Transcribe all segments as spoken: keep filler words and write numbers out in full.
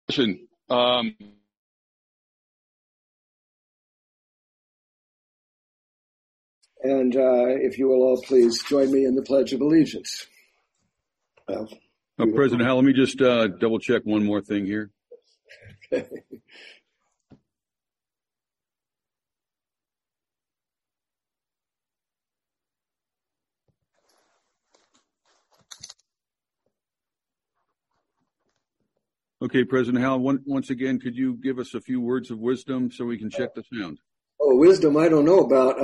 Um, and uh, if you will all please join me in the Pledge of Allegiance. Well, uh, President Howell, let me just uh, double check one more thing here. Okay. Okay, President Howell, one, once again, could you give us a few words of wisdom so we can check the sound? Oh, wisdom I don't know about.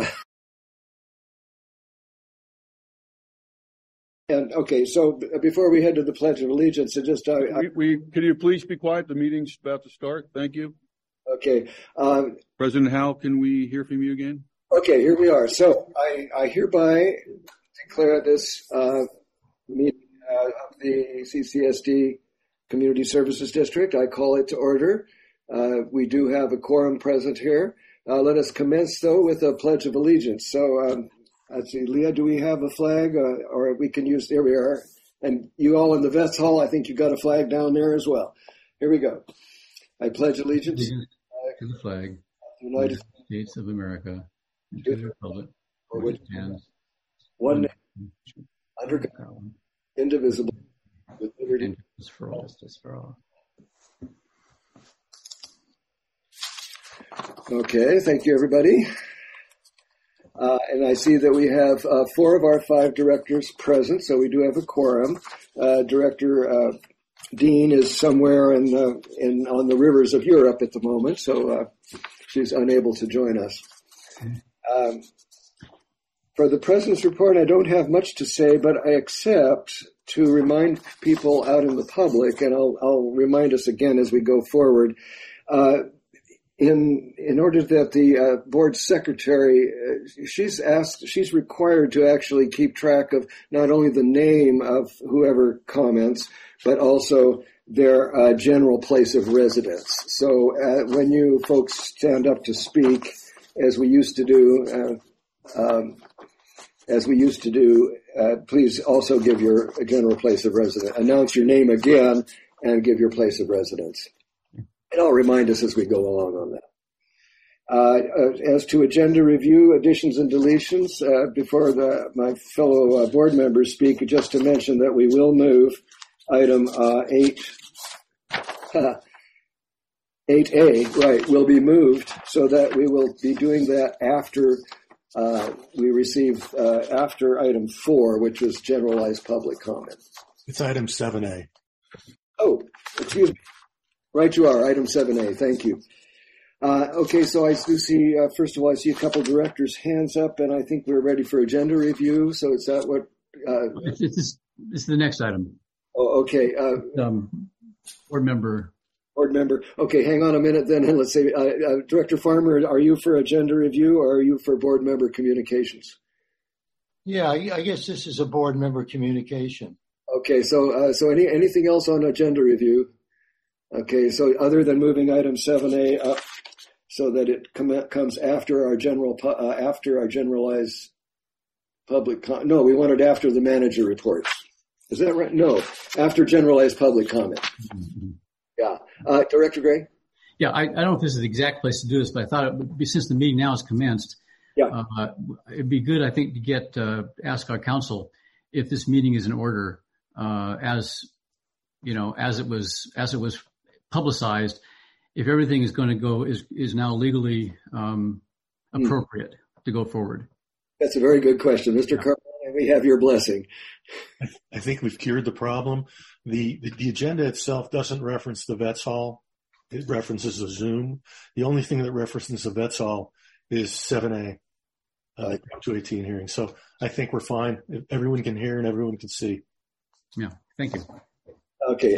And okay, so before we head to the Pledge of Allegiance, I just uh, we, we could you please be quiet? The meeting's about to start. Thank you. Okay, um, President Howell, can we hear from you again? Okay, here we are. So I, I hereby declare this uh, meeting uh, of the C C S D Community Services District. I call it to order. Uh, we do have a quorum present here. Uh, let us commence, though, with a Pledge of Allegiance. So, um, let's see, Leah, do we have a flag? Uh, or we can use, there we are. And you all in the Vets Hall, I think you got a flag down there as well. Here we go. I pledge allegiance to the flag of the United States of America, and to the republic for which it stands, one nation, under God, indivisible, with liberty and justice for all. Justice for all. Okay, thank you, everybody. Uh, and I see that we have uh, four of our five directors present, so we do have a quorum. Uh, Director uh, Dean is somewhere in, uh, in on the rivers of Europe at the moment, so uh, she's unable to join us. Um, for the President's report, I don't have much to say, but I accept to remind people out in the public, and I'll, I'll remind us again as we go forward, uh, In in order that the uh, board secretary, uh, she's asked, she's required to actually keep track of not only the name of whoever comments, but also their uh, general place of residence. So uh, when you folks stand up to speak, as we used to do, uh, um, as we used to do, uh, please also give your general place of residence. Announce your name again and give your place of residence. And I'll remind us as we go along on that. Uh, as to agenda review, additions and deletions, uh, before the, my fellow uh, board members speak, just to mention that we will move item uh, eight, eight A, right, will be moved so that we will be doing that after uh, we receive, uh, after item four, which was generalized public comment. It's item seven A. Oh, excuse me. Right you are, item seven A, thank you. Uh, okay, so I do see, uh, first of all, I see a couple directors' hands up, and I think we're ready for agenda review, so is that what? Uh, it's, it's, it's the next item. Oh, okay. Uh, um, board member. Board member. Okay, hang on a minute then, and let's say, uh, uh, Director Farmer, are you for agenda review, or are you for board member communications? Yeah, I guess this is a board member communication. Okay, so uh, so any anything else on agenda review? Okay, so other than moving item seven A up so that it com- comes after our general pu- uh, after our generalized public con- no, we want it after the manager reports. Is that right? No, after generalized public comment. Mm-hmm. Yeah, uh, Director Gray. Yeah, I, I don't know if this is the exact place to do this, but I thought it would be, since the meeting now is commenced, yeah, uh, it'd be good, I think, to get uh, ask our counsel if this meeting is in order uh, as you know as it was as it was. publicized, if everything is going to go is is now legally um, appropriate mm. to go forward? That's a very good question, Mister Yeah. Carlin. We have your blessing. I, th- I think we've cured the problem. The, the the agenda itself doesn't reference the Vets Hall; it references a Zoom. The only thing that references the Vets Hall is seven A, uh, the two eighteen hearing. So I think we're fine. Everyone can hear and everyone can see. Yeah, thank you. Okay.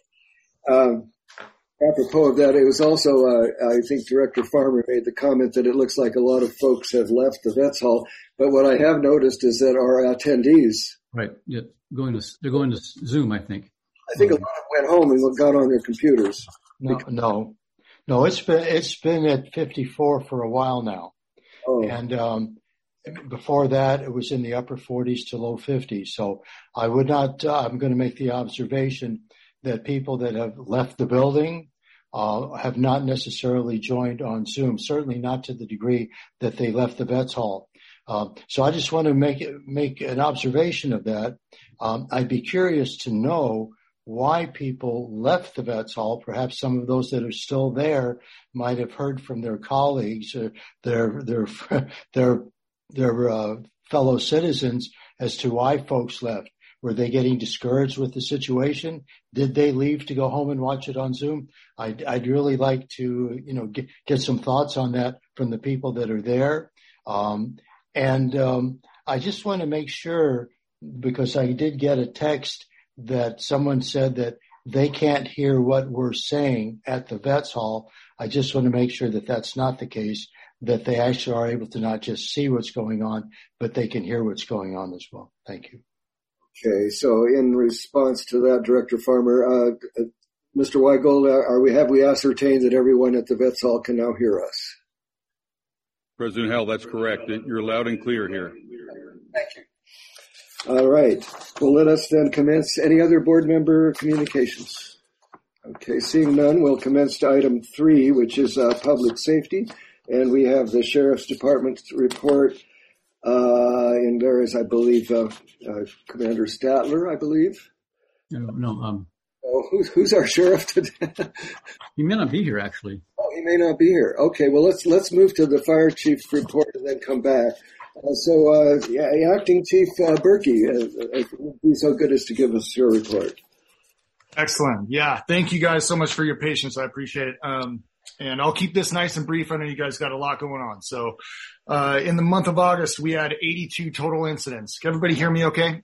Um, Apropos of that, it was also, uh, I think Director Farmer made the comment that it looks like a lot of folks have left the Vets Hall. But what I have noticed is that our attendees. Right. Yeah. Going to, they're going to Zoom, I think. I think a lot went home and got on their computers. No, no, no, it's been, it's been at fifty-four for a while now. Oh. And, um, before that, it was in the upper forties to low fifties. So I would not, uh, I'm going to make the observation that people that have left the building uh, have not necessarily joined on Zoom, certainly not to the degree that they left the Vets Hall. Uh, so I just want to make it, make an observation of that. Um, I'd be curious to know why people left the Vets Hall. Perhaps some of those that are still there might have heard from their colleagues, or their their their their uh, fellow citizens as to why folks left. Were they getting discouraged with the situation? Did they leave to go home and watch it on Zoom? I'd, I'd really like to, you know, get, get some thoughts on that from the people that are there. Um, and um, I just want to make sure, because I did get a text that someone said that they can't hear what we're saying at the Vets Hall. I just want to make sure that that's not the case, that they actually are able to not just see what's going on, but they can hear what's going on as well. Thank you. Okay, so in response to that, Director Farmer, uh, Mister Weigold, are we have we ascertained that everyone at the Vets Hall can now hear us? President Howell, that's correct. You're loud and clear here. Thank you. All right. Well, let us then commence. Any other board member communications? Okay, seeing none, we'll commence to item three, which is uh, public safety, and we have the Sheriff's Department's report. Uh, and there is, I believe, uh, uh, Commander Statler, I believe. No, no. Um, oh, who's, who's our sheriff today? He may not be here, actually. Oh, he may not be here. Okay, well, let's let's move to the fire chief's report and then come back. Uh, so, uh, yeah, Acting Chief uh, Berkey, uh, uh, be so good as to give us your report. Excellent. Yeah, thank you guys so much for your patience. I appreciate it. Um, And I'll keep this nice and brief. I know you guys got a lot going on. So, uh, in the month of August, we had eighty-two total incidents. Can everybody hear me okay?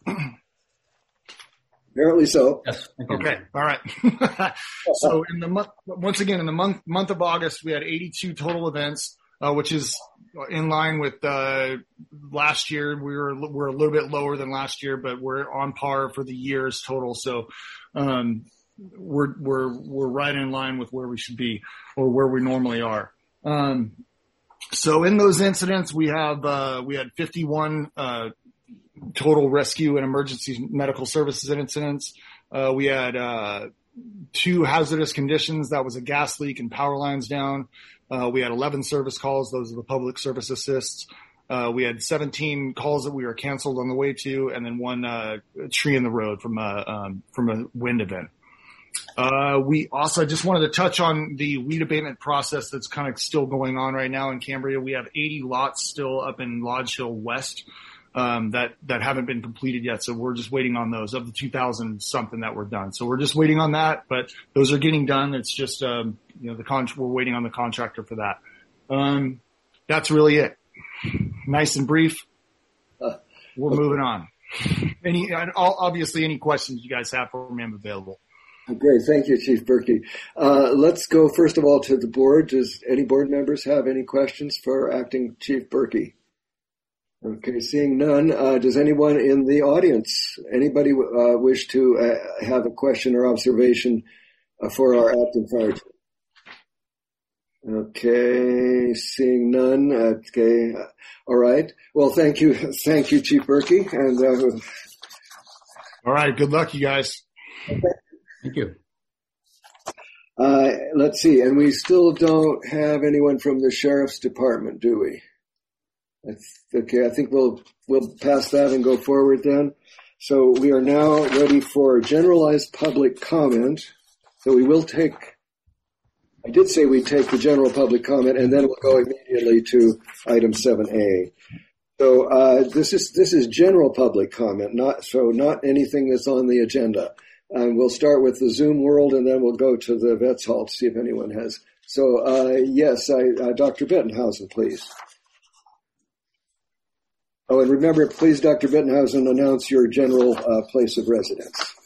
Apparently so. Yes. Okay. All right. So in the month, once again, in the month, month of August, we had eighty-two total events, uh, which is in line with, uh, last year. We were, we're a little bit lower than last year, but we're on par for the year's total. So, um, we're, we're, we're right in line with where we should be, or where we normally are. Um, so in those incidents, we have, uh, we had fifty-one, uh, total rescue and emergency medical services incidents. Uh, we had, uh, two hazardous conditions. That was a gas leak and power lines down. Uh, we had eleven service calls. Those are the public service assists. Uh, we had seventeen calls that we were canceled on the way to, and then one, uh, tree in the road from a, um, from a wind event. Uh, we also, I just wanted to touch on the weed abatement process that's kind of still going on right now in Cambria. We have eighty lots still up in Lodge Hill West, um, that, that haven't been completed yet. So we're just waiting on those of the two thousand something that were done. So we're just waiting on that, but those are getting done. It's just, um, you know, the con, we're waiting on the contractor for that. Um, that's really it. Nice and brief. We're moving on. Any, obviously any questions you guys have for me, I'm available. Great. Thank you, Chief Berkey. Uh, let's go first of all to the board. Does any board members have any questions for Acting Chief Berkey? Okay, seeing none. Uh, does anyone in the audience, anybody uh, wish to uh, have a question or observation uh, for our Acting Fire Chief? Okay, seeing none. Okay, uh, all right. Well, thank you, thank you, Chief Berkey. And uh, all right, good luck, you guys. Okay. Thank you. Uh, let's see, and we still don't have anyone from the Sheriff's Department, do we? That's, okay, I think we'll we'll pass that and go forward then. So we are now ready for generalized public comment. So we will take, I did say we'd take the general public comment, and then we'll go immediately to item seven A. So uh, this is this is general public comment, not so not anything that's on the agenda. And we'll start with the Zoom world, and then we'll go to the Vets Hall to see if anyone has. So, uh, yes, I, uh, Doctor Bettenhausen, please. Oh, and remember, please, Doctor Bettenhausen, announce your general uh, place of residence.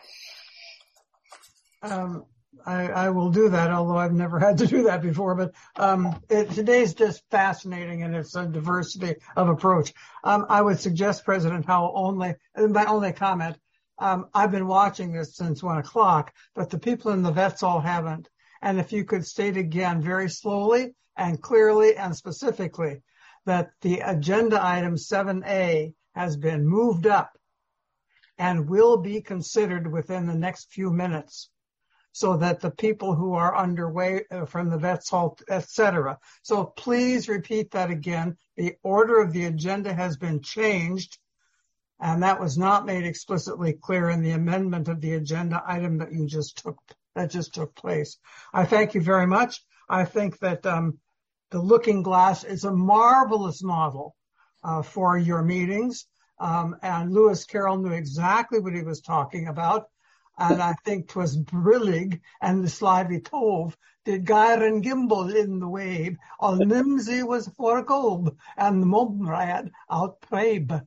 Um, I, I will do that, although I've never had to do that before. But um, it, today's just fascinating, and it's a diversity of approach. Um, I would suggest, President Howell, only my only comment. Um, I've been watching this since one o'clock, but the people in the Vets Hall haven't. And if you could state again very slowly and clearly and specifically that the agenda item seven A has been moved up and will be considered within the next few minutes. so that the people who are underway uh, from the Vets Hall, et cetera. So please repeat that again. The order of the agenda has been changed, and that was not made explicitly clear in the amendment of the agenda item that you just took, that just took place. I thank you very much. I think that um, the Looking Glass is a marvelous model uh, for your meetings. Um, and Lewis Carroll knew exactly what he was talking about. And I think 'twas brillig and the slyly tove did gyre and gimble in the wave. All nimsy was for gold and the mumrad out prabe.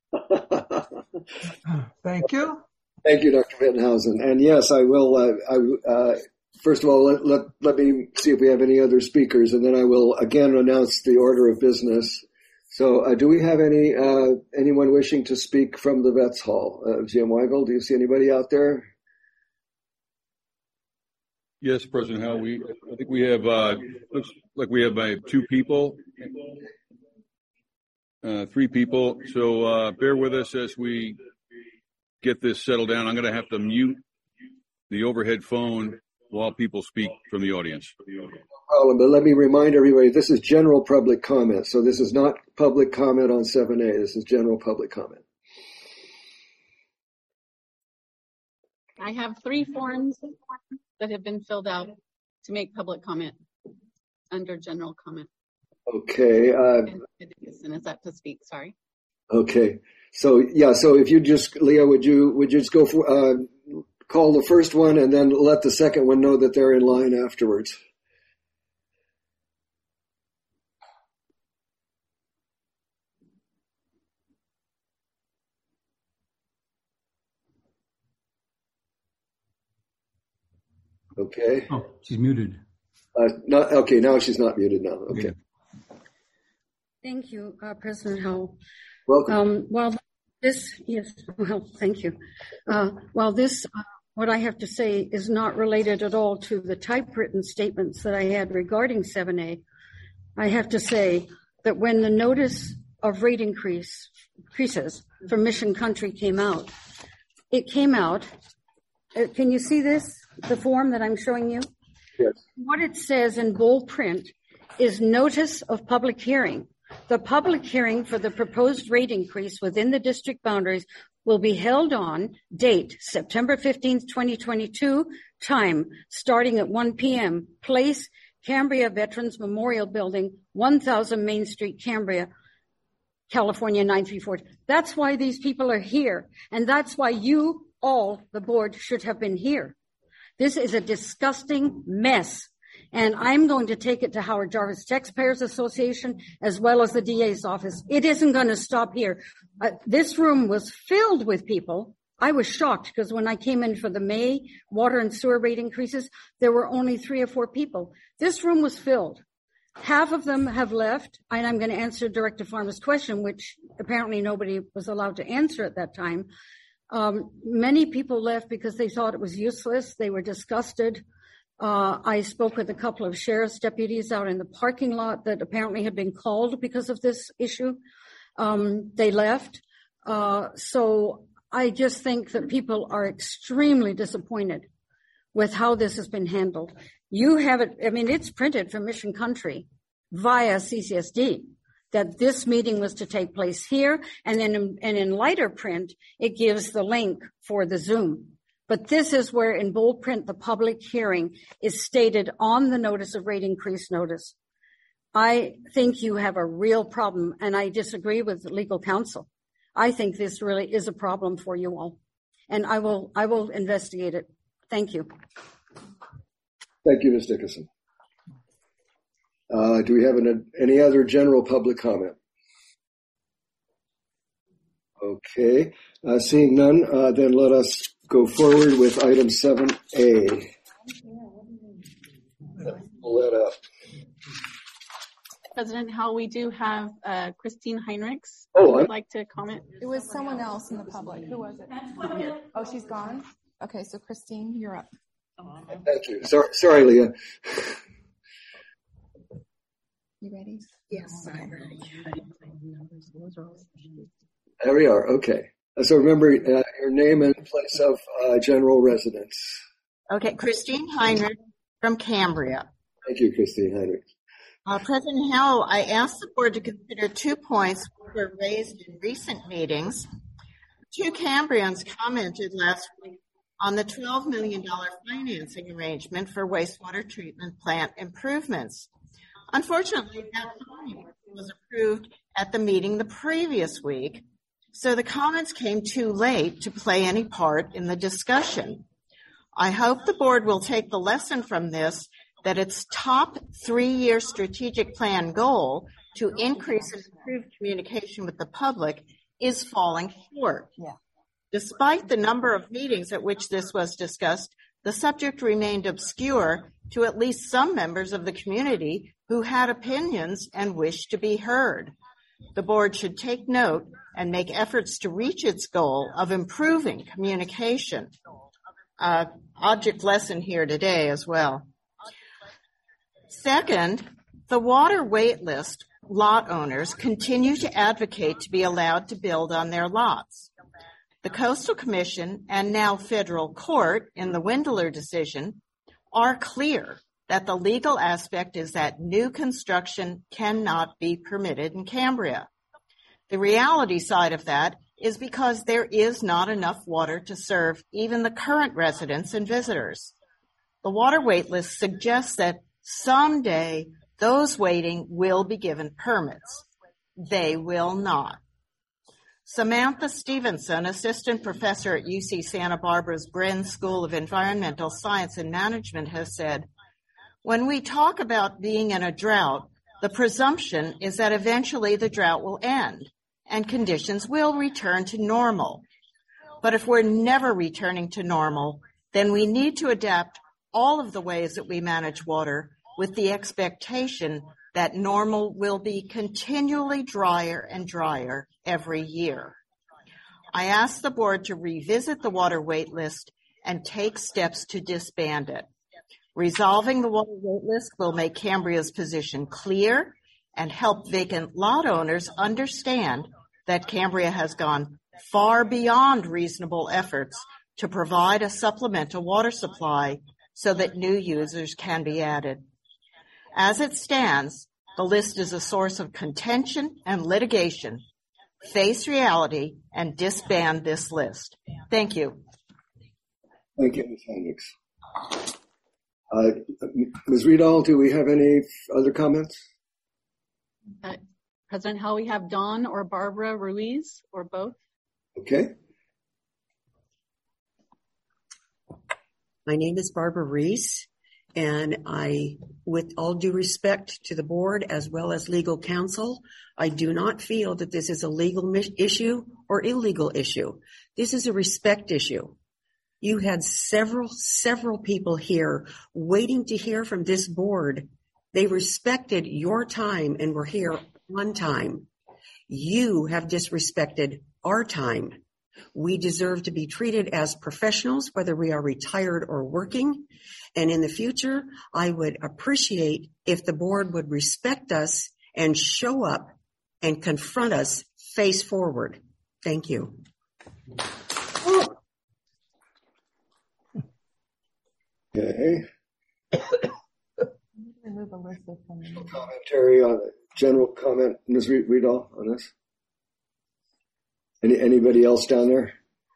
Thank you. Thank you, Doctor Vittenhausen. And yes, I will, uh, I, uh, first of all, let, let, let me see if we have any other speakers, and then I will again announce the order of business. So, uh, do we have any, uh, anyone wishing to speak from the Vets Hall? Uh, Jim Weigel, do you see anybody out there? Yes, President Howe, we, I think we have, uh, looks like we have uh, two people, uh, three people. So, uh, bear with us as we get this settled down. I'm going to have to mute the overhead phone while people speak from the audience. No problem, but let me remind everybody, this is general public comment. So this is not public comment on seven A. This is general public comment. I have three forms that have been filled out to make public comment under general comment. Okay. Uh, and is that to speak? Sorry. Okay. So yeah. So if you just, Leah, would you would you just go for uh, call the first one and then let the second one know that they're in line afterwards. Okay. Oh, she's muted. Uh, not, okay, now she's not muted now. Okay. okay. Thank you, uh, President Howell. Welcome. Um, while this, yes, well, thank you. Uh, while this, uh, what I have to say is not related at all to the typewritten statements that I had regarding seven A, I have to say that when the notice of rate increase increases for Mission Country came out, it came out, uh, can you see this? The form that I'm showing you? Yes. What it says in bold print is notice of public hearing. The public hearing for the proposed rate increase within the district boundaries will be held on date September fifteenth, twenty twenty-two, time starting at one p.m. Place, Cambria Veterans Memorial Building, one thousand Main Street, Cambria, California nine three four. That's why these people are here. And that's why you all, the board, should have been here. This is a disgusting mess, and I'm going to take it to Howard Jarvis Taxpayers Association as well as the D A's office. It isn't going to stop here. Uh, this room was filled with people. I was shocked because when I came in for the May water and sewer rate increases, there were only three or four people. This room was filled. Half of them have left, and I'm going to answer Director Farmer's question, which apparently nobody was allowed to answer at that time. Um, many people left because they thought it was useless. They were disgusted. Uh, I spoke with a couple of sheriff's deputies out in the parking lot that apparently had been called because of this issue. Um, they left. Uh, so I just think that people are extremely disappointed with how this has been handled. You have it, I mean, it's printed from Mission Country via C C S D. That this meeting was to take place here, and then in, and in lighter print, it gives the link for the Zoom. But this is where in bold print, the public hearing is stated on the notice of rate increase notice. I think you have a real problem, and I disagree with the legal counsel. I think this really is a problem for you all, and I will, I will investigate it. Thank you. Thank you, Miz Dickerson. Uh, do we have an, any other general public comment? Okay. Uh, seeing none, uh, then let us go forward with item seven A. Pull that up. President Howell, we do have uh, Christine Heinrichs. Oh, would I'm... like to comment. It was someone else in the public. Who was it? Oh, she's gone? Okay, so Christine, you're up. Thank you. Sorry, sorry, Leah. You ready? Yes. Okay. There we are. Okay. So remember uh, your name and place of uh, general residence. Okay, Christine Heinrich from Cambria. Thank you, Christine Heinrich. Uh, President Howell, I asked the board to consider two points which were raised in recent meetings. Two Cambrians commented last week on the twelve million dollars financing arrangement for wastewater treatment plant improvements. Unfortunately, that funding was approved at the meeting the previous week, so the comments came too late to play any part in the discussion. I hope the board will take the lesson from this that its top three-year strategic plan goal to increase and improve communication with the public is falling short. Yeah. Despite the number of meetings at which this was discussed, the subject remained obscure to at least some members of the community who had opinions and wished to be heard. The board should take note and make efforts to reach its goal of improving communication. Uh, object lesson here today as well. Second, the water wait list lot owners continue to advocate to be allowed to build on their lots. The Coastal Commission and now federal court in the Windler decision are clear that the legal aspect is that new construction cannot be permitted in Cambria. The reality side of that is because there is not enough water to serve even the current residents and visitors. The water wait list suggests that someday those waiting will be given permits. They will not. Samantha Stevenson, assistant professor at U C Santa Barbara's Bren School of Environmental Science and Management, has said, when we talk about being in a drought, the presumption is that eventually the drought will end and conditions will return to normal. But if we're never returning to normal, then we need to adapt all of the ways that we manage water with the expectation that normal will be continually drier and drier every year. I asked the board to revisit the water wait list and take steps to disband it. Resolving the water wait list will make Cambria's position clear and help vacant lot owners understand that Cambria has gone far beyond reasonable efforts to provide a supplemental water supply so that new users can be added. As it stands, the list is a source of contention and litigation. Face reality and disband this list. Thank you. Thank you, Miz Heinrichs. Uh, Miz Riedel, do we have any other comments? Uh, President Howell, we have Dawn or Barbara Ruiz or both. Okay. My name is Barbara Reese, and I, with all due respect to the board as well as legal counsel, I do not feel that this is a legal issue or illegal issue. This is a respect issue. You had several, several people here waiting to hear from this board. They respected your time and were here on time. You have disrespected our time. We deserve to be treated as professionals, whether we are retired or working. And in the future, I would appreciate if the board would respect us and show up and confront us face forward. Thank you. Okay. Commentary on general comment, Miz Riedel, on this. Any anybody else down there?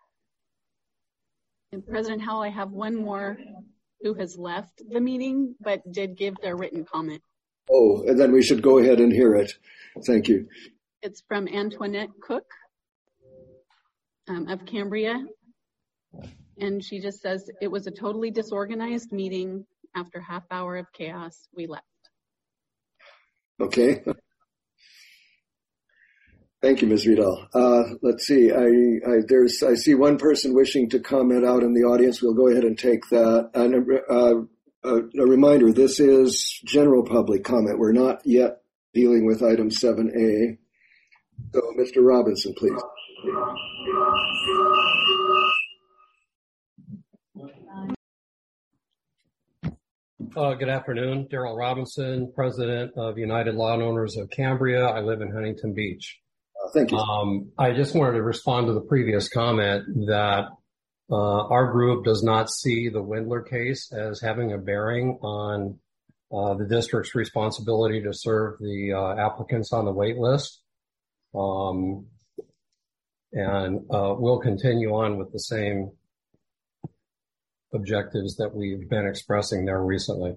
And President Howell, I have one more who has left the meeting but did give their written comment. Oh, and then we should go ahead and hear it. Thank you. It's from Antoinette Cook um, of Cambria. And she just says, it was a totally disorganized meeting. After half hour of chaos, we left. Okay. Thank you, Miz Riedel. Uh, let's see. I, I, there's, I see one person wishing to comment out in the audience. We'll go ahead and take that. And uh, uh, a reminder, this is general public comment. We're not yet dealing with item seven A. So, Mister Robinson, please. Uh, good afternoon. Daryl Robinson, president of United Lot Owners of Cambria. I live in Huntington Beach. Uh, thank you. Um, I just wanted to respond to the previous comment that Uh, our group does not see the Windler case as having a bearing on uh, the district's responsibility to serve the uh, applicants on the wait list. Um, and uh, we'll continue on with the same objectives that we've been expressing there recently.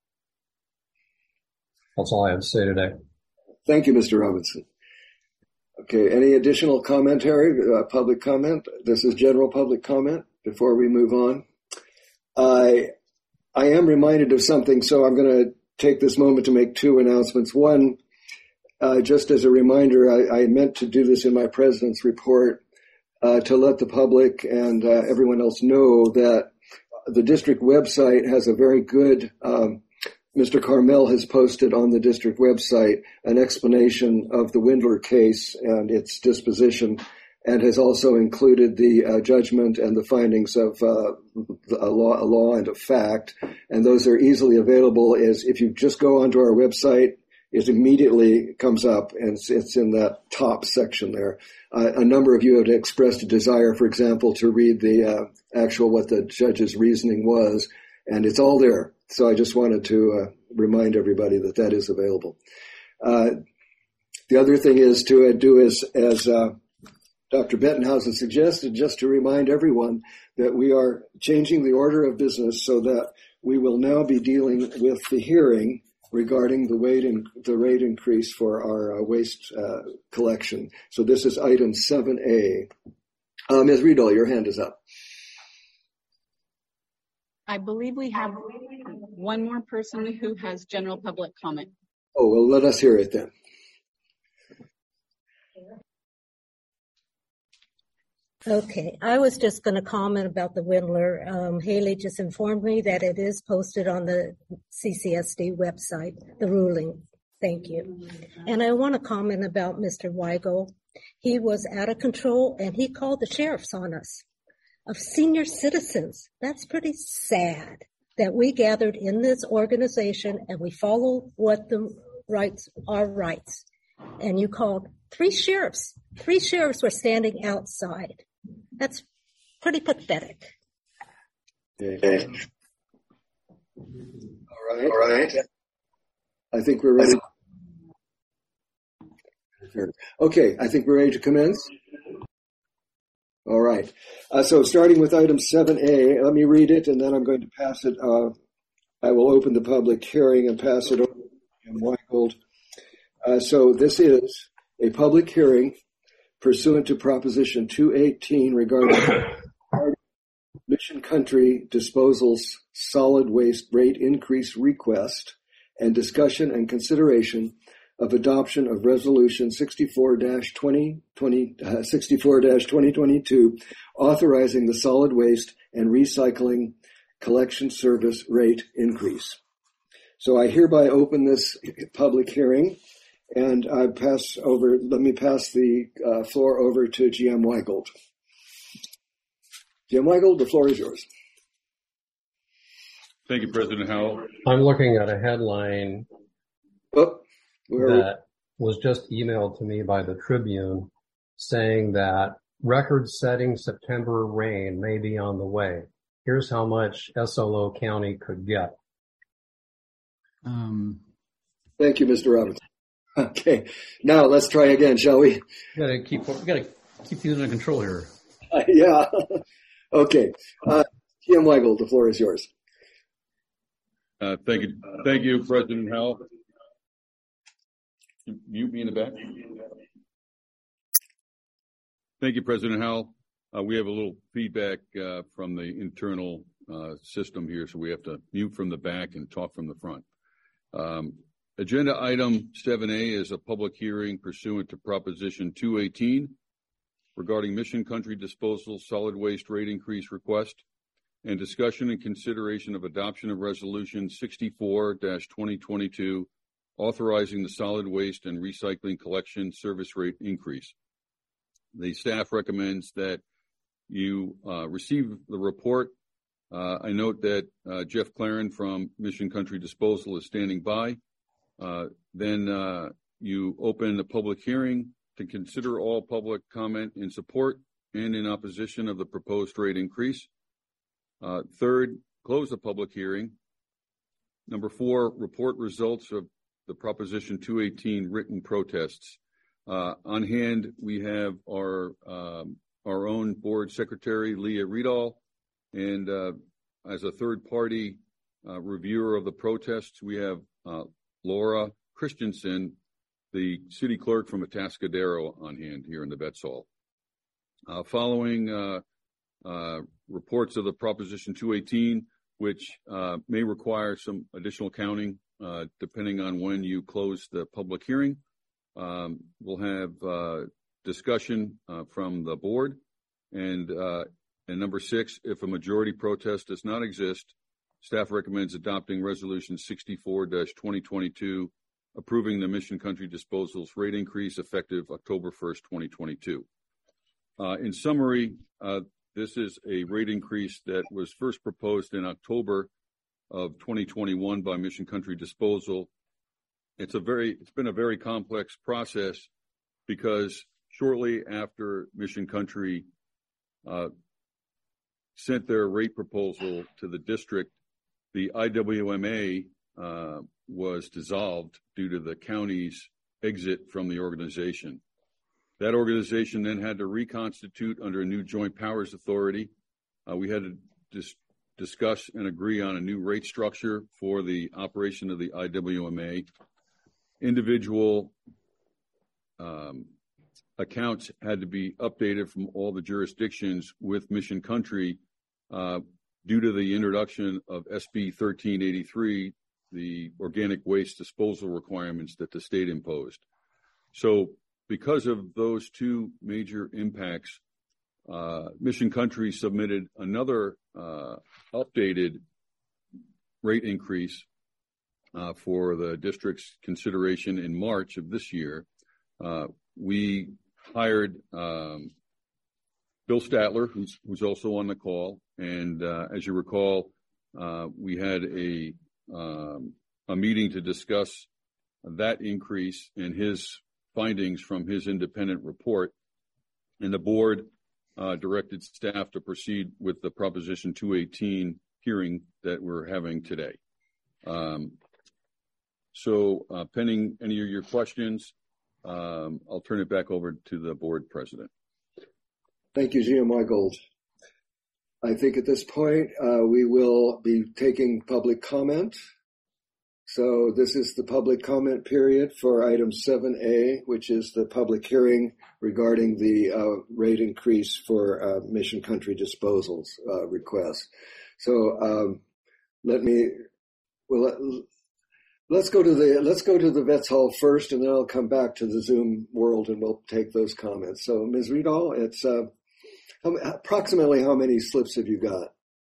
That's all I have to say today. Thank you, Mister Robinson. Okay, any additional commentary, uh, public comment? This is general public comment before we move on. I I am reminded of something, so I'm going to take this moment to make two announcements. One, uh, just as a reminder, I, I meant to do this in my president's report uh, to let the public and uh, everyone else know that the district website has a very good um, Mister Carmel has posted on the district website an explanation of the Windler case and its disposition, and has also included the uh, judgment and the findings of uh, a law, a law and a fact. And those are easily available. As if you just go onto our website, it immediately comes up, and it's, it's in that top section there. Uh, a number of you have expressed a desire, for example, to read the uh, actual what the judge's reasoning was, and it's all there. So I just wanted to uh, remind everybody that that is available. Uh, the other thing is to uh, do as, as uh, Doctor Bettenhausen suggested, just to remind everyone that we are changing the order of business so that we will now be dealing with the hearing regarding the weight and the rate increase for our uh, waste uh, collection. So this is item seven A. Uh, Miz Riedel, your hand is up. I believe we have one more person who has general public comment. Oh, well, let us hear it then. Okay, I was just going to comment about the Windler. Um, Haley just informed me that it is posted on the C C S D website, the ruling. Thank you. And I want to comment about Mister Weigel. He was out of control, and he called the sheriffs on us. Of senior citizens. That's pretty sad that we gathered in this organization and we followed what the rights are rights. And you called three sheriffs. Three sheriffs were standing outside. That's pretty pathetic. Okay. All right. All right. I think we're ready. Okay, I think we're ready to commence. All right. Uh, so starting with item seven A, let me read it, and then I'm going to pass it. Uh, I will open the public hearing and pass it over to Jim Weigel. Uh, so this is a public hearing pursuant to Proposition two eighteen regarding Mission Country Disposal's solid waste rate increase request and discussion and consideration of adoption of Resolution sixty-four dash twenty twenty-two, authorizing the solid waste and recycling collection service rate increase. So I hereby open this public hearing, and I pass over. Let me pass the uh, floor over to G M Weigel. G M Weigel, the floor is yours. Thank you, President Howell. I'm looking at a headline. Oh. Where that was just emailed to me by the Tribune saying that record-setting September rain may be on the way. Here's how much S L O County could get. Um, Thank you, Mister Robinson. Okay, now let's try again, shall we? We gotta keep we gotta keep things under control here. Uh, yeah. Okay, uh, G M Weigel, the floor is yours. Uh, thank you, thank you, President Howell. Mute me in the back. Thank you, President Howell. Uh, we have a little feedback uh, from the internal uh, system here, so we have to mute from the back and talk from the front. Um, agenda item seven A is a public hearing pursuant to Proposition two eighteen regarding Mission Country Disposal solid waste rate increase request and discussion and consideration of adoption of Resolution sixty-four dash twenty twenty-two authorizing the solid waste and recycling collection service rate increase. The staff recommends that you uh, receive the report. Uh, I note that uh, Jeff Claren from Mission Country Disposal is standing by. Uh, then uh, you open the public hearing to consider all public comment in support and in opposition of the proposed rate increase. Uh, third, close the public hearing. Number four, report results of the Proposition two eighteen written protests. Uh, on hand, we have our um, our own board secretary, Leah Riedel, and uh, as a third party uh, reviewer of the protests, we have uh, Laura Christensen, the city clerk from Atascadero, on hand here in the Betts Hall. Uh, following uh, uh, reports of the Proposition two eighteen, which uh, may require some additional counting uh, depending on when you close the public hearing. Um, we'll have uh, discussion uh, from the board. And, uh, and number six, if a majority protest does not exist, staff recommends adopting Resolution sixty-four dash twenty twenty-two, approving the Mission Country Disposals rate increase effective October first, twenty twenty-two. Uh, in summary, uh, this is a rate increase that was first proposed in October of twenty twenty-one by Mission Country Disposal. It's a very, it's been a very complex process because shortly after Mission Country uh, sent their rate proposal to the district, the I W M A uh, was dissolved due to the county's exit from the organization. That organization then had to reconstitute under a new Joint Powers Authority. Uh, we had to dis- discuss and agree on a new rate structure for the operation of the I W M A. Individual um, accounts had to be updated from all the jurisdictions with Mission Country uh, due to the introduction of S B thirteen eighty-three, the organic waste disposal requirements that the state imposed. So because of those two major impacts, uh, Mission Country submitted another uh, updated rate increase uh, for the district's consideration in March of this year. Uh, we hired um, Bill Statler, who's, who's also on the call. And uh, as you recall, uh, we had a, um, a meeting to discuss that increase and his findings from his independent report, and the board uh, directed staff to proceed with the Proposition two eighteen hearing that we're having today. Um, so uh, pending any of your questions, um, I'll turn it back over to the board president. Thank you, Jim Weigold. I think at this point uh, we will be taking public comment. So this is the public comment period for item seven A, which is the public hearing regarding the uh, rate increase for uh, Mission Country Disposals uh, request. So um, let me, well, let's go to the let's go to the Betts Hall first, and then I'll come back to the Zoom world, and we'll take those comments. So, Miz Riedel, it's uh, how, approximately how many slips have you got?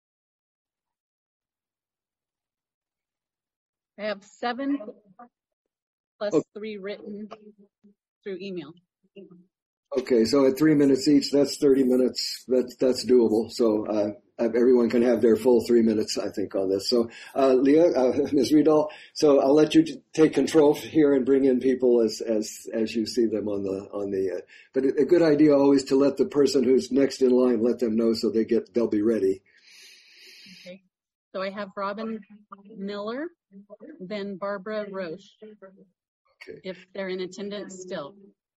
I have seven plus okay. three written through email. Okay, so at three minutes each, that's thirty minutes. That's that's doable. So uh, everyone can have their full three minutes, I think, on this. So, uh, Leah, uh, Miz Riedel, so I'll let you take control here and bring in people as as as you see them on the on the. Uh, but a good idea always to let the person who's next in line let them know so they get they'll be ready. Okay. So I have Robin Miller, then Barbara Roche, okay. if they're in attendance still.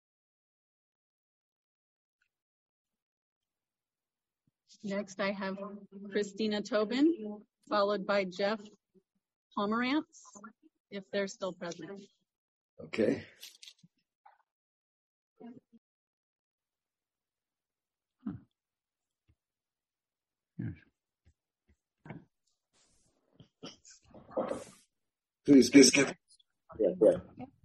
Next, I have Christina Tobin, followed by Jeff Pomerantz, if they're still present. Okay. Please give. Yeah, yeah.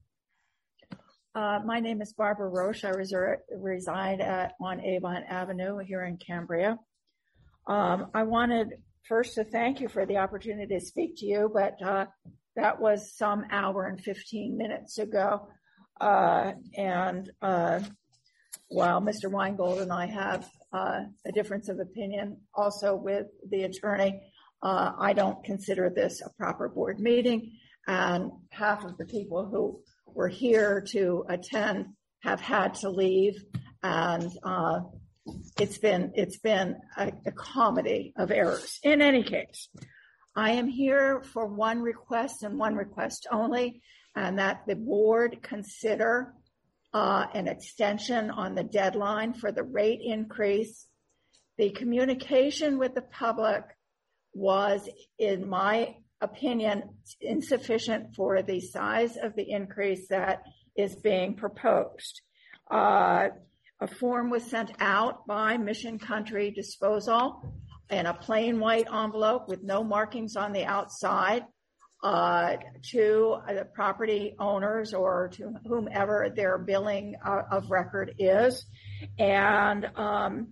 Uh, my name is Barbara Roche. I reser- reside at, on Avon Avenue here in Cambria. Um, I wanted first to thank you for the opportunity to speak to you, but uh, that was some hour and fifteen minutes ago. Uh, and uh, while Mister Weigold and I have uh, a difference of opinion also with the attorney, uh, I don't consider this a proper board meeting. And half of the people who were here to attend have had to leave. And uh, it's been, it's been a, a comedy of errors. In any case, I am here for one request and one request only, and that the board consider uh, an extension on the deadline for the rate increase. The communication with the public was, in my opinion, insufficient for the size of the increase that is being proposed. Uh, a form was sent out by Mission Country Disposal in a plain white envelope with no markings on the outside uh, to the property owners or to whomever their billing uh, of record is. And um,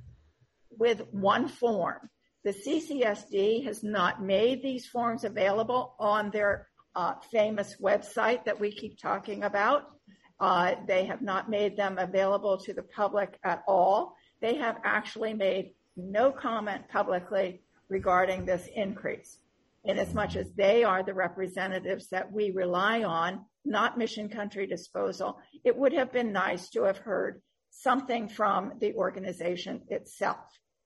with one form. The C C S D has not made these forms available on their uh, famous website that we keep talking about. Uh, they have not made them available to the public at all. They have actually made no comment publicly regarding this increase. In as much as they are the representatives that we rely on, not Mission Country Disposal, it would have been nice to have heard something from the organization itself.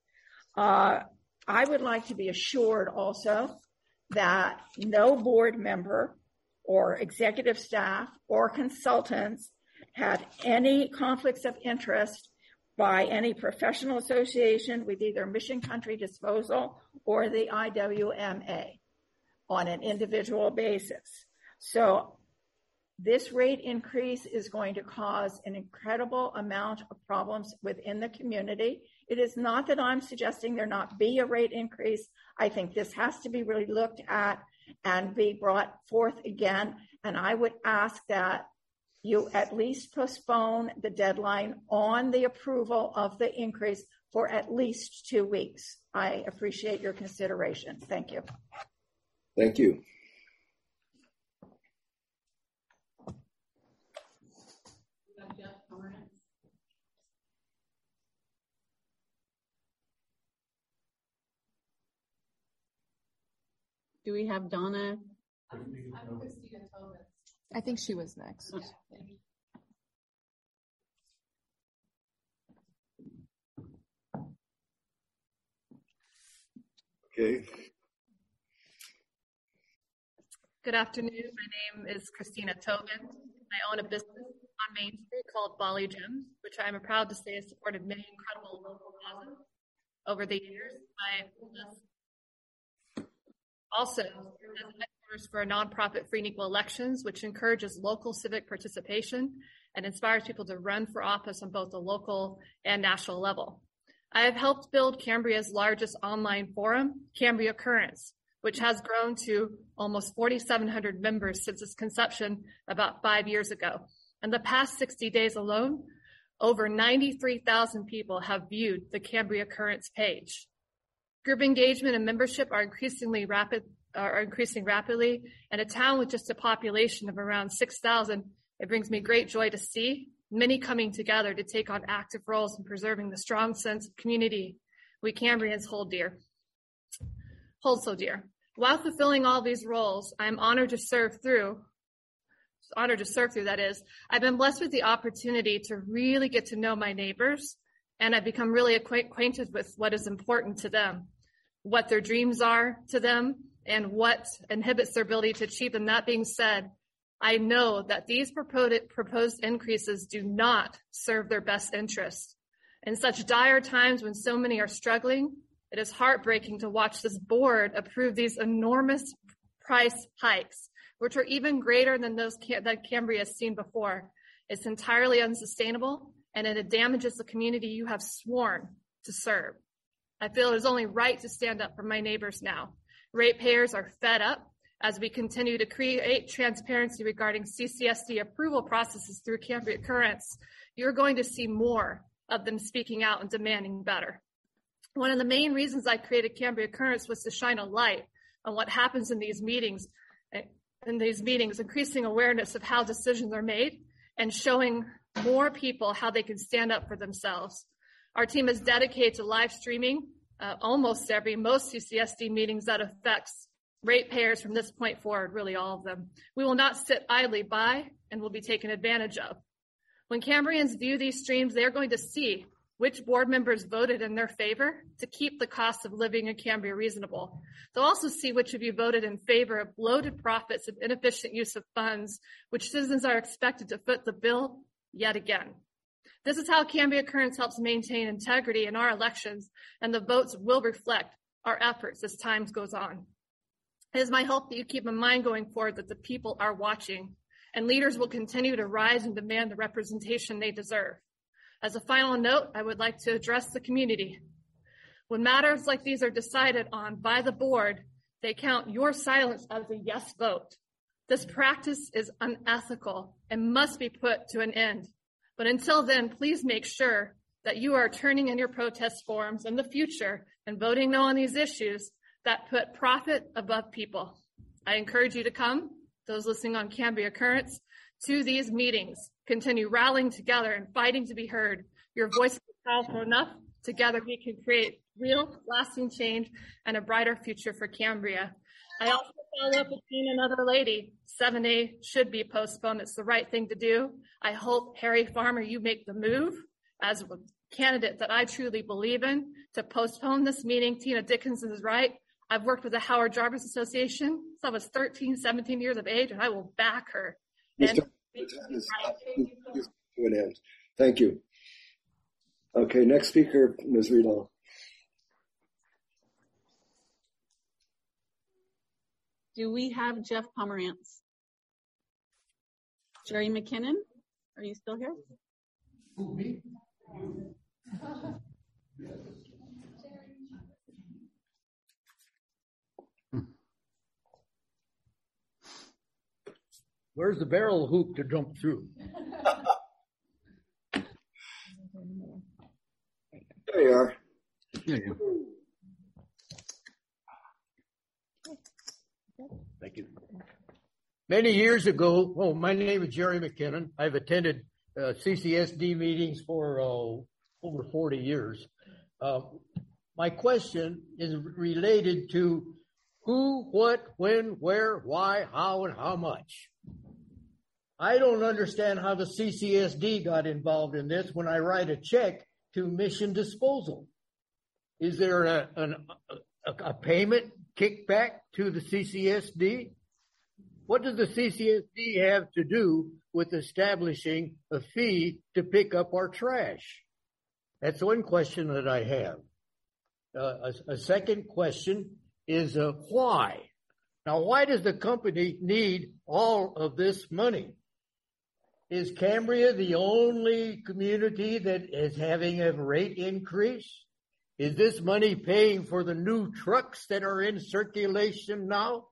Uh, I would like to be assured also that no board member or executive staff or consultants had any conflicts of interest by any professional association with either Mission Country Disposal or the I W M A on an individual basis. So this rate increase is going to cause an incredible amount of problems within the community. It is not that I'm suggesting there not be a rate increase. I think this has to be really looked at and be brought forth again. And I would ask that you at least postpone the deadline on the approval of the increase for at least two weeks. I appreciate your consideration. Thank you. Thank you. Do we have Donna? I think she was next. Okay. Good afternoon. My name is Christina Tobin. I own a business on Main Street called Bali Gems, which I am proud to say has supported many incredible local causes over the years. I also, as headquarters for a nonprofit Free and Equal Elections, which encourages local civic participation and inspires people to run for office on both the local and national level. I have helped build Cambria's largest online forum, Cambria Currents, which has grown to almost forty-seven hundred members since its conception about five years ago. In the past sixty days alone, over ninety-three thousand people have viewed the Cambria Currents page. Group engagement and membership are increasingly rapid, are increasing rapidly. And a town with just a population of around six thousand, it brings me great joy to see many coming together to take on active roles in preserving the strong sense of community we Cambrians hold dear, hold so dear. While fulfilling all these roles, I am honored to serve through, honored to serve through, that is, I've been blessed with the opportunity to really get to know my neighbors, and I've become really acquainted with what is important to them, what their dreams are to them, and what inhibits their ability to achieve them. That being said, I know that these proposed increases do not serve their best interests. In such dire times when so many are struggling, it is heartbreaking to watch this board approve these enormous price hikes, which are even greater than those that Cambria has seen before. It's entirely unsustainable, and it damages the community you have sworn to serve. I feel it is only right to stand up for my neighbors now. Ratepayers are fed up as we continue to create transparency regarding C C S D approval processes through Cambria Currents. You're going to see more of them speaking out and demanding better. One of the main reasons I created Cambria Currents was to shine a light on what happens in these meetings, in these meetings, increasing awareness of how decisions are made and showing more people how they can stand up for themselves. Our team is dedicated to live streaming uh, almost every, most C C S D meetings that affects ratepayers from this point forward, really all of them. We will not sit idly by and will be taken advantage of. When Cambrians view these streams, they're going to see which board members voted in their favor to keep the cost of living in Cambria reasonable. They'll also see which of you voted in favor of bloated profits and inefficient use of funds, which citizens are expected to foot the bill yet again. This is how Cambria Currents helps maintain integrity in our elections, and the votes will reflect our efforts as time goes on. It is my hope that you keep in mind going forward that the people are watching, and leaders will continue to rise and demand the representation they deserve. As a final note, I would like to address the community. When matters like these are decided on by the board, they count your silence as a yes vote. This practice is unethical and must be put to an end. But until then, please make sure that you are turning in your protest forms in the future and voting no on these issues that put profit above people. I encourage you to come, those listening on Cambria Currents, to these meetings. Continue rallying together and fighting to be heard. Your voice is powerful enough. Together we can create real, lasting change and a brighter future for Cambria. I also follow up with being another lady. seven A should be postponed. It's the right thing to do. I hope, Harry Farmer, you make the move as a candidate that I truly believe in to postpone this meeting. Tina Dickinson is right. I've worked with the Howard Jarvis Association since I was thirteen, seventeen years of age, and I will back her. And to an end. Thank you. Okay, next speaker, Miz Riedel. Do we have Jeff Pomerantz? Jerry McKinnon, are you still here? Who, me? Where's the barrel hoop to jump through? There you are. There you go. Thank you. Many years ago, oh, my name is Jerry McKinnon. I've attended uh, C C S D meetings for uh, over forty years. Uh, my question is related to who, what, when, where, why, how, and how much. I don't understand how the C C S D got involved in this when I write a check to Mission Disposal. Is there a, an, a, a payment kickback to the C C S D? What does the C C S D have to do with establishing a fee to pick up our trash? That's one question that I have. Uh, a, a second question is uh, why? Now, why does the company need all of this money? Is Cambria the only community that is having a rate increase? Is this money paying for the new trucks that are in circulation now?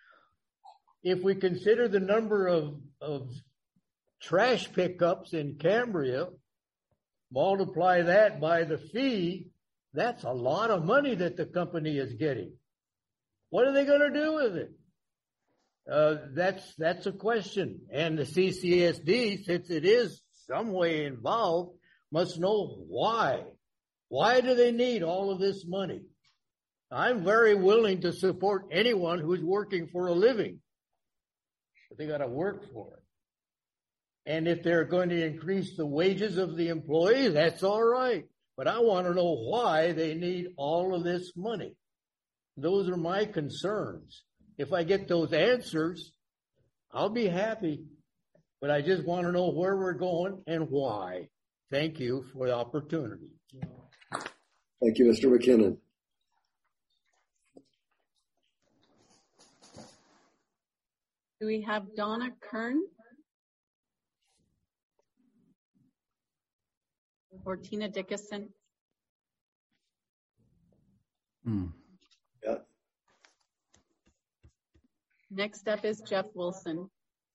If we consider the number of, of trash pickups in Cambria, multiply that by the fee, that's a lot of money that the company is getting. What are they going to do with it? Uh, that's, that's a question. And the C C S D, since it is some way involved, must know why. Why do they need all of this money? I'm very willing to support anyone who's working for a living, but they got to work for it. And if they're going to increase the wages of the employee, that's all right. But I want to know why they need all of this money. Those are my concerns. If I get those answers, I'll be happy. But I just want to know where we're going and why. Thank you for the opportunity. Thank you, Mister McKinnon. Do we have Donna Kern? Or Tina Dickinson? Hmm. Yeah. Next up is Jeff Wilson.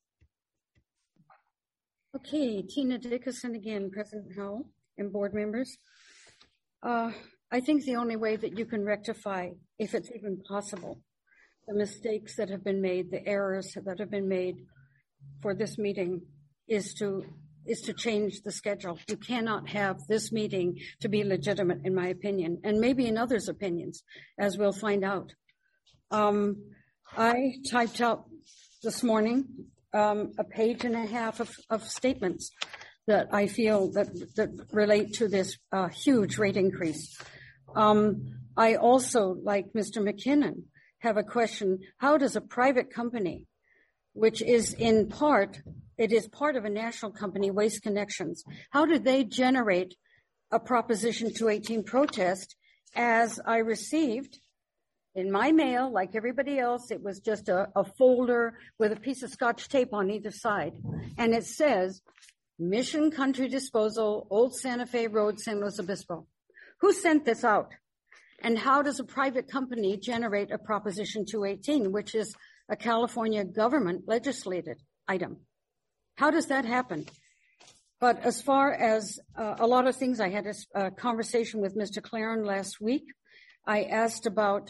Okay, Tina Dickinson again, President Howell and board members. Uh, I think the only way that you can rectify, if it's even possible, the mistakes that have been made, the errors that have been made for this meeting is to is to change the schedule. You cannot have this meeting to be legitimate, in my opinion, and maybe in others' opinions, as we'll find out. Um, I typed out this morning um, a page and a half of, of statements that I feel that, that relate to this uh, huge rate increase. Um, I also, like Mister McKinnon, have a question. How does a private company, which is in part, it is part of a national company, Waste Connections, how did they generate a Proposition two eighteen protest as I received in my mail, like everybody else? It was just a, a folder with a piece of Scotch tape on either side. And it says, Mission Country Disposal, Old Santa Fe Road, San Luis Obispo. Who sent this out? And how does a private company generate a Proposition two eighteen, which is a California government legislated item? How does that happen? But as far as uh, a lot of things, I had a, a conversation with Mister Claren last week. I asked about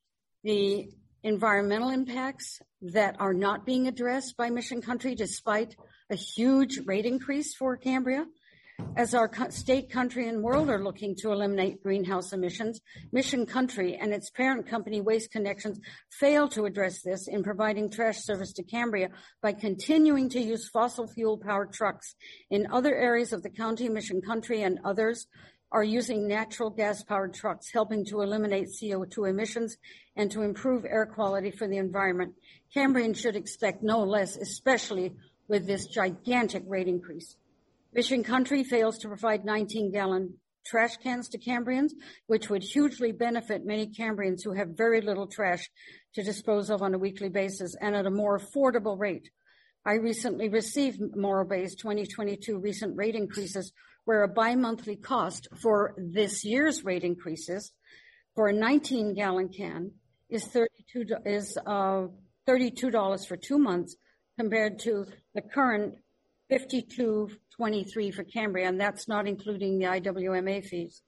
the environmental impacts that are not being addressed by Mission Country despite a huge rate increase for Cambria. As our state, country, and world are looking to eliminate greenhouse emissions, Mission Country and its parent company, Waste Connections, fail to address this in providing trash service to Cambria by continuing to use fossil fuel-powered trucks. In other areas of the county, Mission Country and others are using natural gas-powered trucks, helping to eliminate C O two emissions and to improve air quality for the environment. Cambrians should expect no less, especially with this gigantic rate increase. Mission Country fails to provide nineteen gallon trash cans to Cambrians, which would hugely benefit many Cambrians who have very little trash to dispose of on a weekly basis and at a more affordable rate. I recently received Morro Bay's twenty twenty-two recent rate increases, where a bi-monthly cost for this year's rate increases for a nineteen gallon can is thirty-two is uh, thirty-two dollars for two months compared to the current fifty-two twenty-three for Cambria, and that's not including the I W M A fees.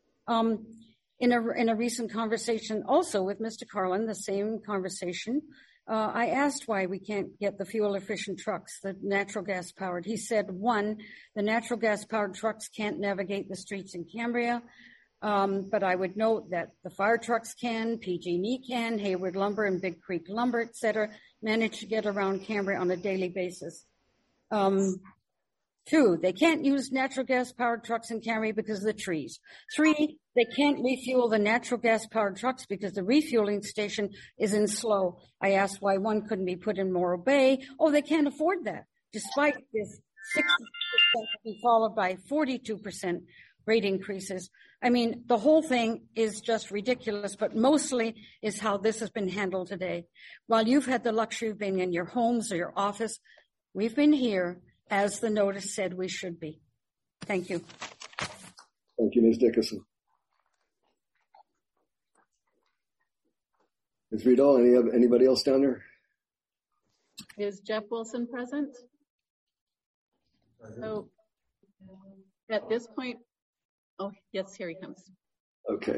Um, in a in a recent conversation also with Mister Carlin, the same conversation, uh, I asked why we can't get the fuel efficient trucks, the natural gas powered. He said, one, the natural gas powered trucks can't navigate the streets in Cambria. Um, but I would note that the fire trucks can, P G and E can, Hayward Lumber and Big Creek Lumber, et cetera, manage to get around Cambria on a daily basis. Um, two, they can't use natural gas powered trucks in Cambria because of the trees. Three, they can't refuel the natural gas powered trucks because the refueling station is in Slow. I asked why one couldn't be put in Morro Bay. Oh, they can't afford that, despite this sixty percent to be followed by forty-two percent rate increases. I mean, the whole thing is just ridiculous, but mostly is how this has been handled today. While you've had the luxury of being in your homes or your office, we've been here as the notice said we should be. Thank you. Thank you, Miz Dickerson. Miz Riedel, any anybody else down there? Is Jeff Wilson present? So at this point, oh, yes, here he comes. Okay.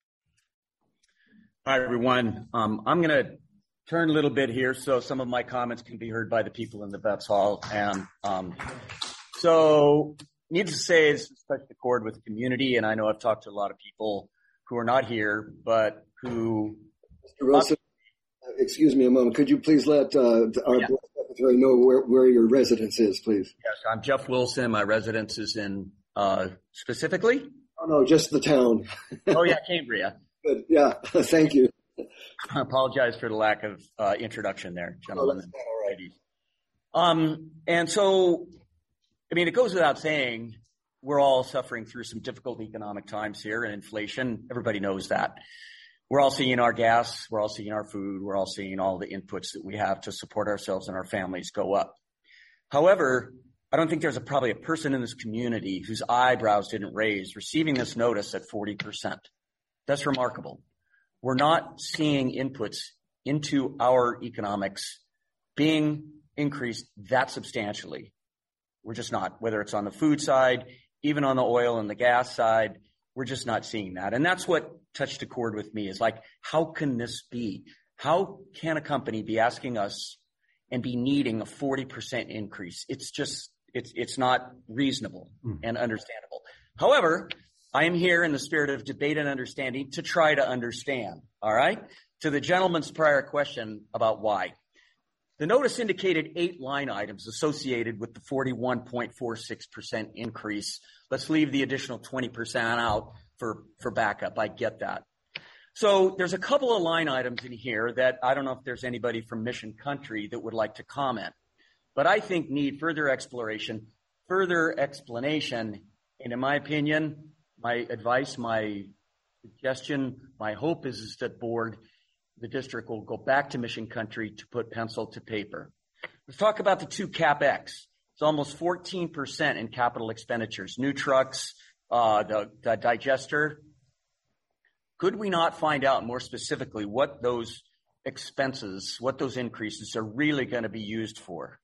Hi, everyone. Um, I'm going to turn a little bit here so some of my comments can be heard by the people in the Vets Hall. And um, so needless to say, it's touched a chord with the community. And I know I've talked to a lot of people who are not here, but who... Mister Wilson, uh, excuse me a moment. Could you please let uh, our yeah. board secretary know where, where your residence is, please? Yes, I'm Jeff Wilson. My residence is in uh, specifically? Oh, no, just the town. Oh, yeah, Cambria. Good. Yeah, thank you. I apologize for the lack of uh, introduction there, gentlemen and ladies. Um, and so, I mean, it goes without saying, we're all suffering through some difficult economic times here and inflation. Everybody knows that. We're all seeing our gas, we're all seeing our food, we're all seeing all the inputs that we have to support ourselves and our families go up. However, I don't think there's a, probably a person in this community whose eyebrows didn't raise receiving this notice at forty percent. That's remarkable. We're not seeing inputs into our economics being increased that substantially. We're just not, whether it's on the food side, even on the oil and the gas side, we're just not seeing that. And that's what touched a chord with me is like, how can this be? How can a company be asking us and be needing a forty percent increase? It's just, it's, it's not reasonable mm. and understandable. However, I am here in the spirit of debate and understanding to try to understand, all right? To the gentleman's prior question about why. The notice indicated eight line items associated with the forty-one point four six percent increase. Let's leave the additional twenty percent out for, for backup. I get that. So there's a couple of line items in here that I don't know if there's anybody from Mission Country that would like to comment, but I think need further exploration, further explanation. And in my opinion, my advice, my suggestion, my hope is, is that board, the district will go back to Mission Country to put pencil to paper. Let's talk about the two CapEx. It's almost fourteen percent in capital expenditures, new trucks, uh, the, the digester. Could we not find out more specifically what those expenses, what those increases are really going to be used for?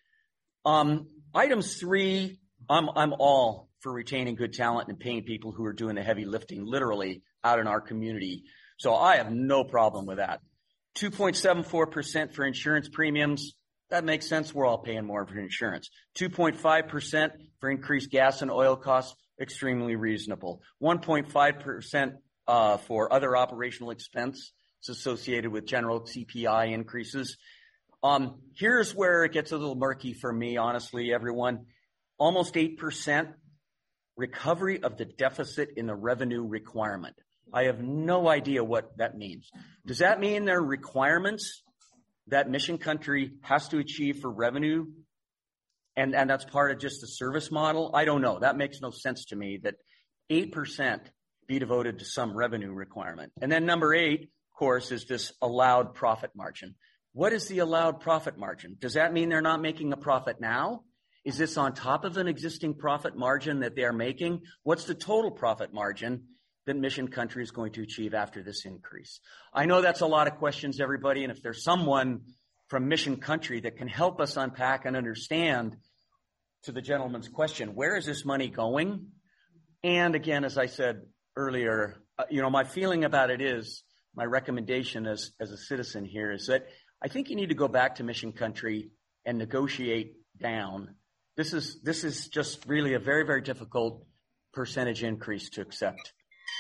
Um, items three, I'm, I'm all for retaining good talent and paying people who are doing the heavy lifting literally out in our community. So I have no problem with that. two point seven four percent for insurance premiums. That makes sense. We're all paying more for insurance. two point five percent for increased gas and oil costs. Extremely reasonable. one point five percent uh, for other operational expense associated with general C P I increases. Um, here's where it gets a little murky for me, honestly, everyone. Almost eight percent recovery of the deficit in the revenue requirement. I have no idea what that means. Does that mean there are requirements that Mission Country has to achieve for revenue? And, and that's part of just the service model? I don't know. That makes no sense to me that eight percent be devoted to some revenue requirement. And then number eight, of course, is this allowed profit margin. What is the allowed profit margin? Does that mean they're not making a profit now? Is this on top of an existing profit margin that they are making? What's the total profit margin that Mission Country is going to achieve after this increase? I know that's a lot of questions, everybody, and if there's someone from Mission Country that can help us unpack and understand, to the gentleman's question, where is this money going? And again, as I said earlier, uh, you know, my feeling about it is, my recommendation as, as a citizen here is that I think you need to go back to Mission Country and negotiate down. This is, this is just really a very, very difficult percentage increase to accept.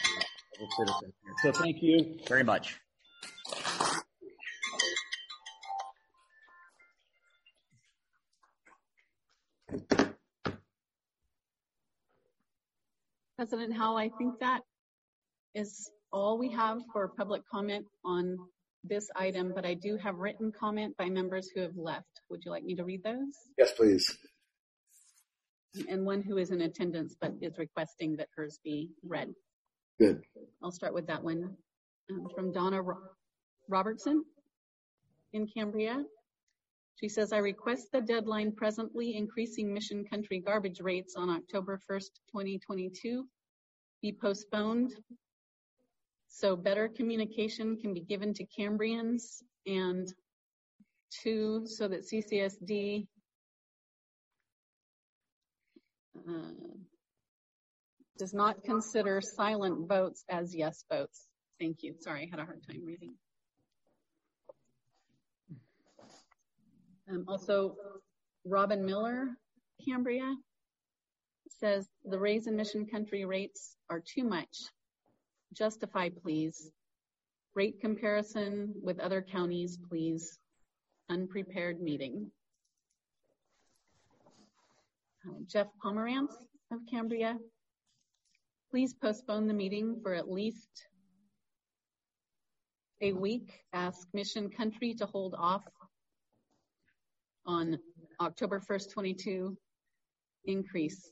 So thank you very much. President Howell, I think that is all we have for public comment on this item, but I do have written comment by members who have left. Would you like me to read those? Yes, please. And one who is in attendance but is requesting that hers be read. Good. I'll start with that one um, from Donna Ro- Robertson in Cambria. She says, I request the deadline presently increasing Mission Country garbage rates on October first, twenty twenty-two be postponed so better communication can be given to Cambrians, and two, so that C C S D uh, does not consider silent votes as yes votes. Thank you. Sorry, I had a hard time reading. Um, also, Robin Miller, Cambria, says the raise in Mission Country rates are too much. Justify, please. Rate comparison with other counties, please. Unprepared meeting. Uh, Jeff Pomerantz of Cambria, please postpone the meeting for at least a week. Ask Mission Country to hold off on October first, twenty-two increase.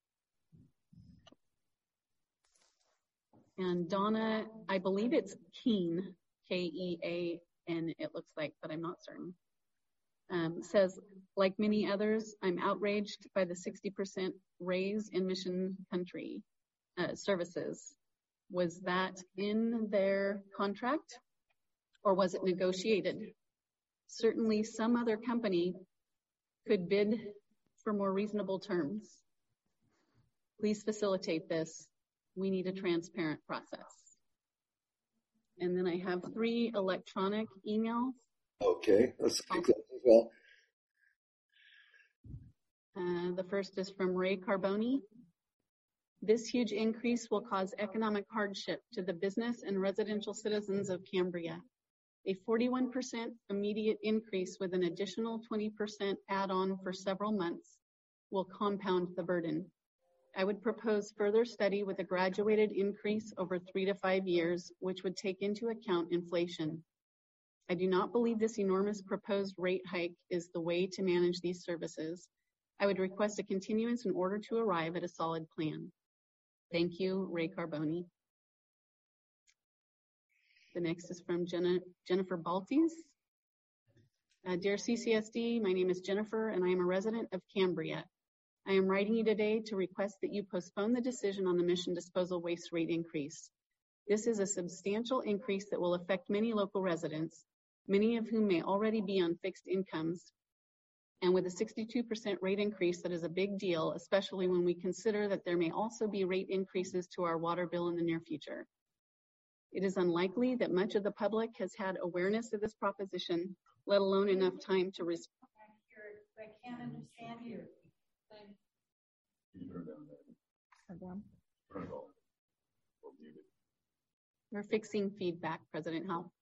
And Donna, I believe it's Keene, K E A N, it looks like, but I'm not certain, um, says, like many others, I'm outraged by the sixty percent raise in Mission Country uh, services. Was that in their contract or was it negotiated? Certainly some other company could bid for more reasonable terms. Please facilitate this. We need a transparent process. And then I have three electronic emails. Okay, let's pick that as well. Uh, the first is from Ray Carboni. This huge increase will cause economic hardship to the business and residential citizens of Cambria. A forty-one percent immediate increase with an additional twenty percent add-on for several months will compound the burden. I would propose further study with a graduated increase over three to five years, which would take into account inflation. I do not believe this enormous proposed rate hike is the way to manage these services. I would request a continuance in order to arrive at a solid plan. Thank you, Ray Carboni. The next is from Jenna, Jennifer Baltes. Uh, Dear C C S D, my name is Jennifer and I am a resident of Cambria. I am writing you today to request that you postpone the decision on the mission disposal waste rate increase. This is a substantial increase that will affect many local residents, many of whom may already be on fixed incomes. And with a sixty-two percent rate increase, that is a big deal, especially when we consider that there may also be rate increases to our water bill in the near future. It is unlikely that much of the public has had awareness of this proposition, let alone enough time to respond. I can't understand you. We're fixing feedback, President Howell.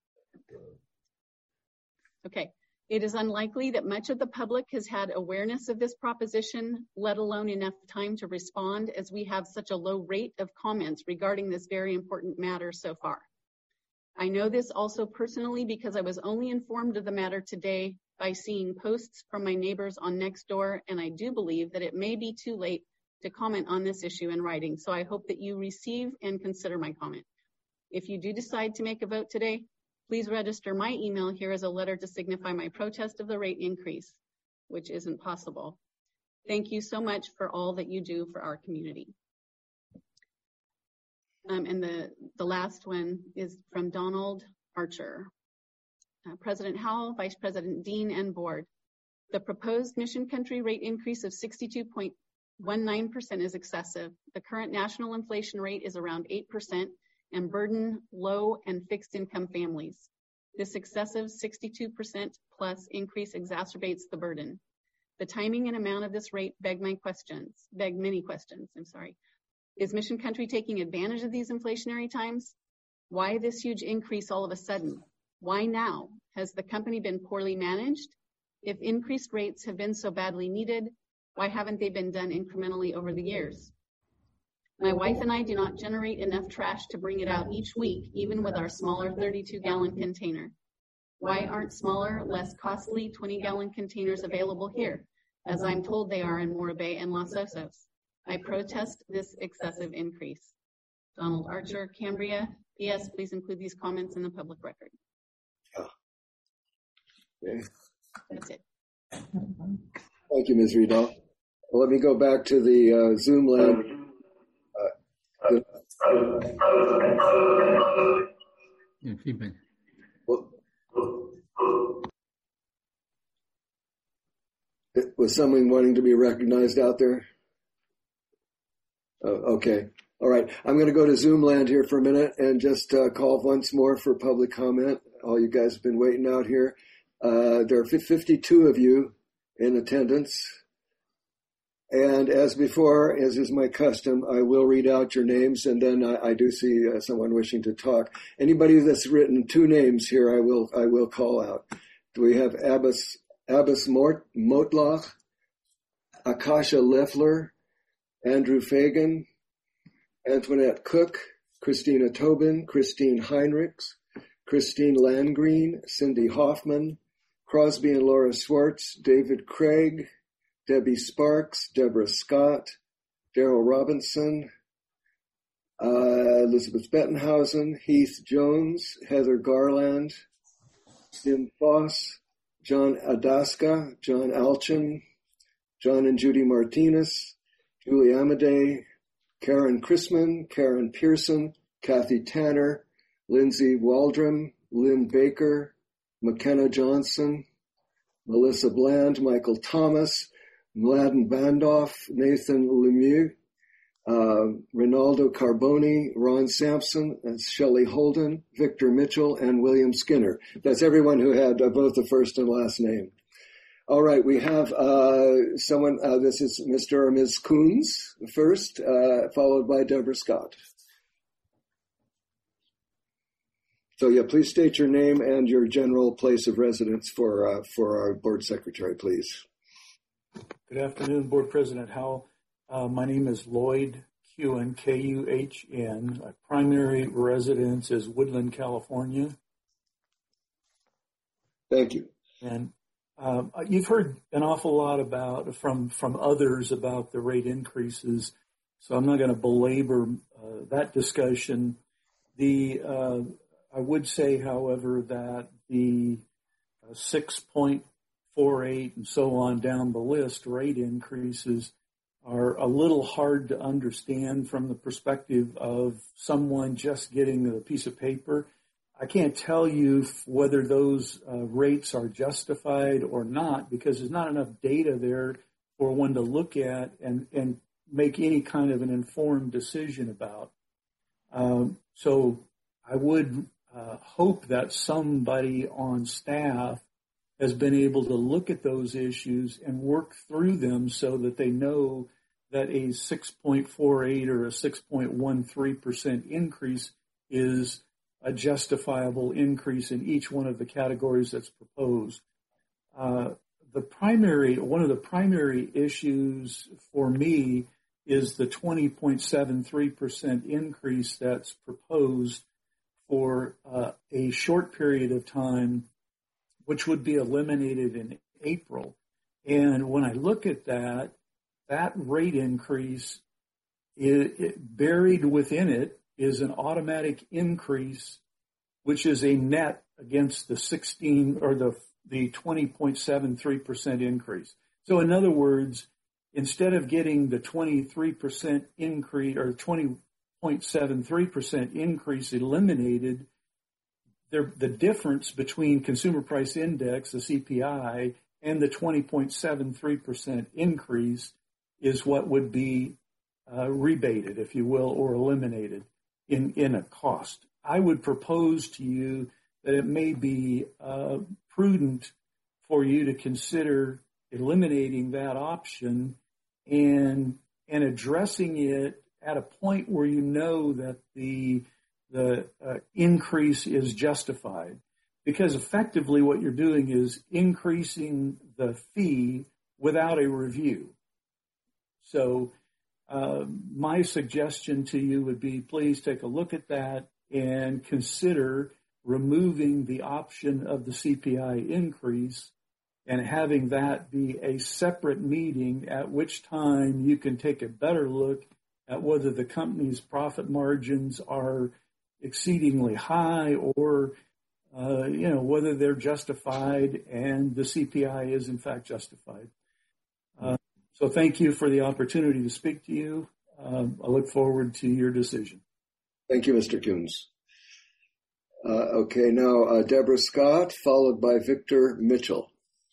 Okay. It is unlikely that much of the public has had awareness of this proposition, let alone enough time to respond, as we have such a low rate of comments regarding this very important matter so far. I know this also personally because I was only informed of the matter today by seeing posts from my neighbors on Nextdoor, and I do believe that it may be too late to comment on this issue in writing, so I hope that you receive and consider my comment. If you do decide to make a vote today, please register my email here as a letter to signify my protest of the rate increase, which isn't possible. Thank you so much for all that you do for our community. Um, and the, the last one is from Donald Archer. Uh, President Howell, Vice President Dean, and Board. The proposed Mission Country rate increase of sixty-two point one nine percent is excessive. The current national inflation rate is around eight percent. And burden low and fixed income families. This excessive sixty-two percent plus increase exacerbates the burden. The timing and amount of this rate beg my questions, beg many questions, I'm sorry. Is Mission Country taking advantage of these inflationary times? Why this huge increase all of a sudden? Why now? Has the company been poorly managed? If increased rates have been so badly needed, why haven't they been done incrementally over the years? My wife and I do not generate enough trash to bring it out each week, even with our smaller thirty-two gallon container. Why aren't smaller, less costly twenty gallon containers available here, as I'm told they are in Morro Bay and Los Osos? I protest this excessive increase. Donald Archer, Cambria. P S. Please include these comments in the public record. Okay. That's it. Thank you, Miz Riedel. Well, let me go back to the uh, Zoom land. Yeah, feedback. Well, was someone wanting to be recognized out there? Oh, okay. All right. I'm going to go to Zoom land here for a minute and just uh, call once more for public comment. All you guys have been waiting out here. Uh, there are fifty-two of you in attendance. And as before, as is my custom, I will read out your names, and then I, I do see uh, someone wishing to talk. Anybody that's written two names here, I will I will call out. Do we have Abbas Abbas Mort, Motlach, Akasha Leffler, Andrew Fagan, Antoinette Cook, Christina Tobin, Christine Heinrichs, Christine Landgreen, Cindy Hoffman, Crosby and Laura Swartz, David Craig, Debbie Sparks, Deborah Scott, Daryl Robinson, uh, Elizabeth Bettenhausen, Heath Jones, Heather Garland, Tim Foss, John Adaska, John Alchin, John and Judy Martinez, Julie Amadei, Karen Chrisman, Karen Pearson, Kathy Tanner, Lindsay Waldron, Lynn Baker, McKenna Johnson, Melissa Bland, Michael Thomas, Mladen Bandoff, Nathan Lemieux, uh, Rinaldo Carboni, Ron Sampson, and Shelley Holden, Victor Mitchell, and William Skinner. That's everyone who had uh, both the first and last name. All right, we have uh, someone, uh, this is Mister or Miz Coons first, uh, followed by Deborah Scott. So yeah, please state your name and your general place of residence for uh, for our board secretary, please. Good afternoon, Board President Howell. Uh, my name is Lloyd Kuhn, K U H N. My primary residence is Woodland, California. Thank you. And um, you've heard an awful lot about from from others about the rate increases, so I'm not going to belabor uh, that discussion. The uh, I would say, however, that the uh, six point four eight and so on down the list rate increases are a little hard to understand from the perspective of someone just getting a piece of paper. I can't tell you whether those uh, rates are justified or not because there's not enough data there for one to look at and, and make any kind of an informed decision about. Um, so I would uh, hope that somebody on staff has been able to look at those issues and work through them so that they know that a six point four eight or a six point one three percent increase is a justifiable increase in each one of the categories that's proposed. Uh, the primary, one of the primary issues for me is the twenty point seven three percent increase that's proposed for uh, a short period of time, which would be eliminated in April. And when I look at that, that rate increase, it, it, buried within it is an automatic increase, which is a net against the sixteen or the the twenty point seven three percent increase. So in other words, instead of getting the twenty-three percent increase or twenty point seven three percent increase eliminated, there, the difference between consumer price index, the C P I, and the twenty point seven three percent increase is what would be uh, rebated, if you will, or eliminated in, in a cost. I would propose to you that it may be uh, prudent for you to consider eliminating that option and and addressing it at a point where you know that the the uh, increase is justified. Because effectively what you're doing is increasing the fee without a review. So uh, my suggestion to you would be please take a look at that and consider removing the option of the C P I increase and having that be a separate meeting at which time you can take a better look at whether the company's profit margins are exceedingly high or, uh, you know, whether they're justified and the C P I is in fact justified. Uh, so thank you for the opportunity to speak to you. Uh, I look forward to your decision. Thank you, Mister Coons. Uh, okay, now uh, Deborah Scott, followed by Victor Mitchell.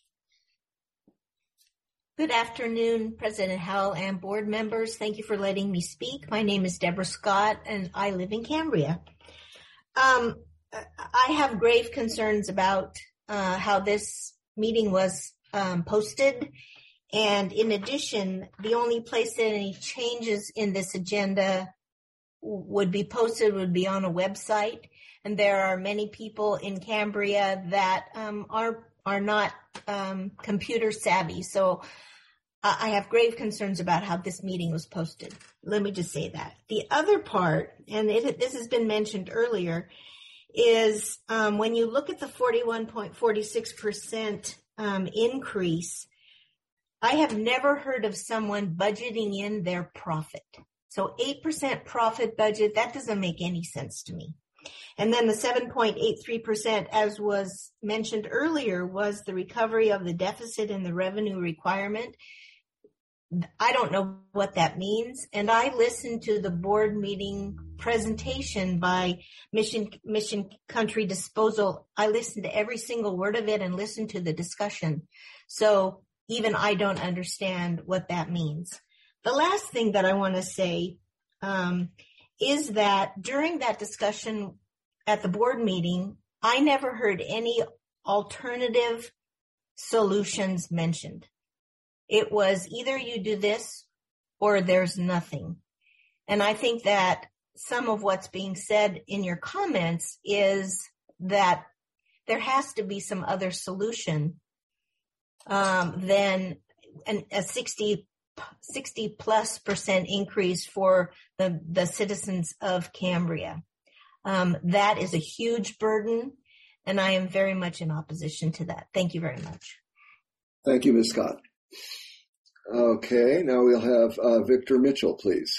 Good afternoon, President Howell and board members. Thank you for letting me speak. My name is Deborah Scott, and I live in Cambria. Um, I have grave concerns about uh, how this meeting was um, posted. And in addition, the only place that any changes in this agenda would be posted would be on a website. And there are many people in Cambria that um, are are not um, computer savvy. So uh, I have grave concerns about how this meeting was posted. Let me just say that. The other part, and it, this has been mentioned earlier, is um, when you look at the forty-one point four six percent um, increase, I have never heard of someone budgeting in their profit. So eight percent profit budget, that doesn't make any sense to me. And then the seven point eight three percent, as was mentioned earlier, was the recovery of the deficit and the revenue requirement. I don't know what that means. And I listened to the board meeting presentation by Mission, Mission Country Disposal. I listened to every single word of it and listened to the discussion. So even I don't understand what that means. The last thing that I want to say um, is that during that discussion at the board meeting, I never heard any alternative solutions mentioned. It was either you do this or there's nothing. And I think that some of what's being said in your comments is that there has to be some other solution um, than an, a sixty, sixty plus percent increase for the, the citizens of Cambria. Um, that is a huge burden, and I am very much in opposition to that. Thank you very much. Thank you, Miz Scott. Okay, now we'll have uh, Victor Mitchell, please.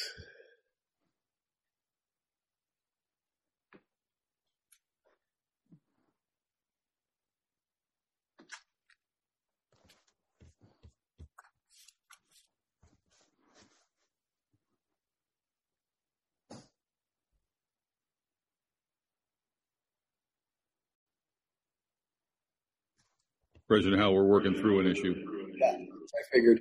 President Howell, we're working through an issue. Yeah, I figured.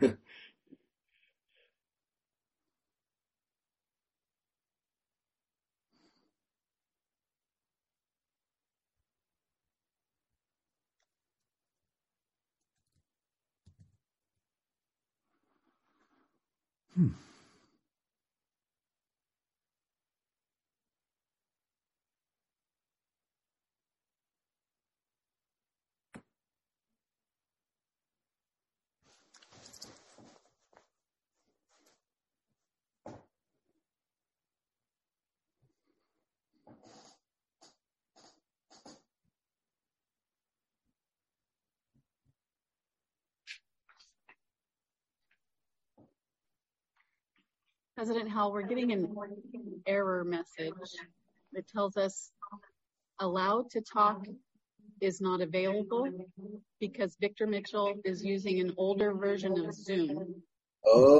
Hmm. President Howell, we're getting an error message that tells us allowed to talk is not available because Victor Mitchell is using an older version of Zoom. Oh.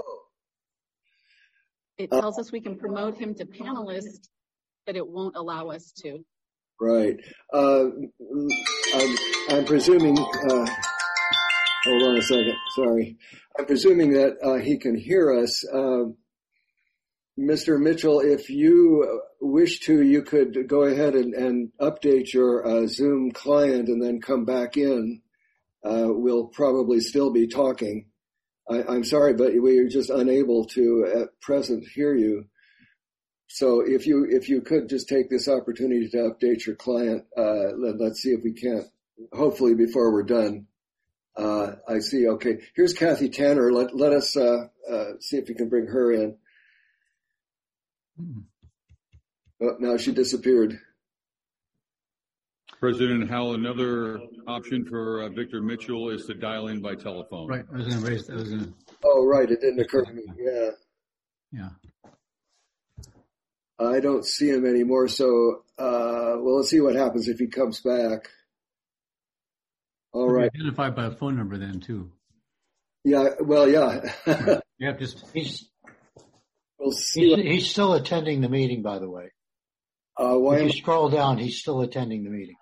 It tells uh, us we can promote him to panelist, but it won't allow us to. Right. Uh, I'm, I'm presuming, uh, hold on a second, sorry. I'm presuming that uh, he can hear us. Uh, Mister Mitchell, if you wish to, you could go ahead and, and update your uh, Zoom client and then come back in. Uh, we'll probably still be talking. I, I'm sorry, but we are just unable to at present hear you. So if you if you could just take this opportunity to update your client, uh, let, let's see if we can't, hopefully before we're done. Uh, I see, okay. Here's Kathy Tanner. Let, let us uh, uh, see if we can bring her in. Oh, now she disappeared. President Howell, another option for uh, Victor Mitchell is to dial in by telephone. Right. I was going to raise that. Gonna... Oh, right. It didn't occur to me. Yeah. Yeah. I don't see him anymore. So, uh, well, let's see what happens if he comes back. All right. Identified by a phone number then, too. Yeah. Well, yeah. Yeah. Just. He's, we'll see. He's, he's still attending the meeting, by the way. Uh, why if you scroll down, he's still attending the meeting.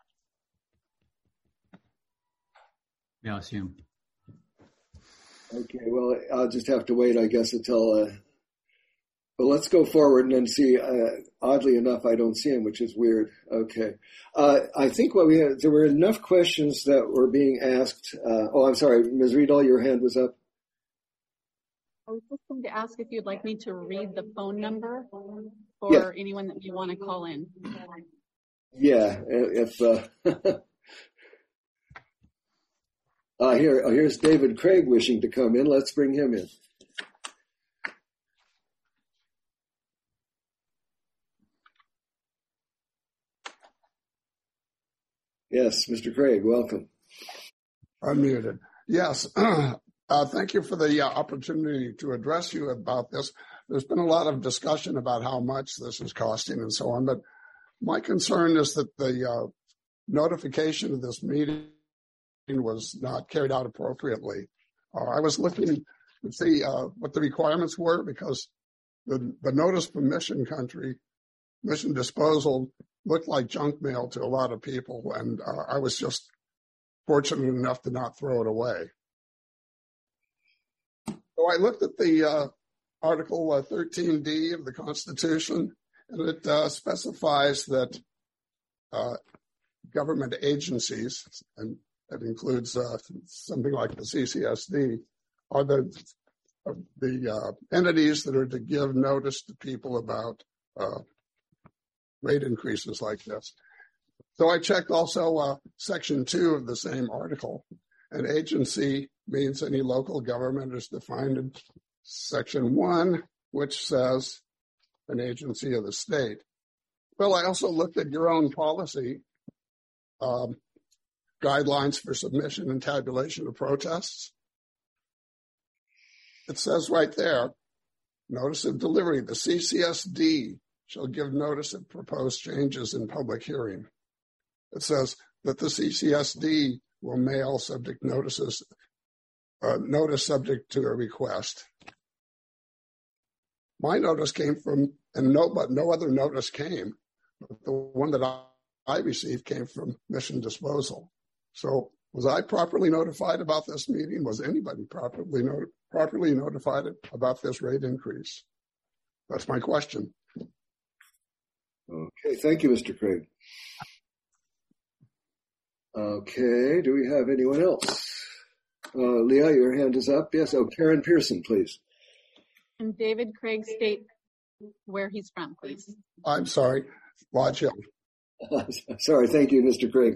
Yeah, I see him. Okay, well, I'll just have to wait, I guess, until, uh, but let's go forward and then see. Uh, oddly enough, I don't see him, which is weird. Okay. Uh, I think what we had, there were enough questions that were being asked. Uh, oh, I'm sorry, Miz Riedel, your hand was up. I was just going to ask if you'd like me to read the phone number for yes. anyone that you want to call in. Yeah, if, uh, uh here, oh, here's David Craig wishing to come in. Let's bring him in. Yes, Mister Craig, welcome. Unmuted. Yes. Uh, thank you for the uh, opportunity to address you about this. There's been a lot of discussion about how much this is costing and so on, but my concern is that the uh, notification of this meeting was not carried out appropriately. Uh, I was looking to see uh, what the requirements were because the, the notice from Mission Country, Mission Disposal, looked like junk mail to a lot of people, and uh, I was just fortunate enough to not throw it away. So I looked at the uh, Article uh, thirteen D of the Constitution, and it uh, specifies that uh, government agencies, and that includes uh, something like the C C S D, are the uh, the uh, entities that are to give notice to people about uh, rate increases like this. So I checked also uh, section two of the same article. An agency means any local government is defined in section one, which says an agency of the state. Well, I also looked at your own policy, um, guidelines for submission and tabulation of protests. It says right there, notice of delivery, the C C S D shall give notice of proposed changes in public hearing. It says that the C C S D will mail subject notices, uh, notice subject to a request. My notice came from, and no, but no other notice came. The one that I, I received came from Mission Disposal. So was I properly notified about this meeting? Was anybody properly not, properly notified about this rate increase? That's my question. Okay, thank you, Mister Craig. Okay, do we have anyone else? Uh, Leah, your hand is up. Yes, oh, Karen Pearson, please. And David Craig, state where he's from, please. I'm sorry, Lodge Hill. Sorry, thank you, Mister Craig.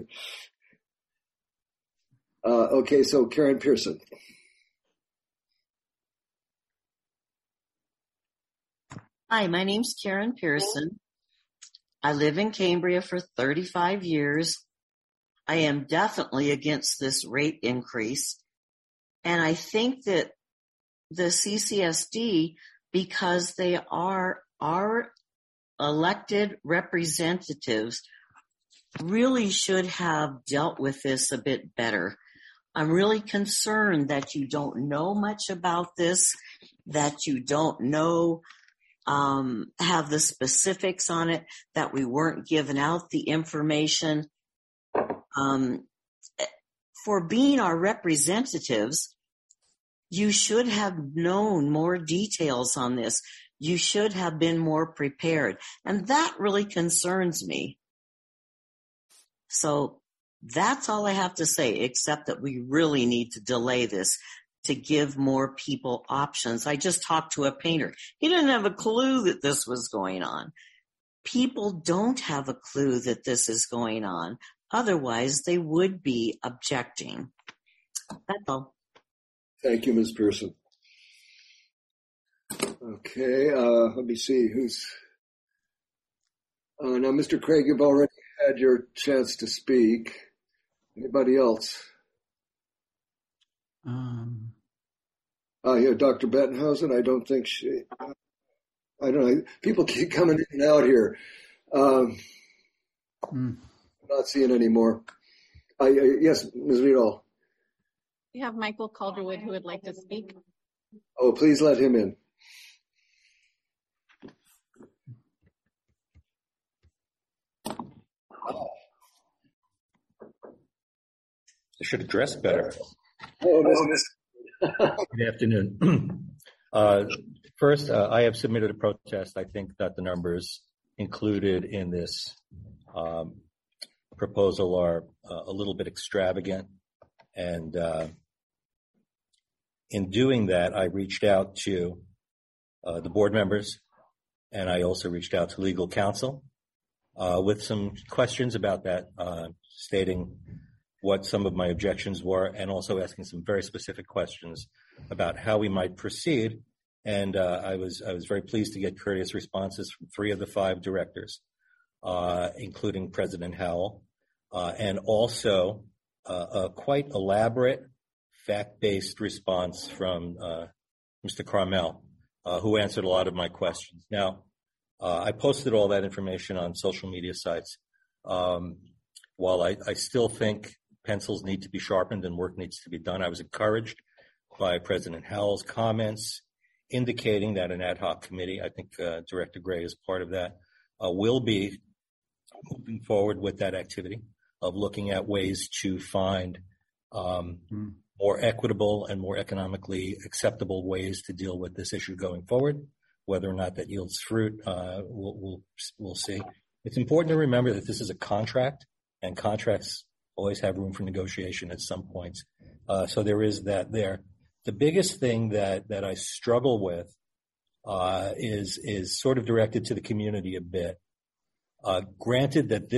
Uh, okay, so Karen Pearson. Hi, my name's Karen Pearson. I live in Cambria for thirty-five years. I am definitely against this rate increase. And I think that the C C S D, because they are our elected representatives, really should have dealt with this a bit better. I'm really concerned that you don't know much about this, that you don't know, um, have the specifics on it, that we weren't given out the information. Um, for being our representatives, you should have known more details on this. You should have been more prepared. And that really concerns me. So that's all I have to say, except that we really need to delay this to give more people options. I just talked to a painter. He didn't have a clue that this was going on. People don't have a clue that this is going on. Otherwise, they would be objecting. That's all. Thank you, Miz Pearson. Okay, uh, let me see who's. Uh, now, Mister Craig, you've already had your chance to speak. Anybody else? Um. Uh, yeah, Doctor Bettenhausen. I don't think she. Uh, I don't know. People keep coming in and out here. Um, mm. I'm not seeing any more. Uh, yes, Miz Riedel. We have Michael Calderwood who would like to speak. Oh, please let him in. I should have dressed better. Oh, no. Good afternoon. uh, first, uh, I have submitted a protest. I think that the numbers included in this um, proposal are uh, a little bit extravagant. And uh, in doing that, I reached out to uh, the board members, and I also reached out to legal counsel uh, with some questions about that, uh, stating what some of my objections were, and also asking some very specific questions about how we might proceed. And uh, I was I was very pleased to get courteous responses from three of the five directors, uh, including President Howell, uh, and also uh, a quite elaborate, fact-based response from uh, Mister Carmel, uh, who answered a lot of my questions. Now, uh, I posted all that information on social media sites. Um, while I, I still think pencils need to be sharpened and work needs to be done, I was encouraged by President Howell's comments indicating that an ad hoc committee, I think uh, Director Gray is part of that, uh, will be moving forward with that activity of looking at ways to find um, mm. more equitable and more economically acceptable ways to deal with this issue going forward. Whether or not that yields fruit, uh, we'll, we'll, we'll see. It's important to remember that this is a contract, and contracts always have room for negotiation at some points. Uh, so there is that there. The biggest thing that, that I struggle with uh, is, is sort of directed to the community a bit. Uh, granted that this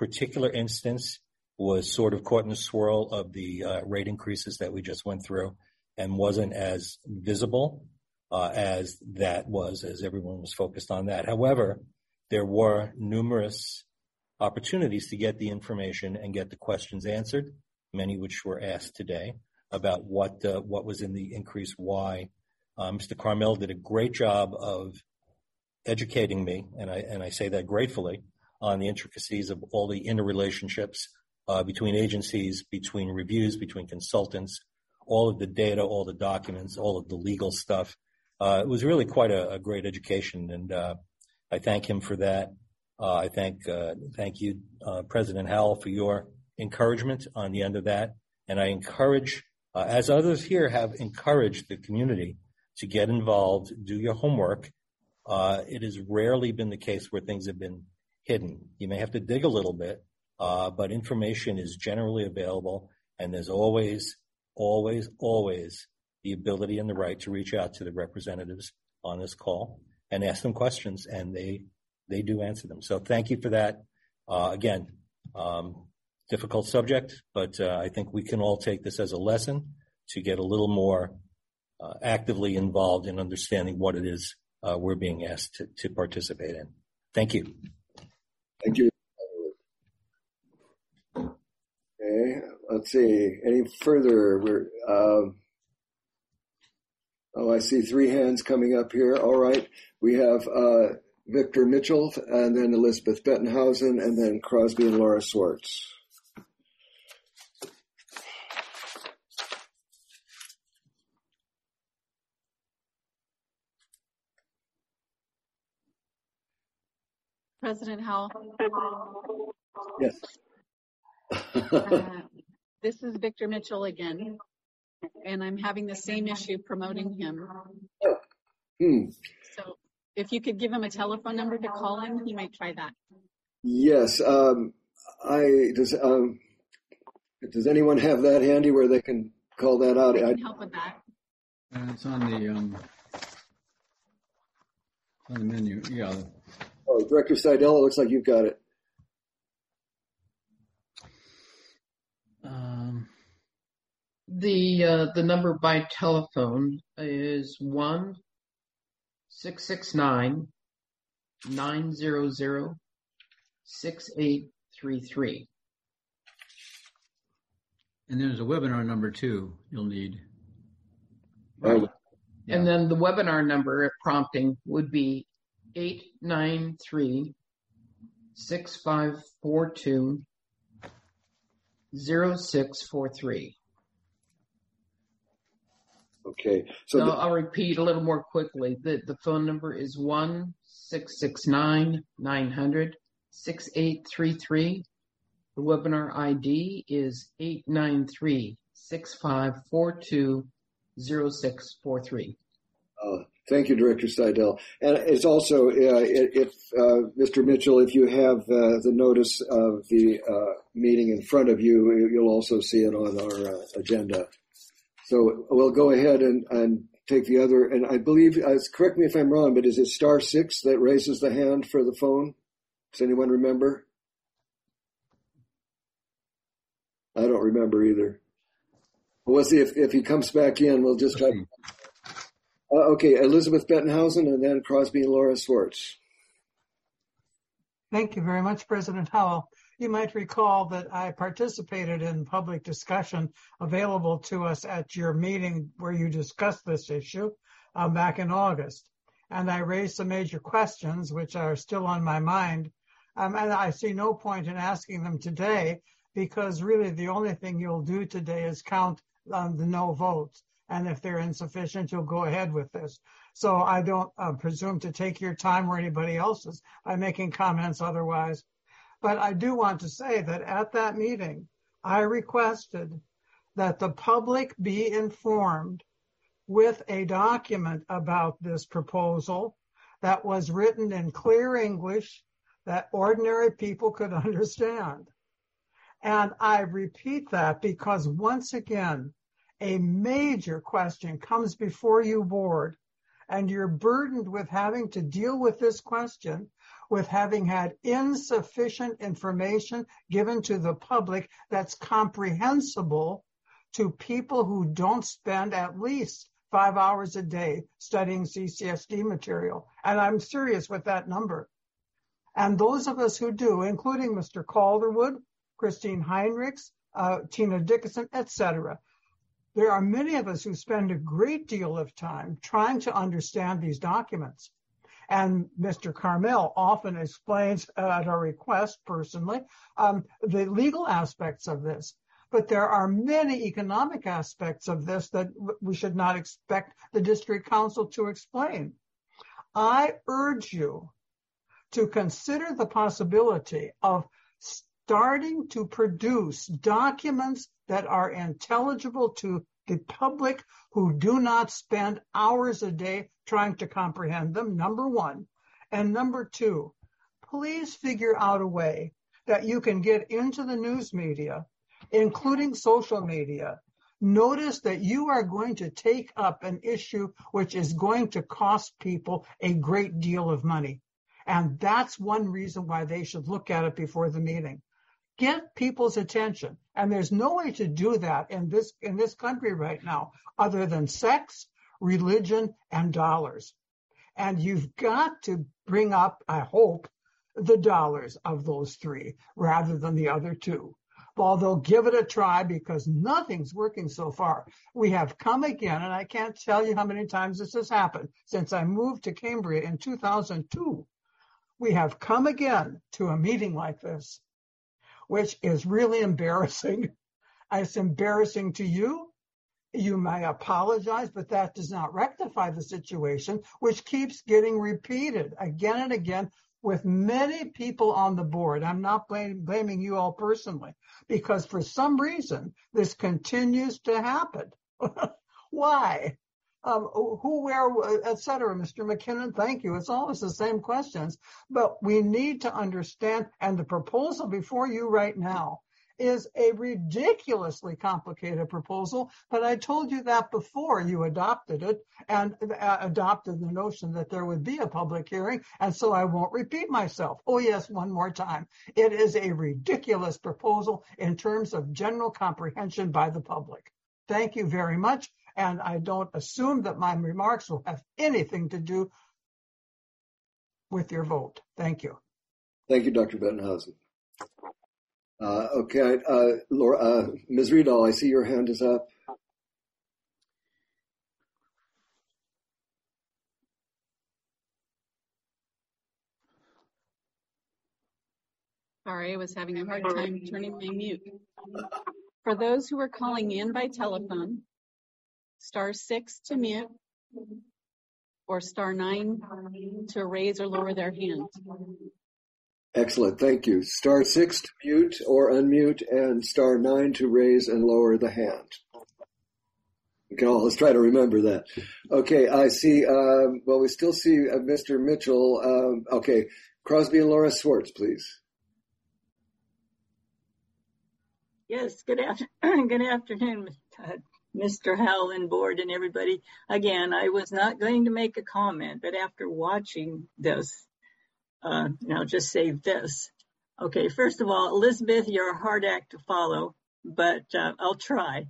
particular instance was sort of caught in the swirl of the uh, rate increases that we just went through and wasn't as visible uh, as that was, as everyone was focused on that. However, there were numerous opportunities to get the information and get the questions answered, many which were asked today about what uh, what was in the increase, why. Uh, Mister Carmel did a great job of educating me, and I and I say that gratefully, on the intricacies of all the interrelationships uh, between agencies, between reviews, between consultants, all of the data, all the documents, all of the legal stuff. Uh, it was really quite a, a great education, and uh, I thank him for that. Uh, I thank uh, thank you, uh, President Howell, for your encouragement on the end of that, and I encourage, uh, as others here have encouraged the community to get involved, do your homework. Uh, it has rarely been the case where things have been hidden. You may have to dig a little bit, uh, but information is generally available, and there's always, always, always the ability and the right to reach out to the representatives on this call and ask them questions, and they they do answer them. So thank you for that. Uh, again, um, difficult subject, but uh, I think we can all take this as a lesson to get a little more uh, actively involved in understanding what it is uh, we're being asked to, to participate in. Thank you. Thank you. Okay, let's see. Any further? We're, um, oh, I see three hands coming up here. All right. We have uh, Victor Mitchell, and then Elizabeth Bettenhausen, and then Crosby and Laura Swartz. President Howell. Yes. uh, this is Victor Mitchell again, and I'm having the same issue promoting him. Oh. Hmm. So if you could give him a telephone number to call him, he might try that. Yes. Um, I does. Um, does anyone have that handy where they can call that out? I can help with that. Uh, it's on the um, on the menu. Yeah. Oh, Director Seidel, it looks like you've got it. Um, the uh, the number by telephone is one six six nine nine zero zero six eight three three. And there's a webinar number too. You'll need. Right. Yeah. And then the webinar number at prompting would be eight nine three six five four two zero six four three. Okay. So, so the, I'll repeat a little more quickly. The the phone number is one six six nine nine hundred six eight three three. The webinar I D is eight nine three six five four two zero six four three. Uh, thank you, Director Seidel. And it's also, uh, if uh, Mister Mitchell, if you have uh, the notice of the uh, meeting in front of you, you'll also see it on our uh, agenda. So we'll go ahead and, and take the other. And I believe, uh, correct me if I'm wrong, but is it star six that raises the hand for the phone? Does anyone remember? I don't remember either. We'll see if, if he comes back in. We'll just type. Uh, okay, Elizabeth Bettenhausen, and then Crosby and Laura Swartz. Thank you very much, President Howell. You might recall that I participated in public discussion available to us at your meeting where you discussed this issue uh, back in August. And I raised some major questions, which are still on my mind. Um, and I see no point in asking them today, because really the only thing you'll do today is count um, the no votes. And if they're insufficient, you'll go ahead with this. So I don't uh, presume to take your time or anybody else's by making comments otherwise. But I do want to say that at that meeting, I requested that the public be informed with a document about this proposal that was written in clear English that ordinary people could understand. And I repeat that because once again, a major question comes before you, board, and you're burdened with having to deal with this question with having had insufficient information given to the public that's comprehensible to people who don't spend at least five hours a day studying C C S D material. And I'm serious with that number. And those of us who do, including Mister Calderwood, Christine Heinrichs, uh, Tina Dickinson, et cetera, there are many of us who spend a great deal of time trying to understand these documents. And Mister Carmel often explains uh, at our request personally um, the legal aspects of this. But there are many economic aspects of this that we should not expect the district council to explain. I urge you to consider the possibility of starting to produce documents that are intelligible to the public who do not spend hours a day trying to comprehend them, number one. And number two, please figure out a way that you can get into the news media, including social media. Notice that you are going to take up an issue which is going to cost people a great deal of money. And that's one reason why they should look at it before the meeting. Get people's attention. And there's no way to do that in this in this country right now other than sex, religion, and dollars. And you've got to bring up, I hope, the dollars of those three rather than the other two. Although give it a try because nothing's working so far. We have come again, and I can't tell you how many times this has happened since I moved to Cambria in two thousand two. We have come again to a meeting like this, which is really embarrassing. It's embarrassing to you. You may apologize, but that does not rectify the situation, which keeps getting repeated again and again with many people on the board. I'm not blame, blaming you all personally, because for some reason, this continues to happen. Why? Um, who, where, et cetera. Mister McKinnon, thank you. It's always the same questions, but we need to understand, and the proposal before you right now is a ridiculously complicated proposal, but I told you that before you adopted it and uh, adopted the notion that there would be a public hearing, and so I won't repeat myself. Oh yes, one more time. It is a ridiculous proposal in terms of general comprehension by the public. Thank you very much. And I don't assume that my remarks will have anything to do with your vote. Thank you. Thank you, Doctor Bettenhausen. Uh, okay, uh, Laura, uh, Miz Riedel, I see your hand is up. Sorry, I was having a hard time turning my mute. For those who are calling in by telephone, star six to mute, or star nine to raise or lower their hand. Excellent, thank you. Star six to mute or unmute, and star nine to raise and lower the hand. We can all, let's try to remember that. Okay, I see, um, well, we still see uh, Mister Mitchell. Um, okay, Crosby and Laura Swartz, please. Yes, good, after- good afternoon, uh, Mister Howell and board and everybody. Again, I was not going to make a comment, but after watching this, uh, and I'll just say this. Okay, first of all, Elizabeth, you're a hard act to follow, but uh, I'll try.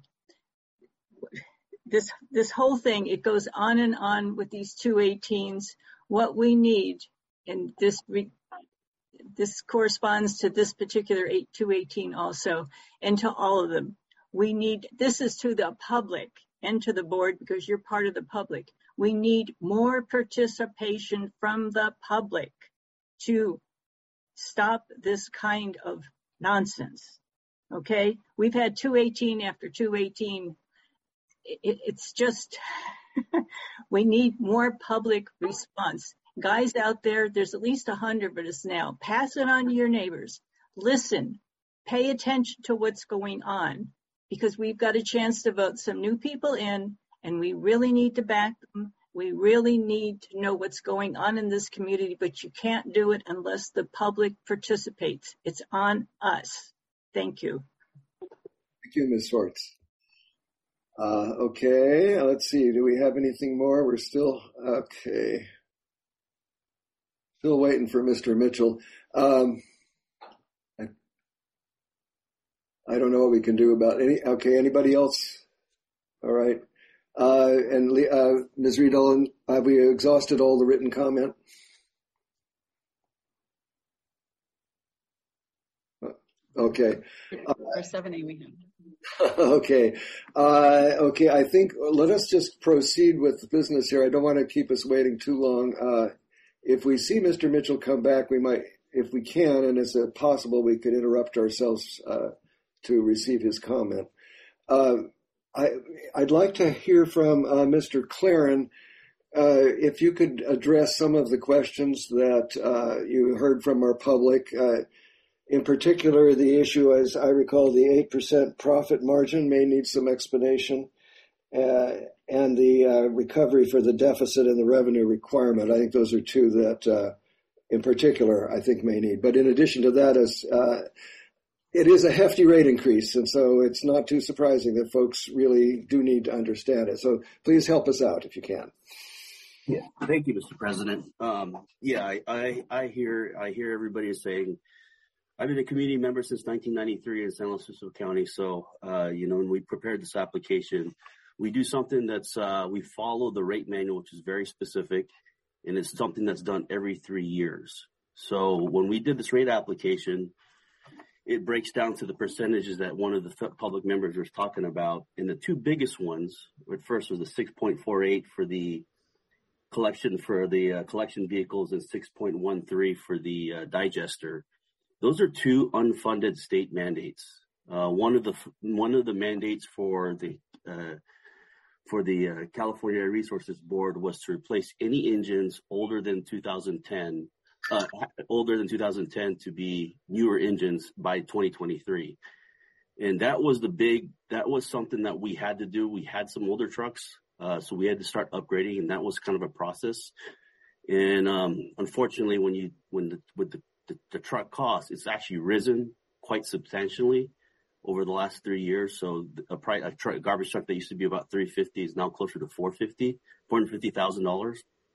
This this whole thing, it goes on and on with these two eighteens. What we need, and this re- this corresponds to this particular eight, two eighteen also, and to all of them. We need, this is to the public and to the board because you're part of the public. We need more participation from the public to stop this kind of nonsense. Okay? We've had two eighteen after two eighteen. It, it's just, we need more public response. Guys out there, there's at least a hundred of us now. Pass it on to your neighbors. Listen, pay attention to what's going on, because we've got a chance to vote some new people in, and we really need to back them. We really need to know what's going on in this community, but you can't do it unless the public participates. It's on us. Thank you. Thank you, Miz Swartz. Uh, okay, let's see. Do we have anything more? We're still, okay. Still waiting for Mister Mitchell. Um, I, I don't know what we can do about any. Okay, anybody else? All right. Uh, and uh, Miz Reed-Olin, have we exhausted all the written comment? Okay. Uh, For seven A, we have. okay. Uh, okay. I think let us just proceed with the business here. I don't want to keep us waiting too long. Uh, if we see Mister Mitchell come back, we might, if we can, and it's possible, we could interrupt ourselves uh, to receive his comment. Uh, I, I'd like to hear from uh, Mister Claren. Uh, if you could address some of the questions that uh, you heard from our public. Uh, In particular, the issue, as I recall, the eight percent profit margin may need some explanation, uh, and the uh, recovery for the deficit and the revenue requirement. I think those are two that, uh, in particular, I think may need. But in addition to that, as, uh, it is a hefty rate increase, and so it's not too surprising that folks really do need to understand it. So please help us out if you can. Yeah, thank you, Mister President. Um, yeah, I, I, I hear I hear everybody is saying, I've been a community member since nineteen ninety-three in San Luis Obispo County. So, uh, you know, when we prepared this application, we do something that's, uh, we follow the rate manual, which is very specific, and it's something that's done every three years. So when we did this rate application, it breaks down to the percentages that one of the public members was talking about. And the two biggest ones, at first was the six point four eight for the collection for the uh, collection vehicles and six point one three for the uh, digester. Those are two unfunded state mandates. Uh, one of the one of the mandates for the uh, for the uh, California Resources Board was to replace any engines older than two thousand ten, uh, older than two thousand ten to be newer engines by twenty twenty-three. And that was the big. That was something that we had to do. We had some older trucks, uh, so we had to start upgrading, and that was kind of a process. And um, unfortunately, when you when the with the The, the truck cost, it's actually risen quite substantially over the last three years. So a, price, a, truck, a garbage truck that used to be about three hundred fifty dollars is now closer to four hundred fifty thousand dollars, four hundred fifty thousand dollars.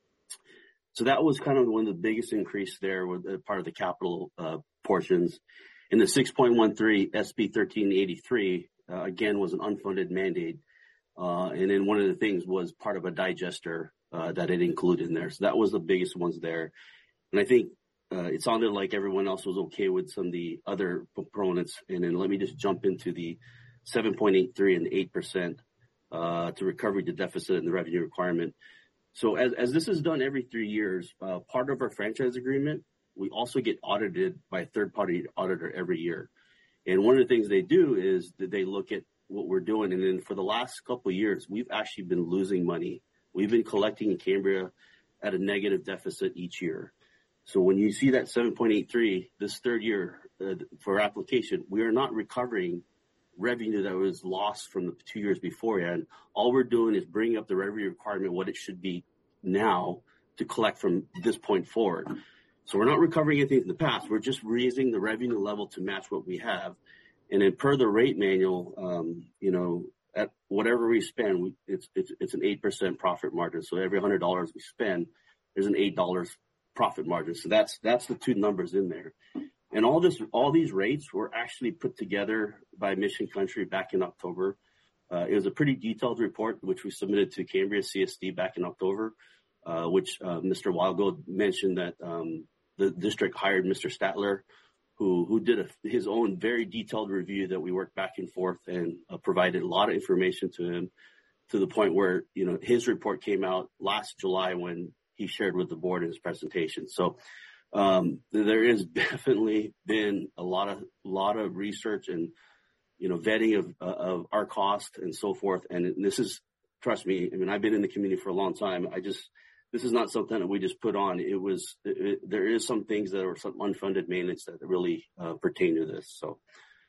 So that was kind of one of the biggest increase there with uh, part of the capital uh, portions. And the six point one three S B thirteen eighty-three, uh, again, was an unfunded mandate. Uh, and then one of the things was part of a digester uh, that it included in there. So that was the biggest ones there. And I think Uh, it sounded like everyone else was okay with some of the other proponents. And then let me just jump into the seven point eight three and eight percent uh, to recovery the deficit and the revenue requirement. So as, as this is done every three years, uh, part of our franchise agreement, we also get audited by a third-party auditor every year. And one of the things they do is that they look at what we're doing. And then for the last couple of years, we've actually been losing money. We've been collecting in Cambria at a negative deficit each year. So when you see that seven point eight three, this third year uh, for application, we are not recovering revenue that was lost from the two years beforehand. All we're doing is bringing up the revenue requirement, what it should be now to collect from this point forward. So we're not recovering anything from the past. We're just raising the revenue level to match what we have. And then per the rate manual, um, you know, at whatever we spend, we, it's, it's, it's an eight percent profit margin. So every one hundred dollars we spend, there's an eight dollars profit margin. So that's that's the two numbers in there. And all this all these rates were actually put together by Mission Country back in October. Uh, it was a pretty detailed report which we submitted to Cambria C S D back in October, uh, which uh, Mister Wildgold mentioned that um, the district hired Mister Statler, who who did a, his own very detailed review that we worked back and forth and uh, provided a lot of information to him, to the point where, you know, his report came out last July when he shared with the board in his presentation. So um, there has definitely been a lot of lot of research and, you know, vetting of uh, of our cost and so forth. And this is, trust me, I mean, I've been in the community for a long time. I just, this is not something that we just put on. It was, it, there is some things that are some unfunded maintenance that really uh, pertain to this. So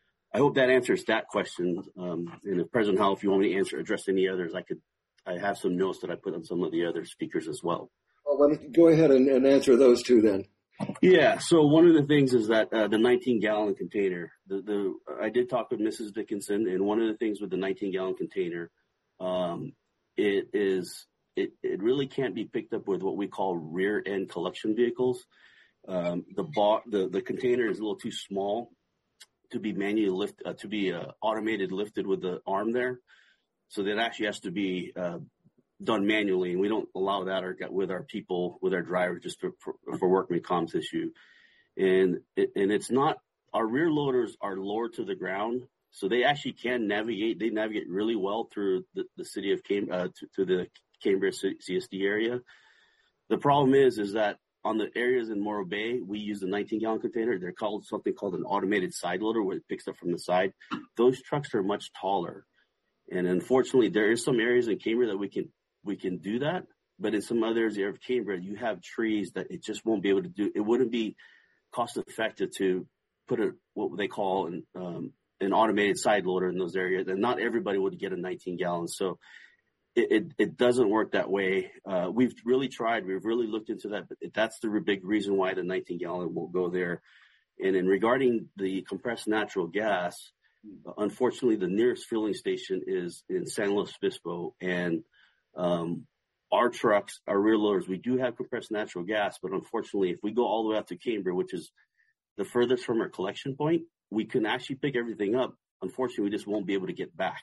I hope that answers that question. Um, and if President Howell, if you want me to answer, address any others, I could, I have some notes that I put on some of the other speakers as well. Well, let me go ahead and, and answer those two then. Yeah. So one of the things is that uh, the nineteen gallon container, the, the, I did talk with Missus Dickinson, and one of the things with the nineteen gallon container, um, it is it, it really can't be picked up with what we call rear end collection vehicles. Um, the, bar, the the container is a little too small to be manually lift, uh, to be uh, automated lifted with the arm there. So that actually has to be uh, done manually, and we don't allow that or with our people, with our drivers, just for, for, for workman comps issue. And and it's not, our rear loaders are lower to the ground, so they actually can navigate. They navigate really well through the, the city of Cam, uh, to, to the Cambria C S D area. The problem is, is that on the areas in Morro Bay, we use the nineteen gallon container. They're called something called an automated side loader, where it picks up from the side. Those trucks are much taller. And unfortunately, there is some areas in Cambria that we can, we can do that. But in some other areas of Cambria, you have trees that it just won't be able to do. It wouldn't be cost effective to put a, what they call an, um, an automated side loader in those areas. And not everybody would get a nineteen gallon. So It, it, it doesn't work that way. Uh, we've really tried. We've really looked into that, but that's the big reason why the nineteen gallon won't go there. And in regarding the compressed natural gas, uh, unfortunately, the nearest filling station is in San Luis Obispo, and um, our trucks, our rear loaders, we do have compressed natural gas, but unfortunately, if we go all the way out to Cambria, which is the furthest from our collection point, we can actually pick everything up. Unfortunately, we just won't be able to get back.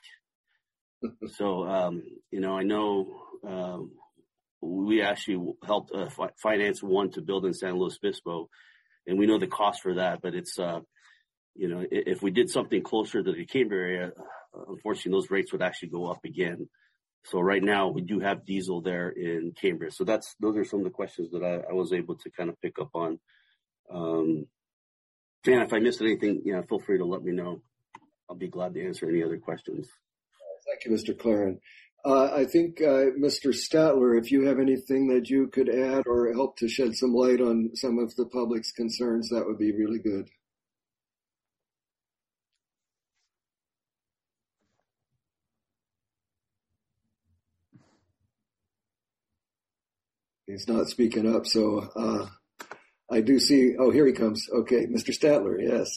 So, um, you know, I know um, we actually helped uh, fi- finance one to build in San Luis Obispo, and we know the cost for that. But it's, uh, you know, if we did something closer to the Cambria area, uh, unfortunately, those rates would actually go up again. So right now, we do have diesel there in Cambria. So that's those are some of the questions that I, I was able to kind of pick up on. Um, and if I missed anything, you know, feel free to let me know. I'll be glad to answer any other questions. Thank you, Mister Claren. Uh, I think, uh, Mister Statler, if you have anything that you could add or help to shed some light on some of the public's concerns, that would be really good. He's not speaking up, so uh, I do see. Oh, here he comes. Okay, Mister Statler, yes.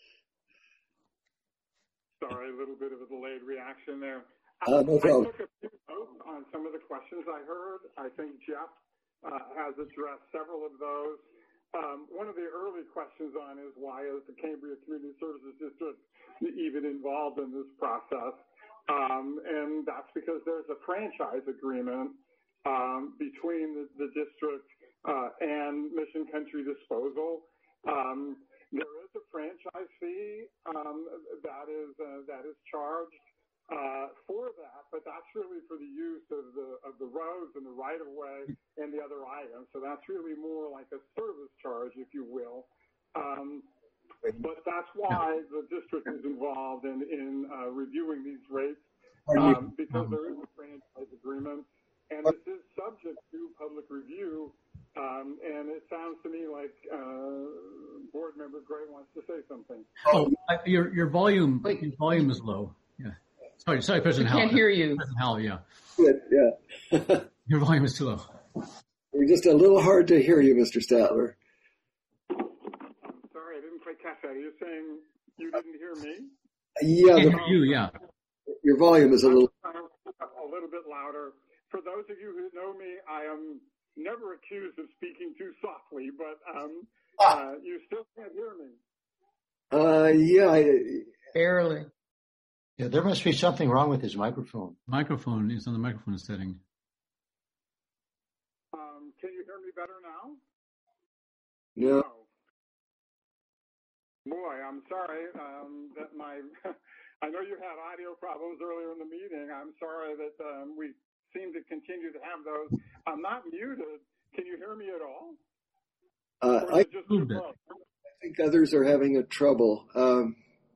Sorry, a little bit of a delayed reaction there. Uh, no problem. I took a few notes on some of the questions I heard. I think Jeff uh, has addressed several of those. Um, one of the early questions on is why is the Cambria Community Services District even involved in this process? Um, and that's because there's a franchise agreement um, between the, the district uh, and Mission Country Disposal. Um, there is a franchise fee um, that is uh, that is charged uh, for that, but that's really for the use of the of the roads and the right of way and the other items. So that's really more like a service charge, if you will. Um, but that's why the district is involved in in uh, reviewing these rates um, because there is a franchise agreement, and this is subject to public review. Um, and it sounds to me like uh, Board Member Gray wants to say something. Oh, your your volume your volume is low. Yeah. Sorry, sorry, President Howell. I can't hear you. President Howell, yeah. Good, yeah. Your volume is too low. You're just a little hard to hear you, Mister Statler. I'm sorry, I didn't quite catch that. Are you saying you didn't hear me? Yeah, I the, can hear you, yeah. Your volume is a little. A little bit louder. For those of you who know me, I am never accused of speaking too softly, but um, uh, you still can't hear me. Uh, yeah. I, Barely. Yeah, there must be something wrong with his microphone. Microphone is on the microphone setting. Um, can you hear me better now? No. No. Boy, I'm sorry um, that my. I know you had audio problems earlier in the meeting. I'm sorry that um, we seem to continue to have those. I'm not muted. Can you hear me at all? Uh, I, just I think others are having a trouble. Um,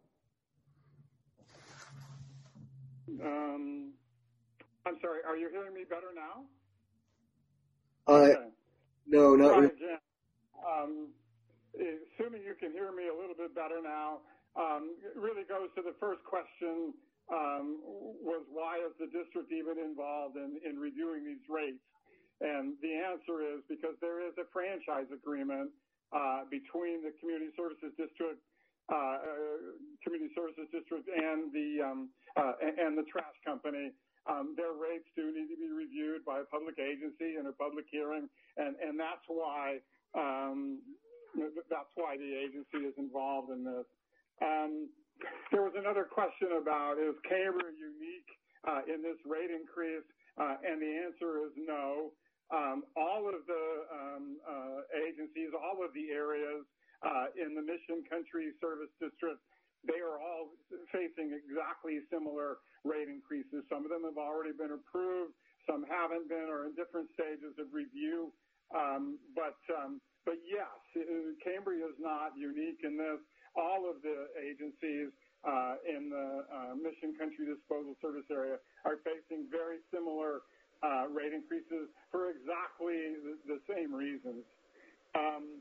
um, I'm sorry. Are you hearing me better now? I, okay. No, not really. Again, um, assuming you can hear me a little bit better now, um, it really goes to the first question. Um, was why is the district even involved in, in reviewing these rates? And the answer is because there is a franchise agreement uh, between the Community Services District, uh, uh, Community Services District, and the um, uh, and the trash company um, their rates do need to be reviewed by a public agency in a public hearing, and, and that's why um, that's why the agency is involved in this. Um, there was another question about, is Cambria unique uh, in this rate increase? Uh, and the answer is no. Um, all of the um, uh, agencies, all of the areas uh, in the Mission Country Service District, they are all facing exactly similar rate increases. Some of them have already been approved, some haven't been, or in different stages of review. Um, but um, but yes, Cambria is not unique in this. All of the agencies uh, in the uh, Mission Country Disposal Service area are facing very similar uh, rate increases for exactly the, the same reasons. Um,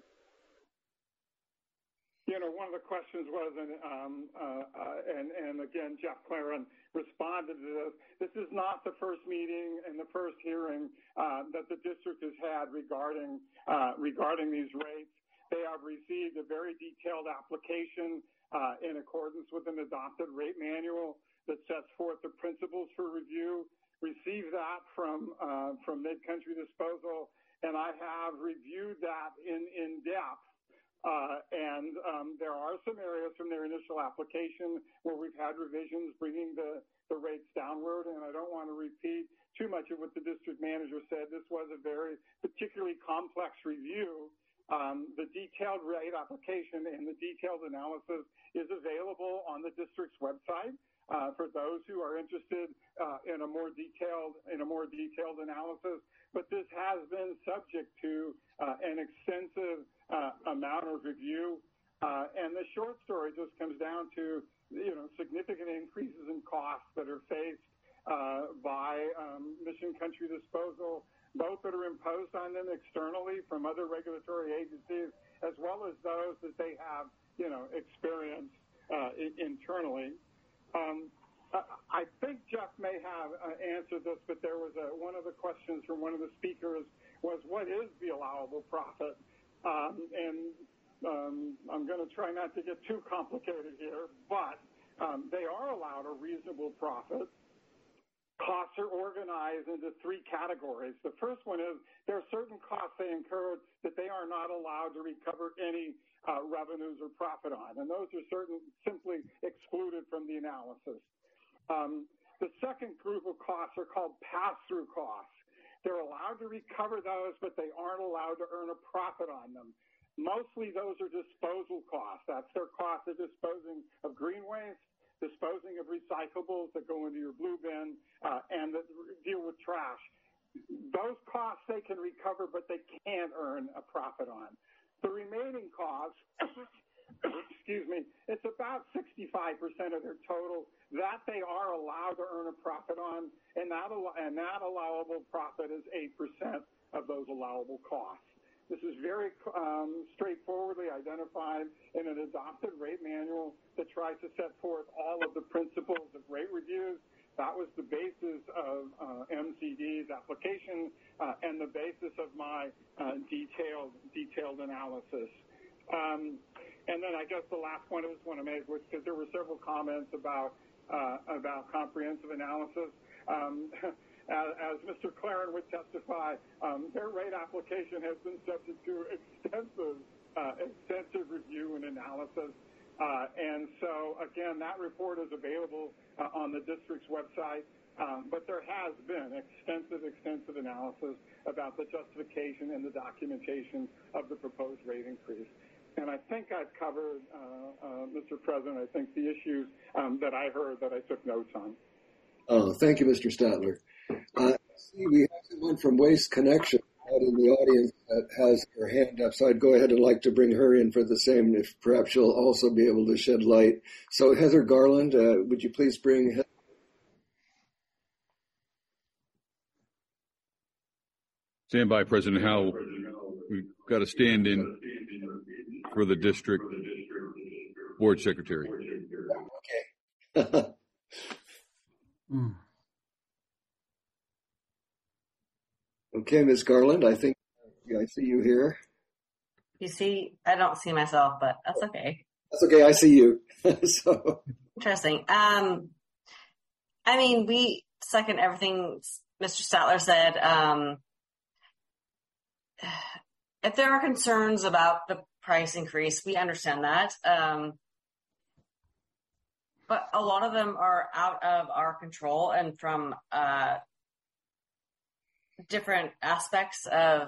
You know, one of the questions was, and, um, uh, uh, and, and again, Jeff Claren responded to this. This is not the first meeting and the first hearing uh, that the district has had regarding uh, regarding these rates. They have received a very detailed application uh, in accordance with an adopted rate manual that sets forth the principles for review. Received that from uh, from Mid-Country Disposal, and I have reviewed that in in depth. Uh, and um, there are some areas from their initial application where we've had revisions bringing the, the rates downward, and I don't want to repeat too much of what the district manager said. This was a very particularly complex review. Um, the detailed rate application and the detailed analysis is available on the district's website uh, for those who are interested uh, in a more detailed in a more detailed analysis. But this has been subject to uh, an extensive uh, amount of review, uh, and the short story just comes down to you know significant increases in costs that are faced uh, by um, Mission Country Disposal, both that are imposed on them externally from other regulatory agencies, as well as those that they have you know experienced uh, internally. Um, I think Jeff may have uh, answered this, but there was a, one of the questions from one of the speakers was, what is the allowable profit? Um, and um, I'm going to try not to get too complicated here, but um, they are allowed a reasonable profit. Costs are organized into three categories. The first one is there are certain costs they incur that they are not allowed to recover any uh, revenues or profit on, and those are certain simply excluded from the analysis. Um, the second group of costs are called pass-through costs. They're allowed to recover those, but they aren't allowed to earn a profit on them. Mostly those are disposal costs. That's their cost of disposing of green waste, disposing of recyclables that go into your blue bin, uh, and that deal with trash. Those costs they can recover, but they can't earn a profit on. The remaining costs, excuse me, it's about sixty-five percent of their total that they are allowed to earn a profit on, and that, and that allowable profit is eight percent of those allowable costs. This is very um, straightforwardly identified in an adopted rate manual that tries to set forth all of the principles of rate reviews. That was the basis of uh, M C D's application uh, and the basis of my uh, detailed detailed analysis. Um, and then I guess the last point I just want to make was because there were several comments about uh, about comprehensive analysis. Um, as, as Mister Claren would testify, um, their rate application has been subject to extensive uh, extensive review and analysis. Uh, and so, again, that report is available uh, on the district's website, um, but there has been extensive, extensive analysis about the justification and the documentation of the proposed rate increase. And I think I've covered, uh, uh, Mister President, I think the issues um, that I heard that I took notes on. Oh, thank you, Mister Statler. Uh, see, we have someone from Waste Connection out in the audience that has her hand up, so I'd go ahead and like to bring her in for the same, if perhaps she'll also be able to shed light. So Heather Garland, uh, would you please bring Heather? Stand by, President Howell. We've got a stand-in for the district board secretary. Okay. mm. Okay, Miz Garland, I think yeah, I see you here. You see, I don't see myself, but that's okay. That's okay, I see you. So interesting. Um, I mean, we second everything Mister Statler said. Um, if there are concerns about the price increase, we understand that. Um, but a lot of them are out of our control and from uh, different aspects of,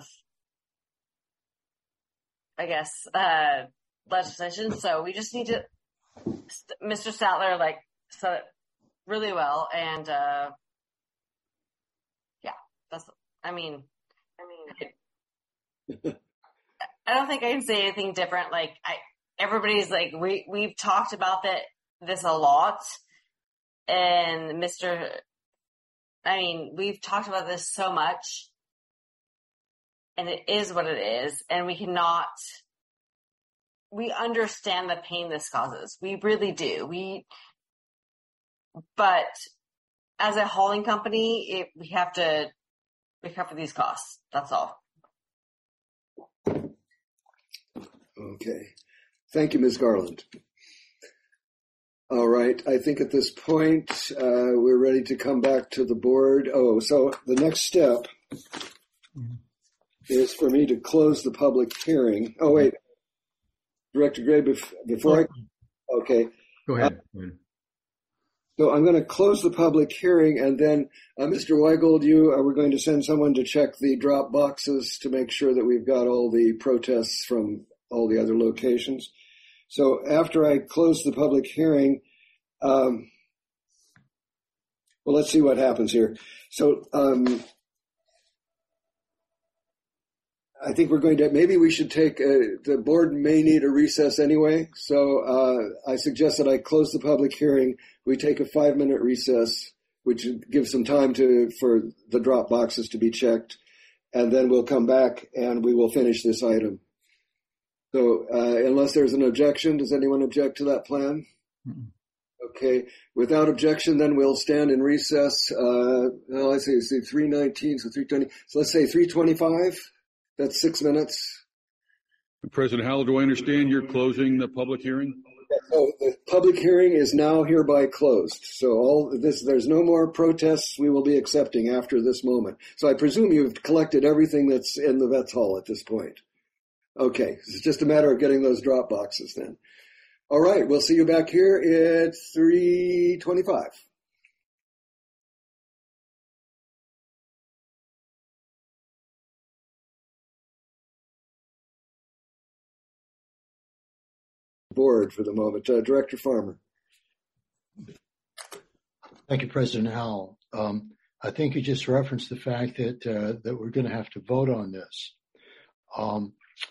I guess, uh, legislation. So we just need to, Mister Statler, like, said it really well. And, uh, yeah, that's, I mean, I mean, I don't think I can say anything different. Like, I, everybody's like, we, we've talked about that, this a lot. And Mister I mean, we've talked about this so much. And it is what it is. And we cannot, we understand the pain this causes. We really do. We, but as a hauling company, it, we have to recover these costs. That's all. Okay. Thank you, Miz Garland. All right. I think at this point, uh, we're ready to come back to the board. Oh, so the next step mm-hmm. is for me to close the public hearing. Oh, wait. Director Gray, before I, okay. Go ahead. Uh, so I'm going to close the public hearing, and then uh, Mister Weigold, you uh, we're going to send someone to check the drop boxes to make sure that we've got all the protests from all the other locations. So after I close the public hearing, um, well, let's see what happens here. So um, I think we're going to, maybe we should take, a, the board may need a recess anyway. So uh, I suggest that I close the public hearing. We take a five minute recess, which gives some time to, for the drop boxes to be checked. And then we'll come back and we will finish this item. So uh, unless there's an objection, does anyone object to that plan? Mm-hmm. Okay. Without objection, then we'll stand in recess. Uh, well, I say, say three nineteen, so three twenty. So let's say three twenty-five. That's six minutes. President Howell, do I understand you're closing the public hearing? So the public hearing is now hereby closed. So all this, there's no more protests we will be accepting after this moment. So I presume you've collected everything that's in the Vets Hall at this point. Okay, it's just a matter of getting those drop boxes then. All right, we'll see you back here at three twenty-five. Board for the moment. Uh, Director Farmer. Thank you, President Howell. Um, I think you just referenced the fact that uh, that we're going to have to vote on this. Um,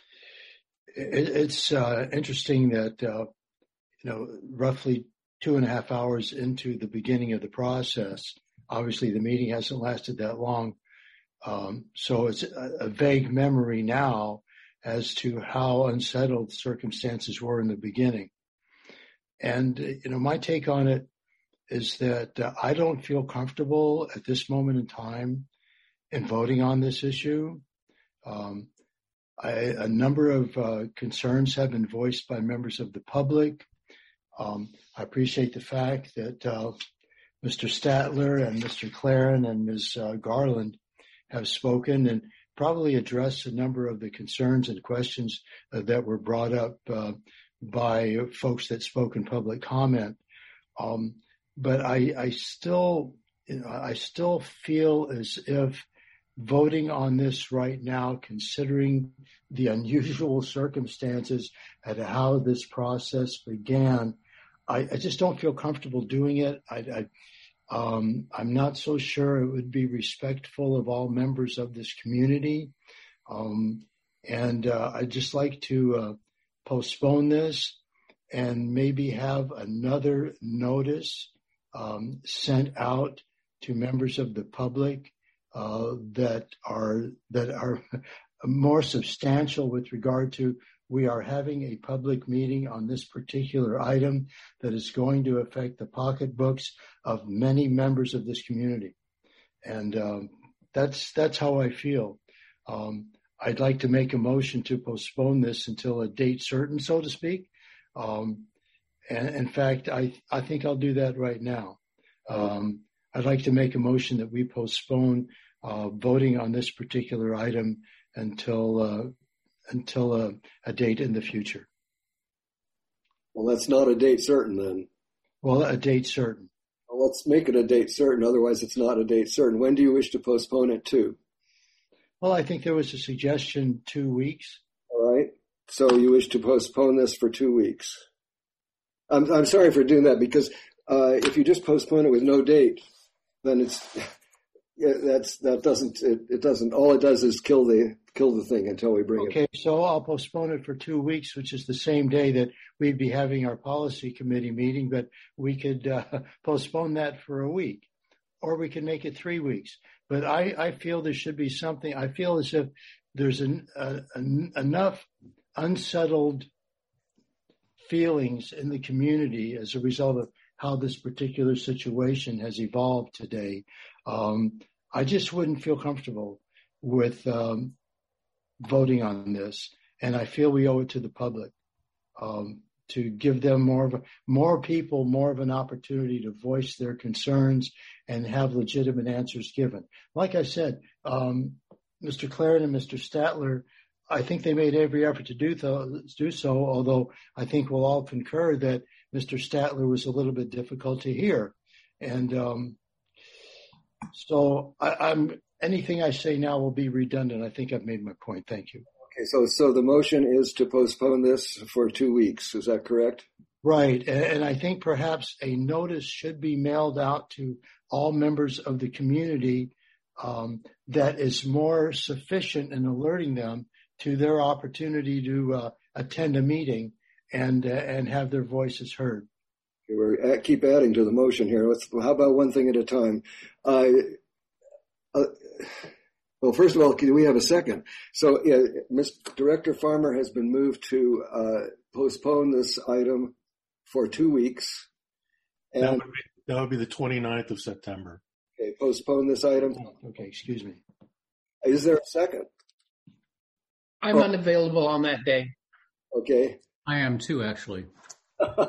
it, it's uh, interesting that uh, you know, roughly two and a half hours into the beginning of the process. Obviously, the meeting hasn't lasted that long, um, so it's a, a vague memory now as to how unsettled circumstances were in the beginning. And, you know, my take on it is that uh, I don't feel comfortable at this moment in time in voting on this issue. Um, I, a number of uh, concerns have been voiced by members of the public. Um, I appreciate the fact that uh, Mister Statler and Mister Claren and Miz Uh, Garland have spoken and probably address a number of the concerns and questions uh, that were brought up uh, by folks that spoke in public comment. Um, but I, I still, you know, I still feel as if voting on this right now, considering the unusual circumstances and how this process began, I, I just don't feel comfortable doing it. I, I Um, I'm not so sure it would be respectful of all members of this community. Um, and uh, I'd just like to uh, postpone this and maybe have another notice um, sent out to members of the public uh, that are that are more substantial with regard to we are having a public meeting on this particular item that is going to affect the pocketbooks of many members of this community. And um, that's that's how I feel. Um, I'd like to make a motion to postpone this until a date certain, so to speak. Um, and in fact, I, I think I'll do that right now. Um, I'd like to make a motion that we postpone uh, voting on this particular item until uh, until uh, a date in the future. Well, that's not a date certain then. Well, a date certain. Well, let's make it a date certain. Otherwise, it's not a date certain. When do you wish to postpone it to? Well, I think there was a suggestion two weeks. All right. So you wish to postpone this for two weeks. I'm, I'm sorry for doing that because uh, if you just postpone it with no date, then it's yeah, that's that doesn't it, it doesn't all it does is kill the kill the thing until we bring okay, it. Okay, so I'll postpone it for two weeks, which is the same day that we'd be having our policy committee meeting, but we could uh, postpone that for a week, or we can make it three weeks. But I, I feel there should be something. I feel as if there's an, uh, an, enough unsettled feelings in the community as a result of how this particular situation has evolved today. Um, I just wouldn't feel comfortable with um, voting on this, and I feel we owe it to the public um, to give them more of a, more people more of an opportunity to voice their concerns and have legitimate answers given. Like I said, um, Mister Claren and Mister Statler, I think they made every effort to do, th- do so, although I think we'll all concur that Mister Statler was a little bit difficult to hear. And um, so I, I'm anything I say now will be redundant. I think I've made my point. Thank you. Okay, so so the motion is to postpone this for two weeks. Is that correct? Right. And, and I think perhaps a notice should be mailed out to all members of the community um, that is more sufficient in alerting them to their opportunity to uh, attend a meeting and uh, and have their voices heard. Okay, we're at, keep adding to the motion here. Let's, how about one thing at a time? Uh, uh, well, first of all, can we have a second? So, yeah, Mister Director Farmer has been moved to uh, postpone this item for two weeks. And that would be, that would be the twenty-ninth of September. Okay, postpone this item. Okay, excuse me. Is there a second? I'm oh. unavailable on that day. Okay. I am too, actually. uh,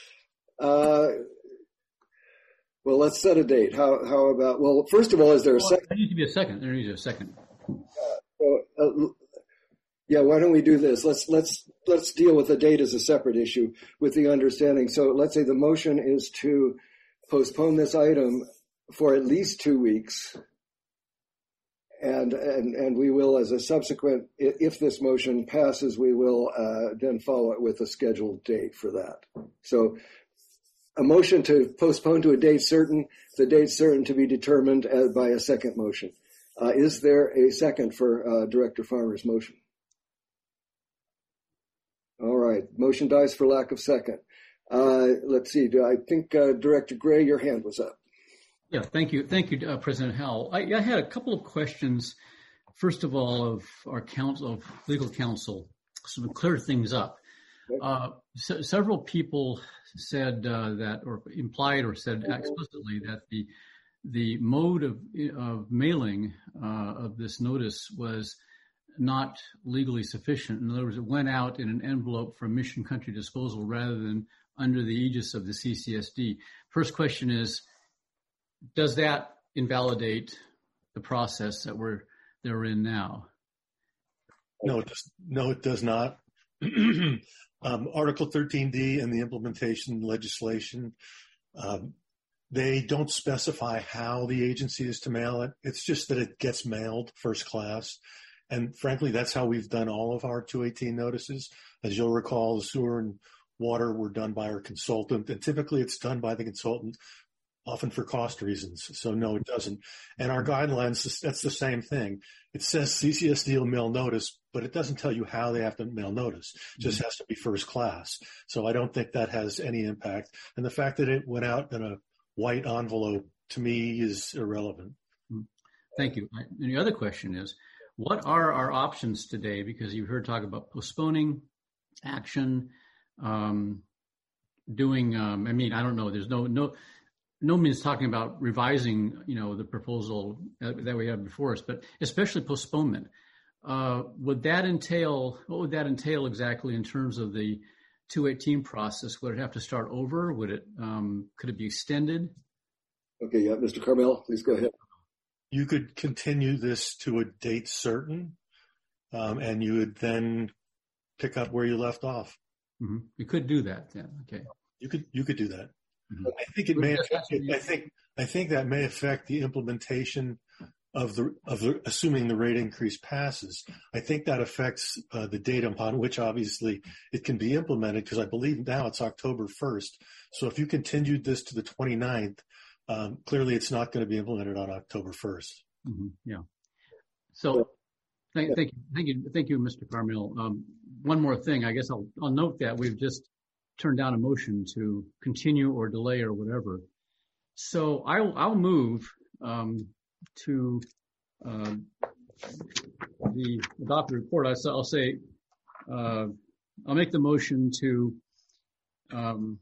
well, let's set a date. How how about, well, first of all, is there a well, second? There needs to be a second. There needs to be a second. Uh, so, uh, yeah, why don't we do this? Let's let's let's deal with the date as a separate issue with the understanding. So let's say the motion is to postpone this item for at least two weeks. And, and and we will, as a subsequent, if this motion passes, we will uh, then follow it with a scheduled date for that. So a motion to postpone to a date certain, the date certain to be determined as, by a second motion. Uh, is there a second for uh, Director Farmer's motion? All right. Motion dies for lack of second. Uh, let's see. Do I think uh, Director Gray, your hand was up. Yeah, thank you. Thank you, uh, President Howell. I, I had a couple of questions, first of all, of our counsel, of legal counsel, so to clear things up. Uh, so, several people said uh, that, or implied or said explicitly that the the mode of, of mailing uh, of this notice was not legally sufficient. In other words, it went out in an envelope for mission country disposal rather than under the aegis of the C C S D. First question is, does that invalidate the process that we're they're in now? No, it does, no, it does not. um, Article thirteen D and the implementation legislation, um, they don't specify how the agency is to mail it. It's just that it gets mailed first class. And frankly, that's how we've done all of our two eighteen notices. As you'll recall, the sewer and water were done by our consultant, and typically it's done by the consultant, often for cost reasons. So no, it doesn't. And our guidelines, that's the same thing. It says C C S D will mail notice, but it doesn't tell you how they have to mail notice. It just mm-hmm. has to be first class. So I don't think that has any impact. And the fact that it went out in a white envelope, to me, is irrelevant. Thank you. And the other question is, what are our options today? Because you've heard talk about postponing action, um, doing, um, I mean, I don't know, there's no, no, no means talking about revising, you know, the proposal that we have before us, but especially postponement. Uh, would that entail, what would that entail exactly in terms of the two eighteen process? Would it have to start over? Would it, um, could it be extended? Okay, yeah, Mister Carmel, please go ahead. You could continue this to a date certain, um, and you would then pick up where you left off. Mm-hmm. You could do that. Yeah. Okay. You could you could do that. Mm-hmm. I think it may affect it. I think I think that may affect the implementation of the of the assuming the rate increase passes. I think that affects uh, the date upon which obviously it can be implemented, because I believe now it's October first. So if you continued this to the twenty-ninth, um, clearly it's not going to be implemented on October first. Mm-hmm. Yeah. So thank, thank you, thank you, thank you, Mister Carmel. Um, one more thing, I guess I'll I'll note that we've just turned down a motion to continue or delay or whatever. So I'll I'll move um, to uh, the adopt the report. I, I'll say uh, I'll make the motion to. Um,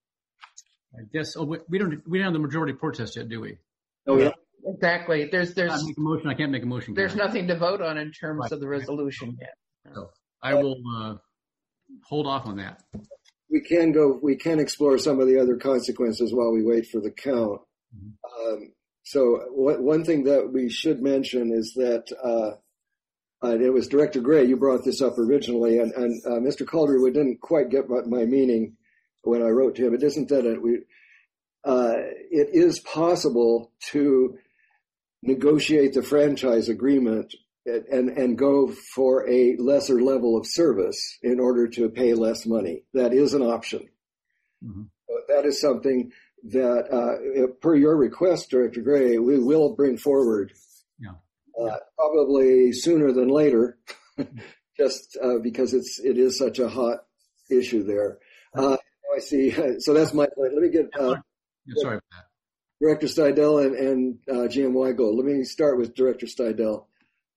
I guess oh, we don't we don't have the majority protest yet, do we? Oh yeah. Exactly. There's there's I make a motion. I can't make a motion. There's Karen. nothing to vote on in terms right. of the resolution yet. So I will uh, hold off on that. We can go. We can explore some of the other consequences while we wait for the count. Mm-hmm. Um, so what, one thing that we should mention is that uh, uh, it was Director Gray. You brought this up originally, and, and uh, Mister Calderwood didn't quite get what my meaning when I wrote to him. It isn't that it, we. Uh, it is possible to negotiate the franchise agreement and, and go for a lesser level of service in order to pay less money. That is an option. Mm-hmm. That is something that, uh, per your request, Director Gray, we will bring forward yeah. uh, probably sooner than later, just uh, because it's it is such a hot issue there. Uh, I see. So that's my point. Let me get uh, yeah, sorry about that. Director Steidel and, and uh, G M Weigel. Let me start with Director Steidel.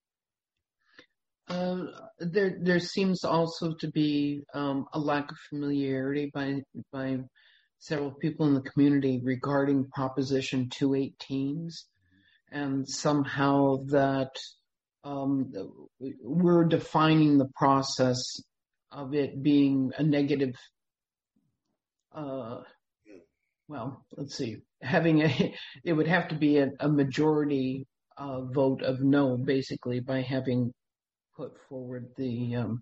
Uh, there, there seems also to be um, a lack of familiarity by by several people in the community regarding Proposition two eighteens, and somehow that um, we're defining the process of it being a negative. Uh, well, let's see. Having a, it would have to be a, a majority uh, vote of no, basically, by having put forward the um,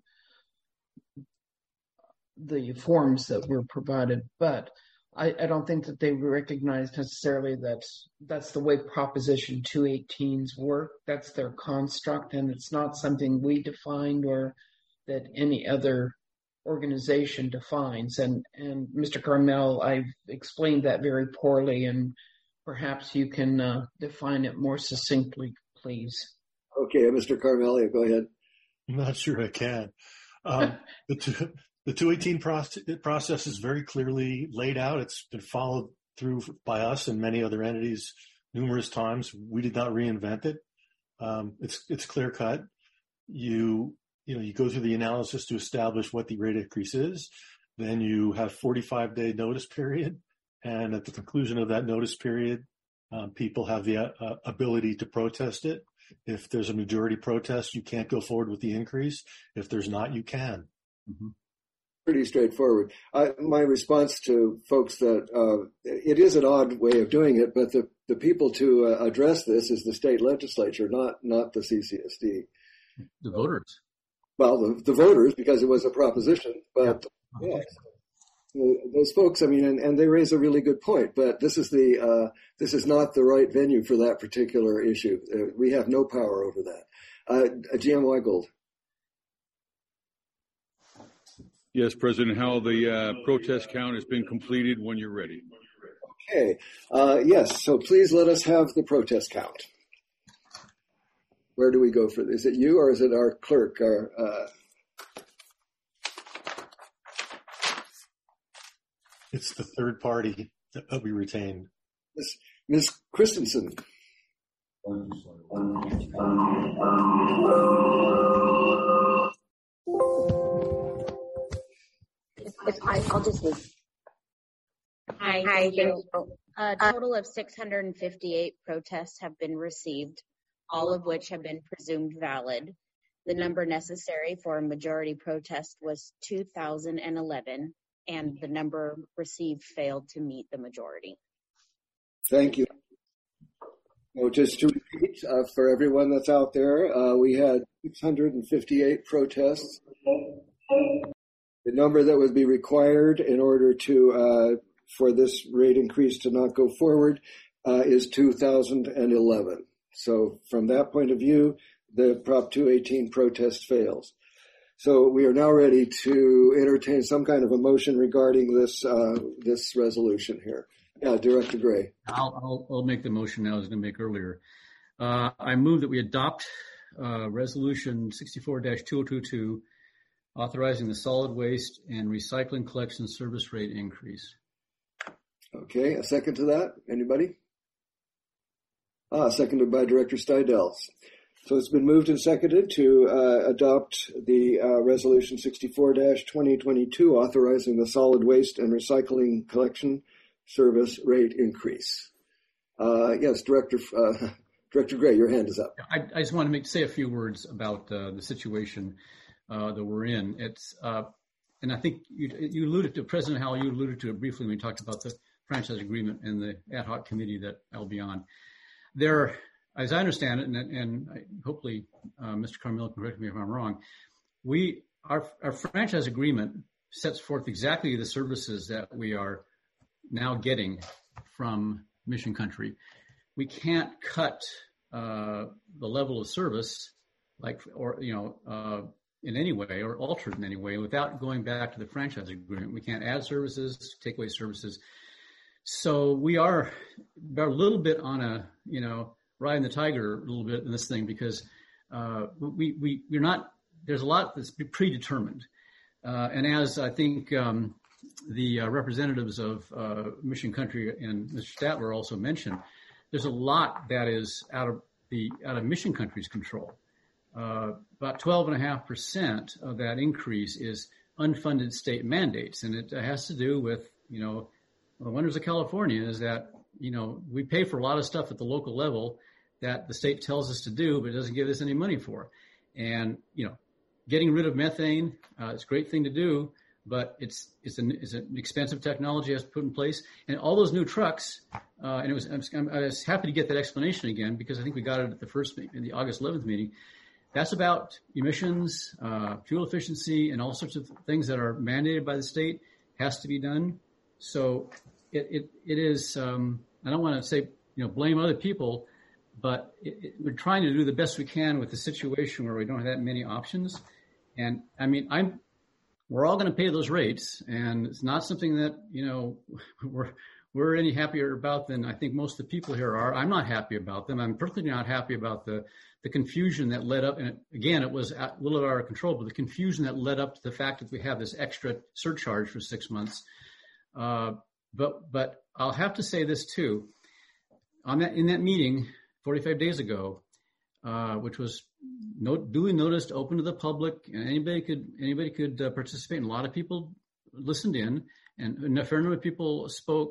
the forms that were provided, but I, I don't think that they recognize necessarily that that's the way Proposition two eighteens work. That's their construct, and it's not something we defined or that any other organization defines. And, and Mister Carmel, I've explained that very poorly, and perhaps you can uh, define it more succinctly, please. Okay, Mister Carmel, go ahead. I'm not sure I can. Um, the, two, the two eighteen process, process is very clearly laid out. It's been followed through by us and many other entities numerous times. We did not reinvent it. Um, it's it's clear cut. You you know you go through the analysis to establish what the rate increase is. Then you have forty-five day notice period, and at the conclusion of that notice period, um, people have the uh, ability to protest it. If there's a majority protest, you can't go forward with the increase. If there's not, you can. Mm-hmm. Pretty straightforward. I, my response to folks that uh, it is an odd way of doing it, but the, the people to uh, address this is the state legislature, not not the C C S D. The voters. Well, the, the voters, because it was a proposition, but yeah. Yeah. Those folks, I mean, and, and they raise a really good point, but this is the uh, this is not the right venue for that particular issue. Uh, we have no power over that. Uh, G M Weigel. Yes, President Howell, the uh, protest count has been completed when you're ready. Okay. Uh, yes, so please let us have the protest count. Where do we go for this? Is it you or is it our clerk? Our, uh, It's the third party that we retained. Miz Miz Christensen. If I, I'll just leave. Hi, Hi thank you. A total of six hundred fifty-eight protests have been received, all of which have been presumed valid. The number necessary for a majority protest was two thousand eleven. And the number received failed to meet the majority. Thank you. So just to repeat uh, for everyone that's out there, uh, we had six hundred fifty-eight protests. The number that would be required in order to uh, for this rate increase to not go forward uh, is two thousand eleven. So from that point of view, the Prop two eighteen protest fails. So we are now ready to entertain some kind of a motion regarding this uh, this resolution here. Yeah, Director Gray. I'll, I'll, I'll make the motion now, as I was going to make earlier. Uh, I move that we adopt uh, Resolution sixty-four dash two thousand twenty-two, authorizing the solid waste and recycling collection service rate increase. Okay, a second to that? Anybody? Ah, seconded by Director Steidel. So it's been moved and seconded to uh, adopt the uh, Resolution sixty-four dash twenty twenty-two, authorizing the solid waste and recycling collection service rate increase. Uh, yes, Director uh, Director Gray, your hand is up. I, I just want to make say a few words about uh, the situation uh, that we're in. It's uh, and I think you, you alluded to President Howell. You alluded to it briefly when we talked about the franchise agreement and the ad hoc committee that I'll be on. There, as I understand it, and, and I, hopefully uh, Mister Carmel can correct me if I'm wrong. We our our franchise agreement sets forth exactly the services that we are now getting from Mission Country. We can't cut uh, the level of service, like, or, you know, uh, in any way or alter it in any way without going back to the franchise agreement. We can't add services, take away services. So we are, are a little bit on a, you know, riding the tiger a little bit in this thing because uh, we, we, we're not, there's a lot that's predetermined. Uh, and as I think, um, the uh, representatives of uh, Mission Country and Mister Statler also mentioned, there's a lot that is out of the out of Mission Country's control. Uh, about twelve and a half percent of that increase is unfunded state mandates, and it has to do with, you know, the wonders of California is that, you know, we pay for a lot of stuff at the local level that the state tells us to do, but it doesn't give us any money for. And, you know, getting rid of methane, uh, it's a great thing to do. But it's it's an, it's an expensive technology that's put in place, and all those new trucks. Uh, and it was I'm, I was happy to get that explanation again because I think we got it at the first in the August eleventh meeting. That's about emissions, uh, fuel efficiency, and all sorts of things that are mandated by the state has to be done. So it it, it is. Um, I don't want to say you know blame other people, but it, it, we're trying to do the best we can with the situation where we don't have that many options. And I mean I'm. We're all going to pay those rates, and it's not something that, you know, we're we're any happier about than I think most of the people here are. I'm not happy about them. I'm personally not happy about the, the confusion that led up, and it, again, it was a little out of our control, but the confusion that led up to the fact that we have this extra surcharge for six months. Uh, but but I'll have to say this too. On that in that meeting forty-five days ago, uh, which was no, duly noticed, open to the public, and anybody could anybody could uh, participate. And a lot of people listened in, and a fair number of people spoke.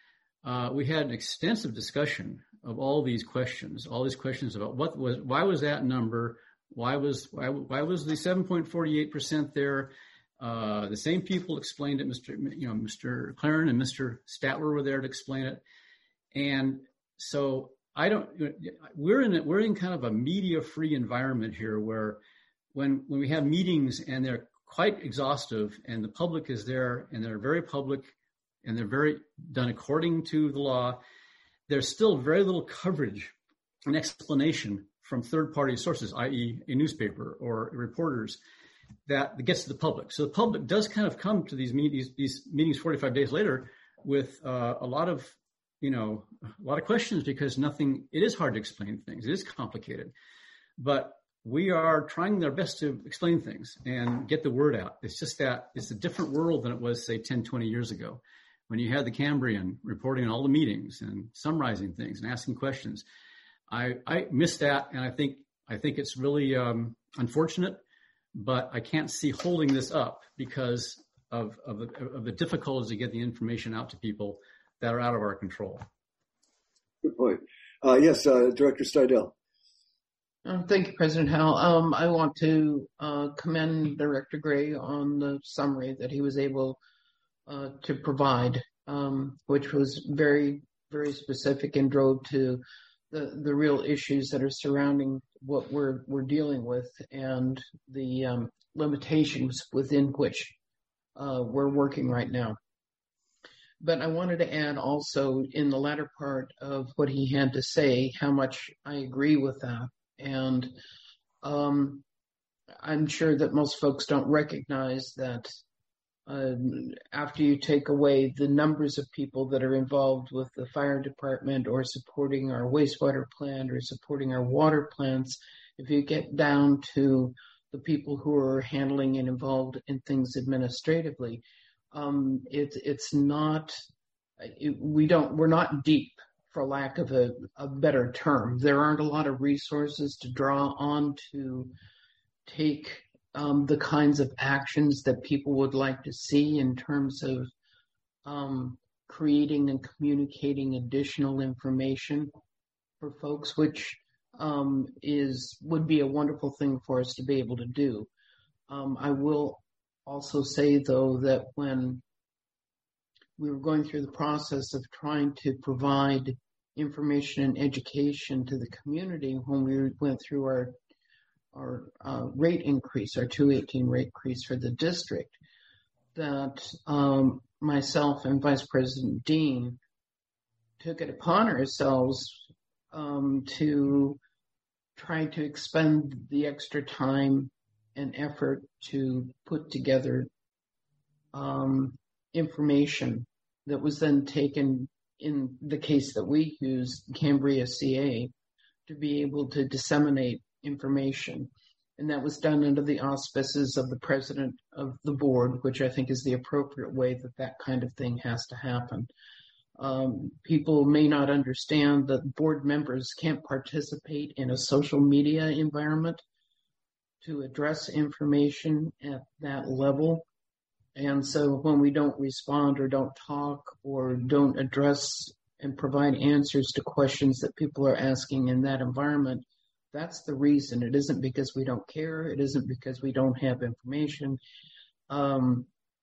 Uh, we had an extensive discussion of all these questions, all these questions about what was, why was that number, why was why, why was the seven point four eight percent there? Uh, the same people explained it. Mister You know, Mister Claren and Mister Statler were there to explain it, and so. I don't. We're in we're in kind of a media-free environment here, where when when we have meetings and they're quite exhaustive, and the public is there, and they're very public, and they're very done according to the law, there's still very little coverage and explanation from third-party sources, that is, a newspaper or reporters, that gets to the public. So the public does kind of come to these meetings, these meetings forty-five days later with uh, a lot of you know, a lot of questions because nothing, it is hard to explain things. It is complicated, but we are trying our best to explain things and get the word out. It's just that it's a different world than it was, say, ten, twenty years ago when you had the Cambrian reporting on all the meetings and summarizing things and asking questions. I, I miss that. And I think, I think it's really um, unfortunate, but I can't see holding this up because of, of, the, of the difficulties to get the information out to people that are out of our control. Good point. Uh, yes, uh, Director Steidel. Um, thank you, President Howell. Um, I want to uh, commend Director Gray on the summary that he was able uh, to provide, um, which was very, very specific and drove to the, the real issues that are surrounding what we're, we're dealing with and the um, limitations within which uh, we're working right now. But I wanted to add also in the latter part of what he had to say, how much I agree with that. And um, I'm sure that most folks don't recognize that uh, after you take away the numbers of people that are involved with the fire department or supporting our wastewater plant or supporting our water plants, if you get down to the people who are handling and involved in things administratively, um, it, it's not, it, we don't, we're not deep, for lack of a, a better term. There aren't a lot of resources to draw on to take um, the kinds of actions that people would like to see in terms of um, creating and communicating additional information for folks, which um, is would be a wonderful thing for us to be able to do. Um, I will also say, though, that when we were going through the process of trying to provide information and education to the community, when we went through our our uh, rate increase, our two eighteen rate increase for the district, that um, myself and Vice President Dean took it upon ourselves um, to try to expend the extra time and effort to put together um, information that was then taken, in the case that we used, Cambria C A, to be able to disseminate information. And that was done under the auspices of the president of the board, which I think is the appropriate way that that kind of thing has to happen. Um, people may not understand that board members can't participate in a social media environment to address information at that level. And so when we don't respond or don't talk or don't address and provide answers to questions that people are asking in that environment, that's the reason. It isn't because we don't care. It isn't because we don't have information. Um,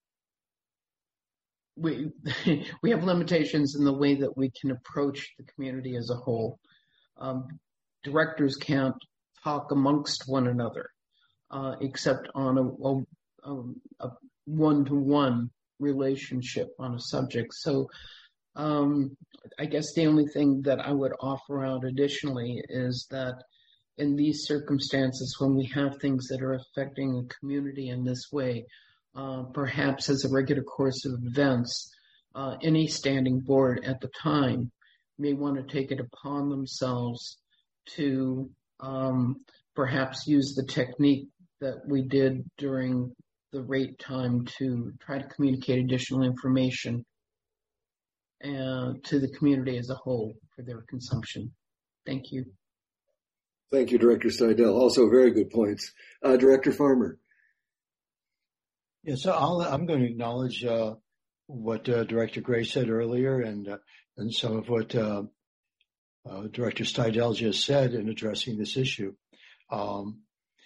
we we have limitations in the way that we can approach the community as a whole. Um, directors can't talk amongst one another uh, except on a, a, a one-to-one relationship on a subject. So um, I guess the only thing that I would offer out additionally is that in these circumstances, when we have things that are affecting the community in this way, uh, perhaps as a regular course of events, uh, any standing board at the time may want to take it upon themselves to um, perhaps use the technique that we did during the rate time to try to communicate additional information uh, to the community as a whole for their consumption. Thank you. Thank you, Director Seidel. Also very good points. Uh, Director Farmer. Yeah, so I'll, I'm going to acknowledge uh, what uh, Director Gray said earlier and uh, and some of what uh, uh, Director Seidel just said in addressing this issue. Um,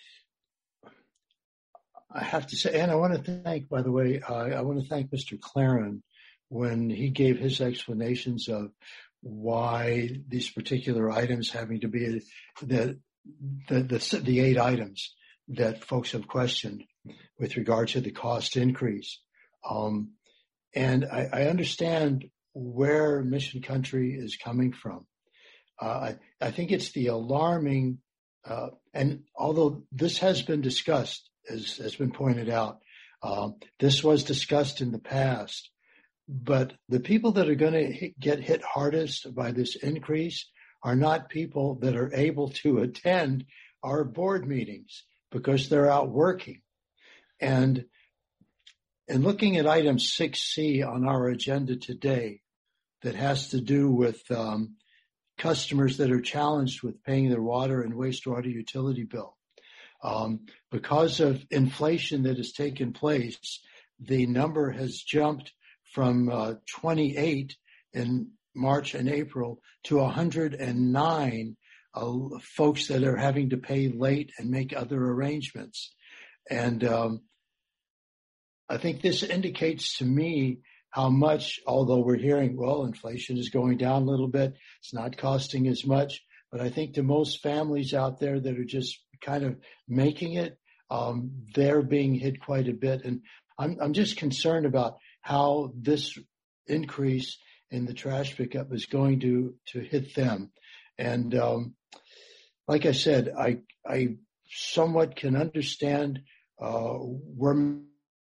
I have to say, and I want to thank, by the way, uh, I want to thank Mister Claren when he gave his explanations of why these particular items having to be the the the, the eight items that folks have questioned with regard to the cost increase. Um, and I, I understand where Mission Country is coming from. Uh, I, I think it's the alarming, uh, and although this has been discussed, as has been pointed out, um, this was discussed in the past. But the people that are going to get hit hardest by this increase are not people that are able to attend our board meetings because they're out working. And in looking at item six C on our agenda today, that has to do with um, customers that are challenged with paying their water and wastewater utility bill. Um, because of inflation that has taken place, the number has jumped from uh, twenty-eight in March and April to one hundred nine uh, folks that are having to pay late and make other arrangements. And um, I think this indicates to me how much, although we're hearing, well, inflation is going down a little bit, it's not costing as much. but I think to most families out there that are just kind of making it, um, they're being hit quite a bit. And I'm, I'm just concerned about how this increase in the trash pickup is going to, to hit them. And um, like I said, I, I somewhat can understand uh, where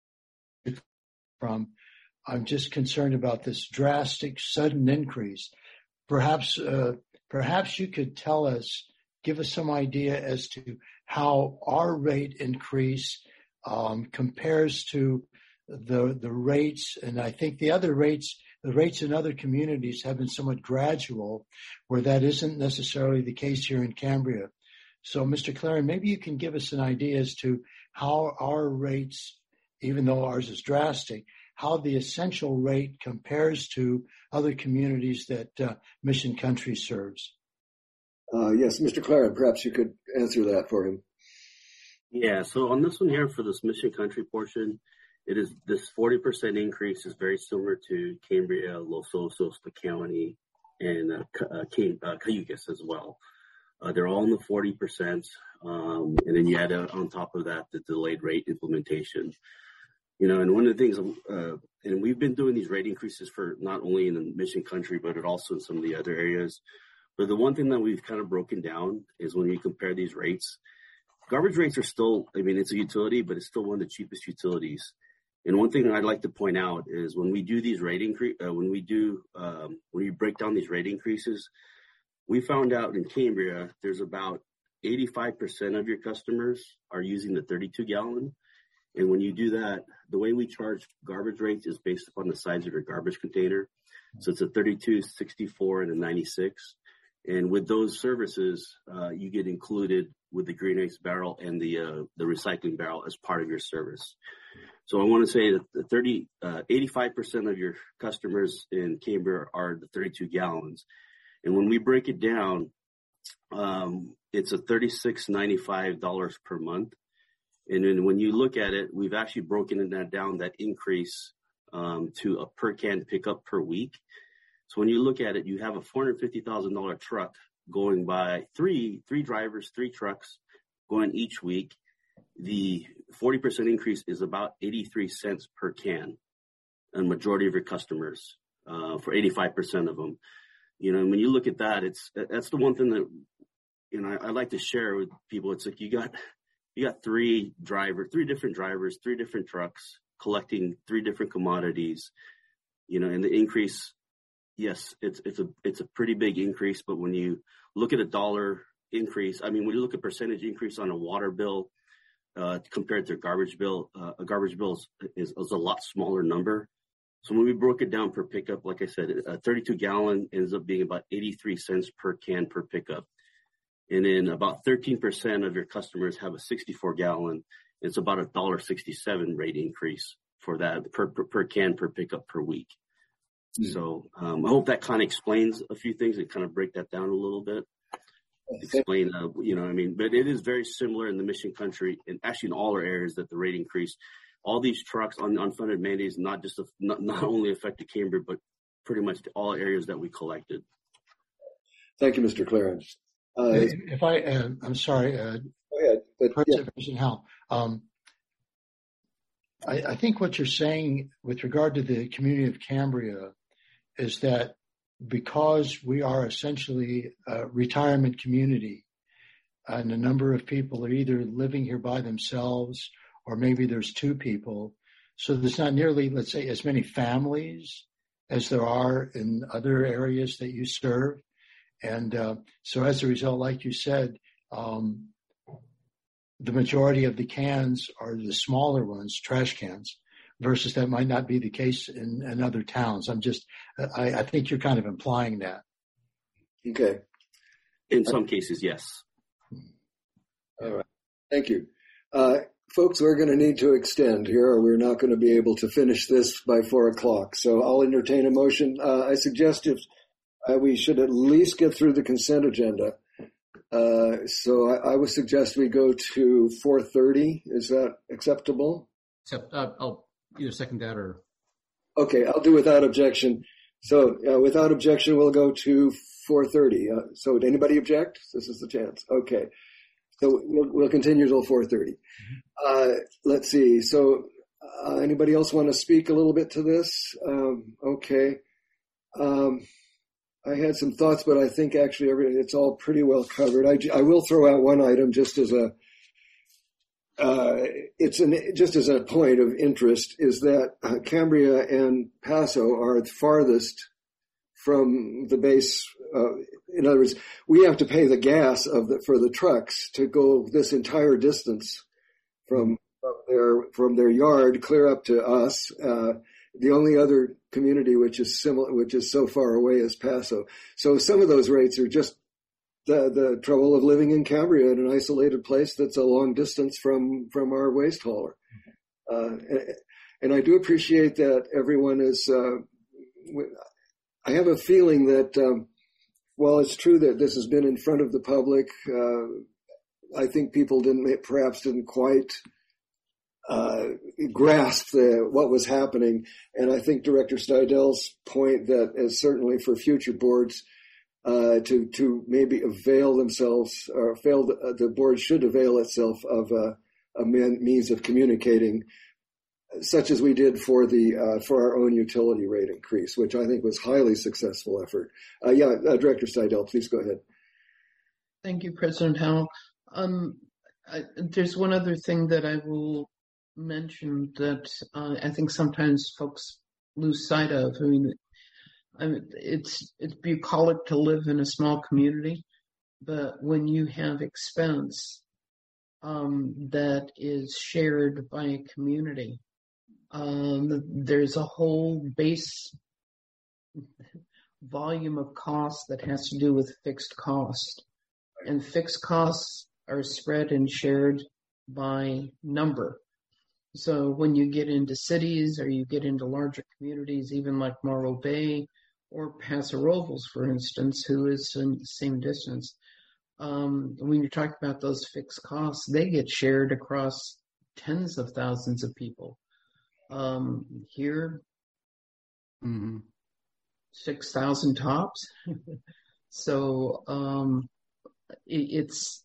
from. I'm just concerned about this drastic, sudden increase. Perhaps, uh, perhaps you could tell us, give us some idea as to how our rate increase um, compares to the the rates, and I think the other rates, the rates in other communities have been somewhat gradual, where that isn't necessarily the case here in Cambria. So, Mister Claren, maybe you can give us an idea as to how our rates, even though ours is drastic, how the essential rate compares to other communities that uh, Mission Country serves. Uh, yes, Mister Claren, perhaps you could answer that for him. Yeah, so on this one here for this Mission Country portion, it is this forty percent increase is very similar to Cambria, Los Osos, the county, and uh, uh, uh, Cayugas as well. Uh, they're all in the forty percent, um, and then you add uh, on top of that the delayed rate implementation. You know, and one of the things, uh, and we've been doing these rate increases for not only in the Mission Country, but it also in some of the other areas. But the one thing that we've kind of broken down is when we compare these rates, garbage rates are still, I mean, it's a utility, but it's still one of the cheapest utilities. And one thing I'd like to point out is when we do these rate increase, uh, when we do, um, when we break down these rate increases, we found out in Cambria, there's about eighty-five percent of your customers are using the thirty-two gallon. And when you do that, the way we charge garbage rates is based upon the size of your garbage container. So it's a thirty-two, sixty-four, and a ninety-six. And with those services, uh, you get included with the green waste barrel and the uh, the recycling barrel as part of your service. So I want to say that the thirty, uh, eighty-five percent of your customers in Cambria are the thirty-two gallons. And when we break it down, um, it's a thirty-six ninety-five dollars per month. And then when you look at it, we've actually broken that down, that increase um, to a per can pickup per week. So when you look at it, you have a four hundred fifty thousand dollars truck going by three, three drivers, three trucks going each week. The forty percent increase is about eighty-three cents per can, and majority of your customers, uh, for eighty-five percent of them. You know, and when you look at that, it's, that's the one thing that, you know, I, I like to share with people. It's like you got, you got three drivers, three different drivers, three different trucks collecting three different commodities, you know, and the increase, yes, it's, it's a, it's a pretty big increase, but when you look at a dollar increase, I mean, when you look at percentage increase on a water bill, uh, compared to a garbage bill, uh, a garbage bill is, is, is a lot smaller number. So when we broke it down per pickup, like I said, a thirty-two gallon ends up being about eighty-three cents per can per pickup. And then about thirteen percent of your customers have a sixty-four gallon. It's about a one dollar sixty-seven rate increase for that per, per, per can per pickup per week. Mm-hmm. So um, I hope that kind of explains a few things and kind of break that down a little bit. Explain, uh, you know, I mean, but it is very similar in the Mission Country and actually in all our areas that the rate increase. All these trucks on unfunded mandates not just not, not only affected Cambria, but pretty much all areas that we collected. Thank you, Mister Claren. Uh, if, if I, uh, I'm sorry, uh, go ahead, but, President yeah. Howell, um, I, I think what you're saying with regard to the community of Cambria is that because we are essentially a retirement community and a number of people are either living here by themselves or maybe there's two people. So there's not nearly, let's say, as many families as there are in other areas that you serve. And uh, so as a result, like you said, um, the majority of the cans are the smaller ones, trash cans, versus that might not be the case in, in other towns. I'm just, I, I think you're kind of implying that. Okay. In some cases, yes. All right. Thank you. Uh, Folks, we're going to need to extend here, or we're not going to be able to finish this by four o'clock. So I'll entertain a motion. Uh, I suggest if uh, we should at least get through the consent agenda. Uh, so I, I would suggest we go to four thirty. Is that acceptable? Except uh, I'll either second that or. Okay, I'll do without objection. So uh, without objection, we'll go to four thirty. Uh, so did anybody object? This is the chance. Okay. So we'll, we'll continue till four thirty. Uh, let's see. So uh, anybody else want to speak a little bit to this? Um, okay. Um, I had some thoughts, but I think actually every, it's all pretty well covered. I, I will throw out one item just as a, uh, it's an, just as a point of interest is that uh, Cambria and Paso are the farthest from the base. Uh, in other words, we have to pay the gas of the, for the trucks to go this entire distance from, from their, from their yard clear up to us. Uh, The only other community which is similar, which is so far away is Paso. So some of those rates are just the, the trouble of living in Cambria in an isolated place that's a long distance from, from our waste hauler. Uh, and, and I do appreciate that everyone is, uh, I have a feeling that, um, while it's true that this has been in front of the public, uh, I think people didn't, perhaps didn't quite Uh, grasp the, what was happening. And I think Director Steidel's point that is certainly for future boards uh, to to maybe avail themselves, or fail the, uh, the board should avail itself of a, a man, means of communicating, such as we did for the uh, for our own utility rate increase, which I think was highly successful effort. Uh, yeah, uh, Director Steidel, please go ahead. Thank you, President Howell. Um, I, there's one other thing that I will mentioned that uh, I think sometimes folks lose sight of. I mean, I mean, it's it's bucolic to live in a small community, but when you have expense um, that is shared by a community, um, there's a whole base volume of cost that has to do with fixed cost, and fixed costs are spread and shared by number. So when you get into cities or you get into larger communities, even like Morro Bay or Paso Robles, for instance, who is in the same distance, um, when you're talking about those fixed costs, they get shared across tens of thousands of people. Um, here, mm-hmm. six thousand tops. So um, it, it's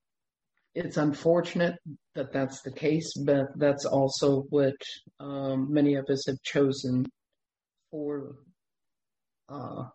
it's unfortunate that that's the case, but that's also what um, many of us have chosen for uh,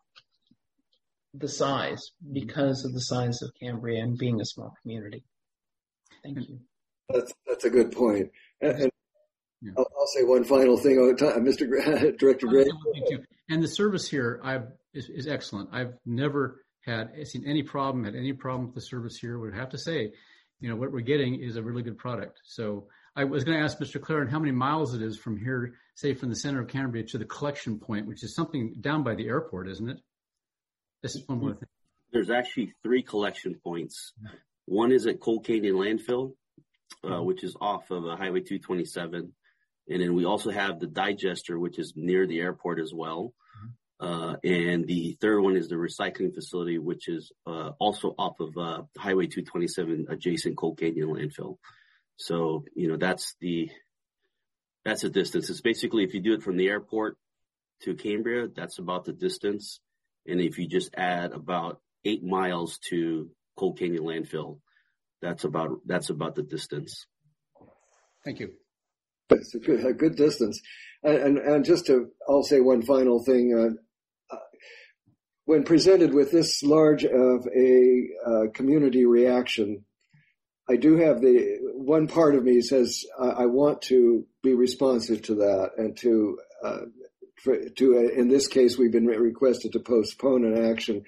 the size, because of the size of Cambria and being a small community. Thank you. That's that's a good point. And, and yeah. I'll, I'll say one final thing at a time, Mister Gra- Director Gray. And the service here I've, is, is excellent. I've never had seen any problem, had any problem with the service here. Would have to say, you know, what we're getting is a really good product. So I was going to ask Mister Claren how many miles it is from here, say from the center of Cambria to the collection point, which is something down by the airport, isn't it? This is one more thing. There's actually three collection points. One is at Coal Canyon Landfill, uh, which is off of uh, Highway two twenty-seven. And then we also have the digester, which is near the airport as well. Uh, and the third one is the recycling facility, which is uh, also off of uh, Highway two twenty-seven, adjacent Coal Canyon Landfill. So, you know, that's the that's the distance. It's basically, if you do it from the airport to Cambria, that's about the distance. And if you just add about eight miles to Coal Canyon Landfill, that's about that's about the distance. Thank you. It's a good, a good distance. And, and, and just to, I'll say one final thing. Uh, uh, when presented with this large of a uh, community reaction, I do have the, one part of me says I, I want to be responsive to that and to, uh, for, to uh, in this case, we've been requested to postpone an action.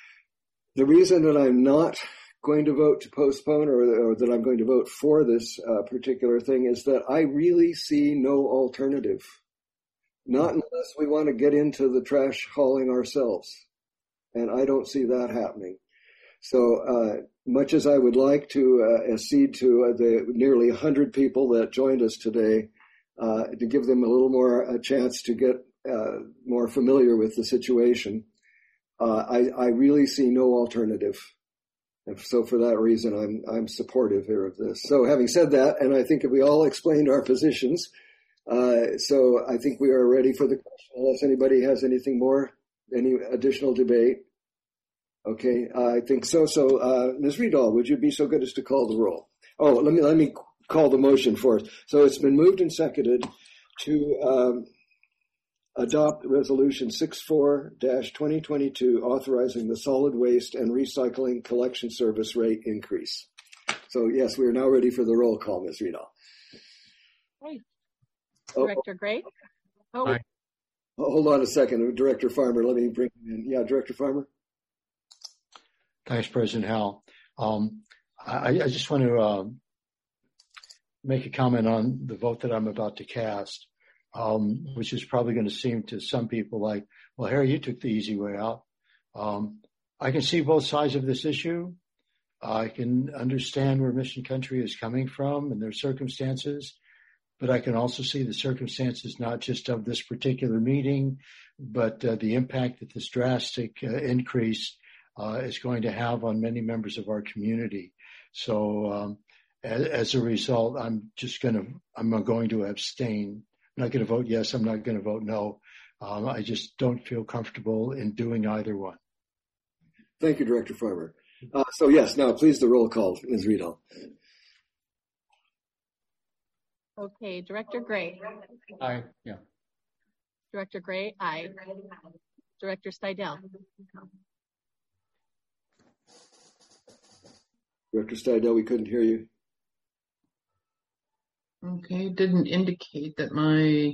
The reason that I'm not going to vote to postpone or, or that I'm going to vote for this uh, particular thing is that I really see no alternative. Not unless we want to get into the trash hauling ourselves. And I don't see that happening. So uh, much as I would like to uh, accede to uh, the nearly one hundred people that joined us today, uh, to give them a little more a chance to get uh, more familiar with the situation, uh, I, I really see no alternative. And so for that reason, I'm I'm supportive here of this. So having said that, and I think we all explained our positions, uh, so I think we are ready for the question, unless anybody has anything more Any additional debate? Okay, uh, I think so. So, uh, Miz Riedel, would you be so good as to call the roll? Oh, let me let me call the motion for it. So it's been moved and seconded to um, adopt Resolution sixty-four dash twenty twenty-two authorizing the solid waste and recycling collection service rate increase. So, yes, we are now ready for the roll call, Miz Riedel. Hey. Oh, Director Gray? Oh, oh, hold on a second. Director Farmer, let me bring him in. Yeah, Director Farmer. Thanks, President Howell. Um, I, I just want to uh, make a comment on the vote that I'm about to cast, um, which is probably going to seem to some people like, well, Harry, you took the easy way out. Um, I can see both sides of this issue. I can understand where Mission Country is coming from and their circumstances, but I can also see the circumstances not just of this particular meeting, but uh, the impact that this drastic uh, increase Uh, is going to have on many members of our community. So um, as, as a result, I'm just going to, I'm going to abstain. I'm not going to vote yes. I'm not going to vote no. Um, I just don't feel comfortable in doing either one. Thank you, Director Farmer. Uh, so yes, now please the roll call, Miz Riedel. okay. Director Gray? Aye. Yeah. Director Gray? Aye. Director Steidel? Director Steidel, we couldn't hear you. Okay, it didn't indicate that my.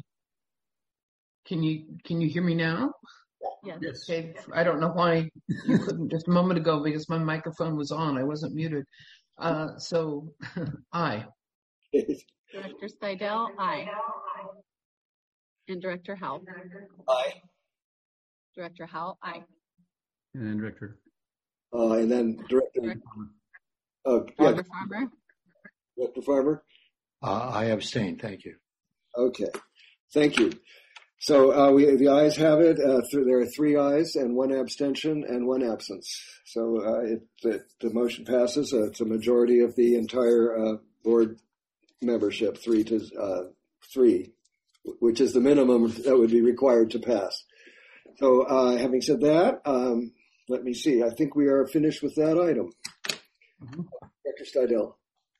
Can you can you hear me now? Yes. Okay, I don't know why you couldn't just a moment ago because my microphone was on. I wasn't muted. Uh, so, aye. Director Steidel, aye. And Director Howell? Aye. Director Howell, aye. And then Director. Uh, and then Director. Director Uh, yeah. Farmer? Director Farmer? Uh, I abstain. Thank you. Okay. Thank you. So uh, we the ayes have it. Uh, th- there are three ayes and one abstention and one absence. So uh, it, the, the motion passes. Uh, it's a majority of the entire uh, board membership, three to uh, three, which is the minimum that would be required to pass. So uh, having said that, um, let me see. I think we are finished with that item. Mm-hmm. Director Steidel.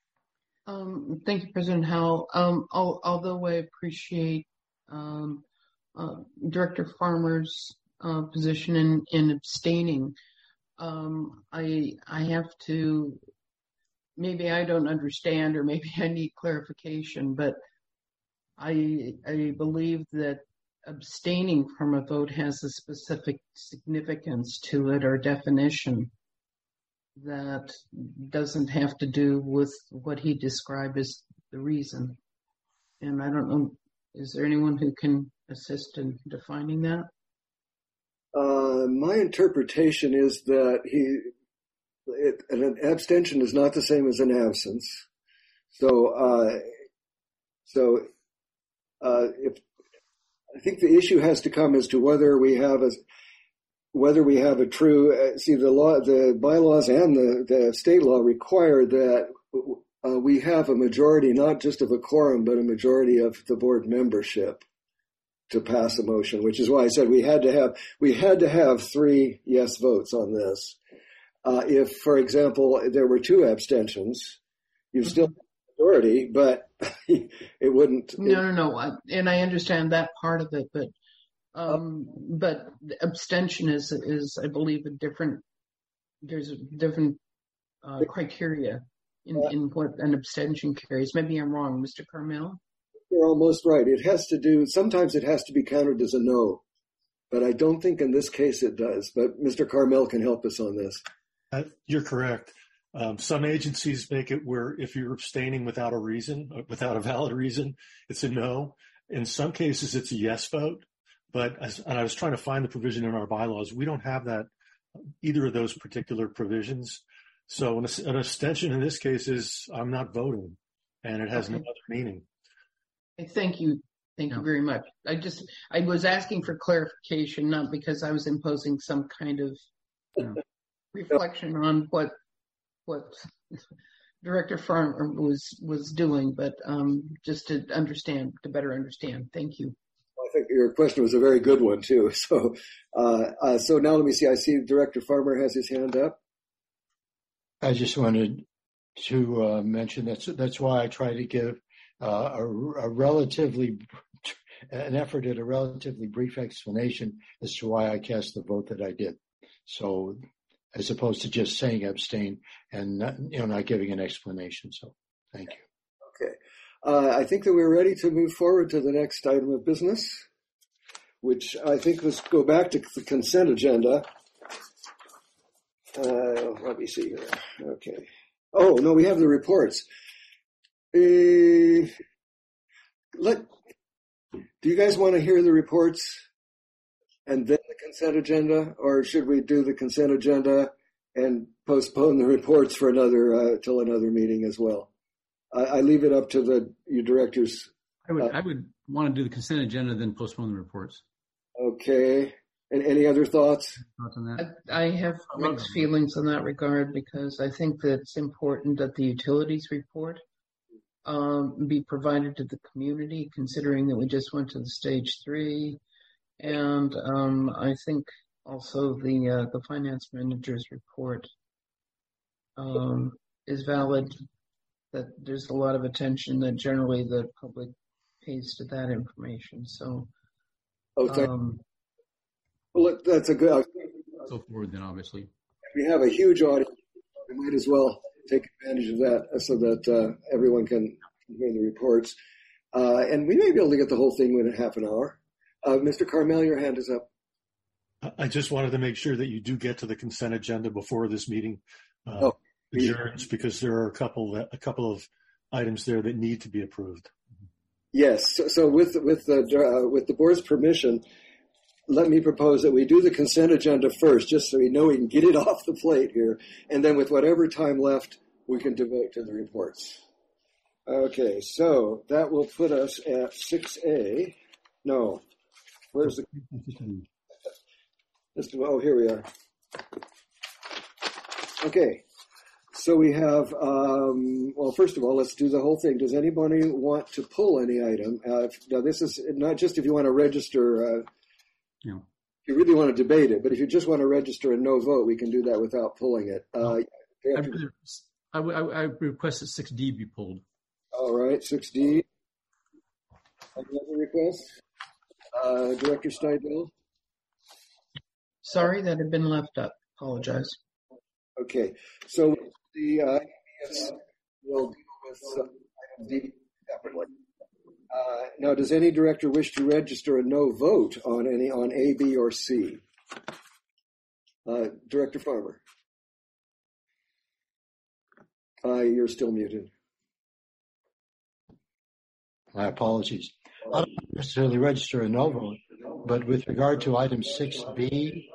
Um, thank you, President Howell. Um, al- although I appreciate um, uh, Director Farmer's uh, position in, in abstaining, um, I I have to. Maybe I don't understand, or maybe I need clarification. But I I believe that abstaining from a vote has a specific significance to it or definition that doesn't have to do with what he described as the reason. And I don't know, is there anyone who can assist in defining that? Uh, my interpretation is that he, it, an abstention is not the same as an absence. So, uh, so, uh, if, I think the issue has to come as to whether we have a, whether we have a true, uh, see the law, the bylaws and the, the state law require that uh, we have a majority, not just of a quorum, but a majority of the board membership to pass a motion, which is why I said we had to have, we had to have three yes votes on this. Uh, if, for example, there were two abstentions, you still have a majority, but it wouldn't. No, no, no. I, and I understand that part of it, but Um, but abstention is, is, I believe, a different, there's a different uh, criteria in, in what an abstention carries. Maybe I'm wrong, Mister Carmel. You're almost right. It has to do, sometimes it has to be counted as a no, but I don't think in this case it does. But Mister Carmel can help us on this. Uh, you're correct. Um, some agencies make it where if you're abstaining without a reason, without a valid reason, it's a no. In some cases, it's a yes vote. But as, and I was trying to find the provision in our bylaws. We don't have that, either of those particular provisions. So an, an abstention in this case is I'm not voting, and it has okay. no other meaning. Thank you. Thank yeah. you very much. I just, I was asking for clarification, not because I was imposing some kind of you know, reflection on what, what Director Farmer was, was doing, but um, just to understand, to better understand. Thank you. I think your question was a very good one too. So, uh, uh, so now let me see. I see Director Farmer has his hand up. I just wanted to uh, mention that's that's why I try to give uh, a, a relatively an effort at a relatively brief explanation as to why I cast the vote that I did. So, as opposed to just saying abstain and not, you know not giving an explanation. So, thank you. Okay. Uh, I think that we're ready to move forward to the next item of business, which I think let's go back to the consent agenda. Uh, let me see here. Okay. Oh, no, we have the reports. Uh, let, do you guys want to hear the reports and then the consent agenda, or should we do the consent agenda and postpone the reports for another, uh, till another meeting as well? I leave it up to the you directors. I would uh, I would want to do the consent agenda, then postpone the reports. Okay. And any other thoughts? Thoughts on that? I, I have mixed feelings in that regard because I think that it's important that the utilities report um, be provided to the community, considering that we just went to the stage three, and um, I think also the uh, the finance manager's report um, is valid. That there's a lot of attention that generally the public pays to that information. So, oh, thank um, well, that's a good. So forward, then obviously we have a huge audience. We might as well take advantage of that so that uh, everyone can hear the reports, uh, and we may be able to get the whole thing within half an hour. Uh, Mister Carmel, your hand is up. I just wanted to make sure that you do get to the consent agenda before this meeting. Uh, oh. adjourns because there are a couple that, a couple of items there that need to be approved. Yes. So, so with with the uh, with the board's permission, let me propose that we do the consent agenda first, just so we know we can get it off the plate here, and then with whatever time left, we can devote to the reports. Okay. So that will put us at six A. No, where's the? Oh, here we are. Okay. So we have, um, well, first of all, let's do the whole thing. Does anybody want to pull any item? Uh, now, this is not just if you want to register, uh, yeah. if you really want to debate it, but if you just want to register and no vote, we can do that without pulling it. Uh, I, I, I request that six D be pulled. All right, six D. Any other requests? Uh, Director Steidel? Sorry, that had been left up. Apologize. Okay, so the uh, will deal with uh, item D separately. Uh, now, does any director wish to register a no vote on any on A, B, or C? Uh, Director Farmer, uh, you're still muted. My apologies. I don't necessarily register a no vote, but with regard to item six B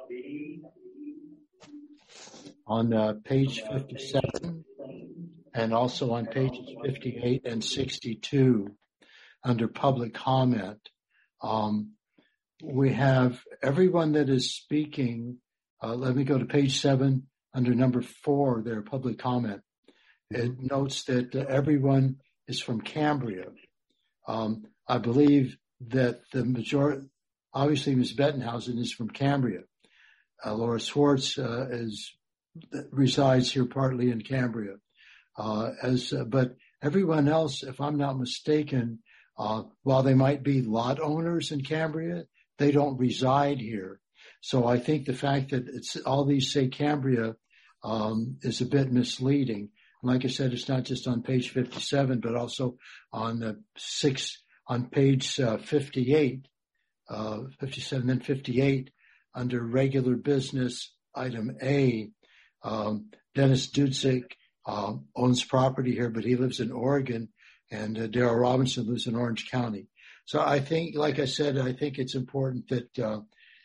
on uh, page fifty-seven and also on pages fifty-eight and sixty-two under public comment, um, we have everyone that is speaking. Uh, let me go to page seven under number four there, public comment. It notes that uh, everyone is from Cambria. Um, I believe that the majority, obviously Miz Bettenhausen is from Cambria. Uh, Laura Swartz uh, is resides here partly in Cambria. Uh, as uh, but everyone else, if I'm not mistaken, uh, while they might be lot owners in Cambria, they don't reside here. So I think the fact that it's all these say Cambria um, is a bit misleading. Like I said, it's not just on page fifty-seven, but also on the six on page uh, fifty-eight, uh, fifty-seven and fifty-eight under regular business item A. Um, Dennis Dudzik um, owns property here, but he lives in Oregon, and uh, Darrell Robinson lives in Orange County. So I think, like I said, I think it's important that uh,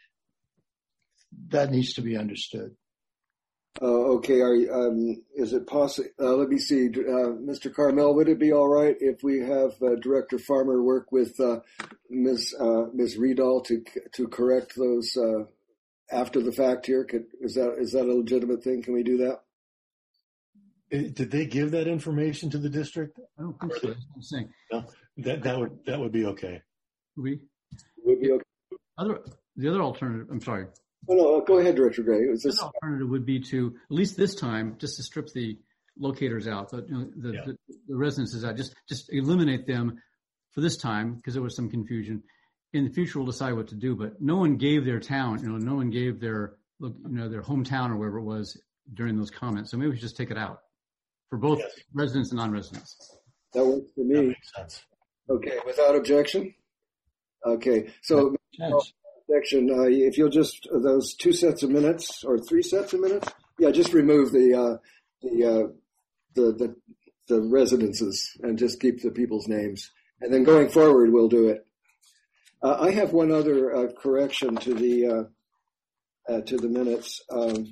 that needs to be understood. Uh, okay, are you, um, is it possible? Uh, let me see, uh, Mister Carmel. Would it be all right if we have uh, Director Farmer work with uh, Miz Uh, Miz Riedel to to correct those uh, after the fact here? Could, is that is that a legitimate thing? Can we do that? Did they give that information to the district? I don't think so. That's what I'm saying. No, that that would that would be okay. We. Would be okay. Other, the other alternative, I'm sorry. Oh, no, go ahead, Director Gray. Is this... The other alternative would be to, at least this time, just to strip the locators out, the, you know, the, yeah. the, the residences out, just, just eliminate them for this time because there was some confusion. In the future, we'll decide what to do, but no one gave their town, you know, no one gave their, you know, their hometown or wherever it was during those comments. So maybe we should just take it out for both yes. residents and non-residents. That works for me. That makes sense. Okay, without objection? Okay, so objection, uh, if you'll just, uh, those two sets of minutes or three sets of minutes? Yeah, just remove the, uh, the, uh, the, the, the residences and just keep the people's names. And then going forward, we'll do it. Uh, I have one other uh, correction to the uh, uh, to the minutes. Um,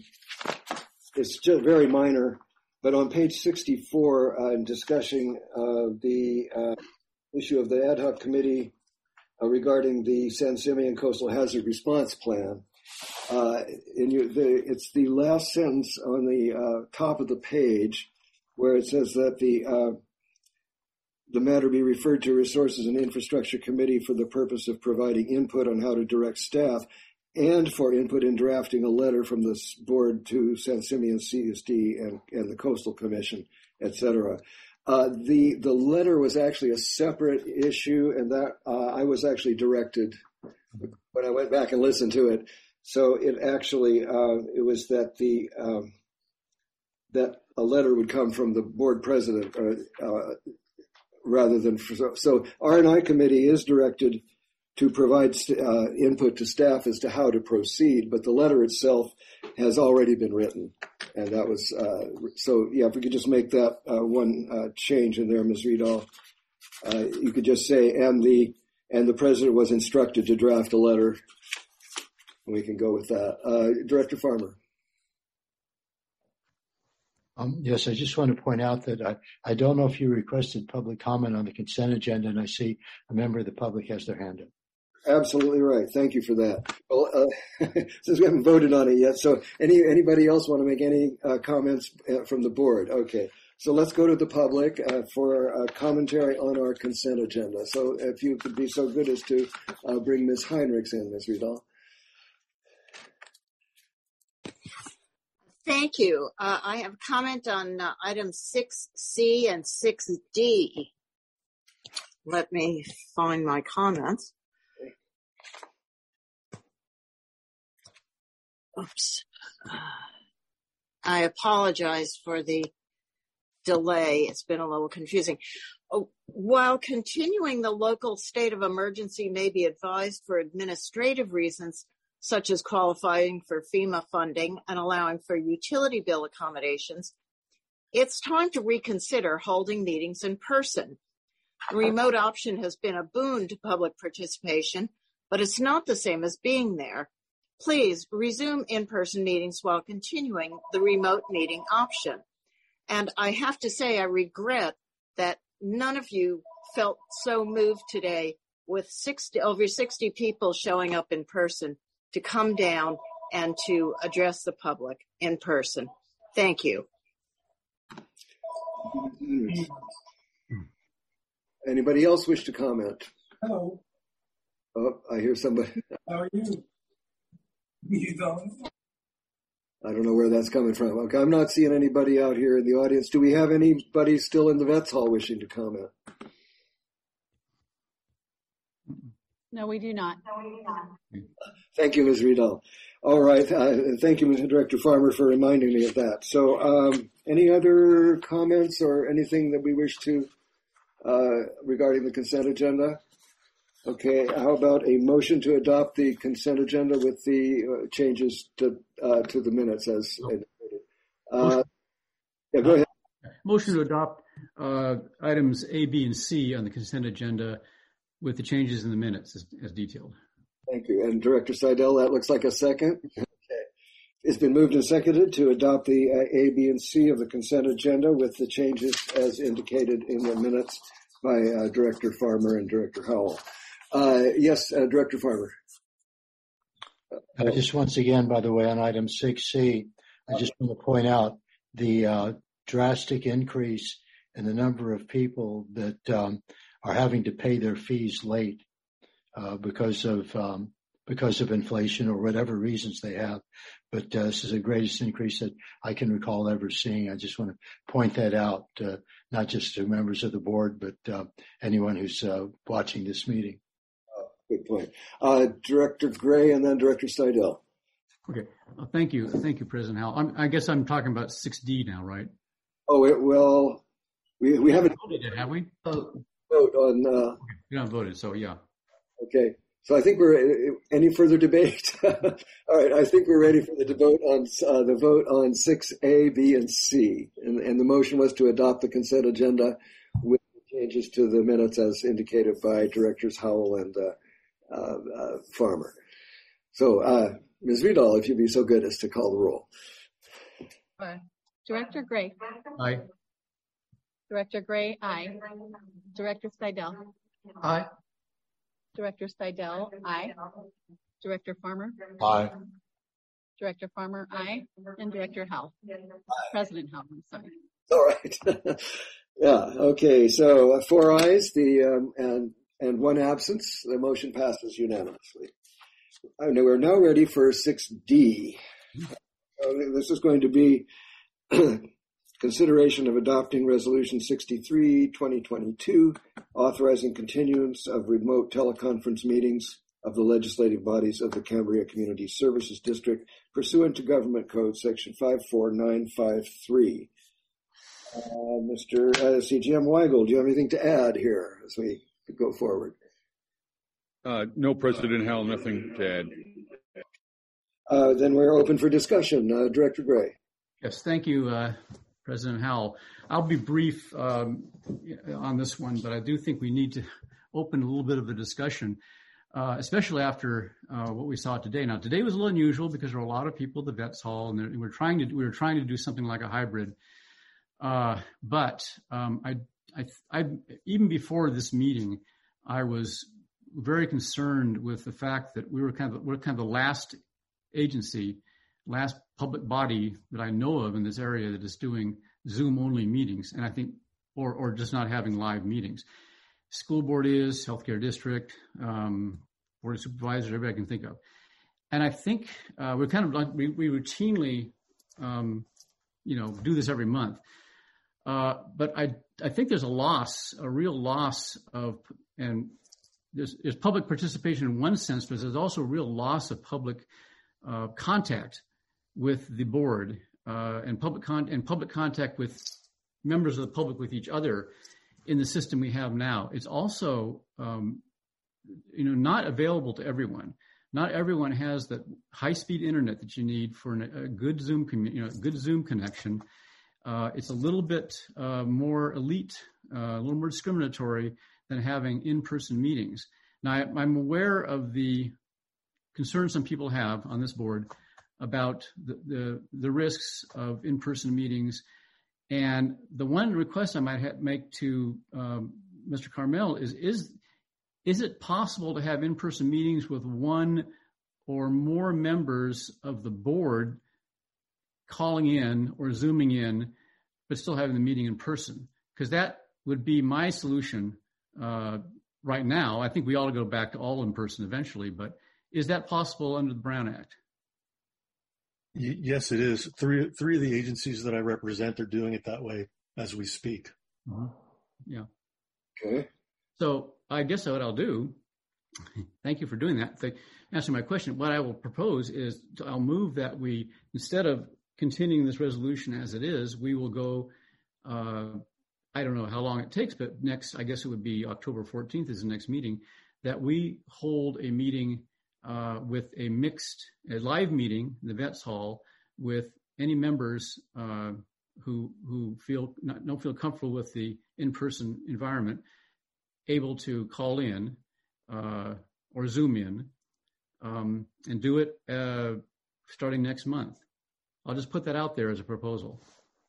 it's just very minor, but on page sixty-four, uh, in discussing uh, the uh, issue of the ad hoc committee uh, regarding the San Simeon Coastal Hazard Response Plan, uh, in your, the, it's the last sentence on the uh, top of the page where it says that the uh, the matter be referred to Resources and Infrastructure Committee for the purpose of providing input on how to direct staff and for input in drafting a letter from this board to San Simeon C S D and, and the Coastal Commission, et cetera. Uh, the, the letter was actually a separate issue, and that uh, I was actually directed when I went back and listened to it. So it actually, uh, it was that the, um, that a letter would come from the board president, uh, uh, rather than for, so R and I committee is directed to provide uh, input to staff as to how to proceed, but the letter itself has already been written, and that was uh, so. Yeah, if we could just make that uh, one uh, change in there, Miz Riedel, uh, you could just say, and the and the president was instructed to draft a letter, and we can go with that. Uh, Director Farmer. Um, yes, I just want to point out that I, I don't know if you requested public comment on the consent agenda, and I see a member of the public has their hand up. Absolutely right. Thank you for that. Well, uh, since we haven't voted on it yet, so any anybody else want to make any uh, comments uh, from the board? Okay, so let's go to the public uh, for a commentary on our consent agenda. So if you could be so good as to uh, bring Miz Heinrichs in, Miz Riedel. Thank you. Uh, I have a comment on uh, items six C and six D. Let me find my comments. Oops. I apologize for the delay. It's been a little confusing. Oh, while continuing the local state of emergency may be advised for administrative reasons, such as qualifying for FEMA funding and allowing for utility bill accommodations, it's time to reconsider holding meetings in person. The remote option has been a boon to public participation, but it's not the same as being there. Please resume in-person meetings while continuing the remote meeting option. And I have to say, I regret that none of you felt so moved today with sixty, over sixty people showing up in person to come down and to address the public in person. Thank you. Anybody else wish to comment? Hello. Oh, I hear somebody. How are you? You going? I don't know where that's coming from. Okay, I'm not seeing anybody out here in the audience. Do we have anybody still in the Vets Hall wishing to comment? No, we do not. No, we do not. Thank you, Miz Riedel. All right. Uh, thank you, Miz Director Farmer, for reminding me of that. So um, any other comments or anything that we wish to uh, regarding the consent agenda? Okay. How about a motion to adopt the consent agenda with the uh, changes to uh, to the minutes as indicated? Uh, yeah, go ahead. Motion to adopt uh, items A, B, and C on the consent agenda with the changes in the minutes as, as detailed. Thank you. And Director Seidel, that looks like a second. Okay. It's been moved and seconded to adopt the uh, A, B, and C of the consent agenda with the changes as indicated in the minutes by uh, Director Farmer and Director Howell. Uh, yes, uh, Director Farmer. Uh, just once again, by the way, on item six C, I just want to point out the uh, drastic increase in the number of people that um, are having to pay their fees late. uh, because of um, because of inflation or whatever reasons they have. But uh, this is the greatest increase that I can recall ever seeing. I just want to point that out, uh, not just to members of the board, but uh, anyone who's uh, watching this meeting. Uh, good point. Uh, Director Gray and then Director Seidel. Okay. Uh, thank you. Thank you, President Howell. I'm, I guess I'm talking about six D now, right? Oh, it, well, we, we haven't voted yet, have we? vote on. Uh, okay. We haven't voted, so yeah. Okay. So I think we're, any further debate? All right. I think we're ready for the vote on, uh, the vote on six A, B, and C. And, and the motion was to adopt the consent agenda with changes to the minutes as indicated by Directors Howell and uh, uh, uh, Farmer. So, uh, Miz Vidal, if you'd be so good as to call the roll. Uh, Director Gray. Aye. Director Gray, aye. Director Seidel. Aye. Director Seidel, aye. Director Farmer. Aye. Director Farmer, aye. And Director Howell. President Howell, I'm sorry. All right. Yeah. Okay. So uh, four ayes, the um, and and one absence. The motion passes unanimously. And we're now ready for six D. Uh, this is going to be consideration of adopting Resolution sixty-three, twenty twenty-two, authorizing continuance of remote teleconference meetings of the legislative bodies of the Cambria Community Services District pursuant to Government Code Section five four nine five three. Uh, Mister Uh, C G M Weigel, do you have anything to add here as we go forward? Uh, no, President Howell, nothing to add. Uh, then we're open for discussion. Uh, Director Gray. Yes, thank you, uh, President Howell. I'll be brief um, on this one, but I do think we need to open a little bit of a discussion, uh, especially after uh, what we saw today. Now, today was a little unusual because there were a lot of people at the Vets Hall, and we're trying to we were trying to do something like a hybrid. Uh, but um, I, I, I, even before this meeting, I was very concerned with the fact that we were kind of we're kind of the last agency, last public body that I know of in this area that is doing Zoom only meetings, and I think, or or just not having live meetings. School board is, healthcare district, um, board of supervisors, everybody I can think of, and I think uh, we're kind of like we, we routinely, um, you know, do this every month. Uh, but I I think there's a loss, a real loss of, and there's, there's public participation in one sense, but there's also a real loss of public uh, contact with the board uh, and public con- and public contact with members of the public with each other in the system we have now. It's also um, you know not available to everyone. Not everyone has the high-speed internet that you need for an, a good Zoom commu- you know good Zoom connection. Uh, it's a little bit uh, more elite, uh, a little more discriminatory than having in-person meetings. Now, I, I'm aware of the concerns some people have on this board about the, the, the risks of in-person meetings. And the one request I might ha- make to um, Mister Carmel is, is, is it possible to have in-person meetings with one or more members of the board calling in or Zooming in, but still having the meeting in person? Because that would be my solution uh, right now. I think we ought to go back to all in person eventually, but is that possible under the Brown Act? Y- yes, it is. Three three of the agencies that I represent are doing it that way as we speak. Uh-huh. Yeah. Okay. So I guess what I'll do, thank you for doing that. To answer my question, what I will propose is to, I'll move that we, instead of continuing this resolution as it is, we will go, uh, I don't know how long it takes, but next, I guess it would be October fourteenth is the next meeting, that we hold a meeting uh, with a mixed, a live meeting in the Vets Hall with any members uh, who who feel not, don't feel comfortable with the in-person environment, able to call in uh, or Zoom in um, and do it uh, starting next month. I'll just put that out there as a proposal.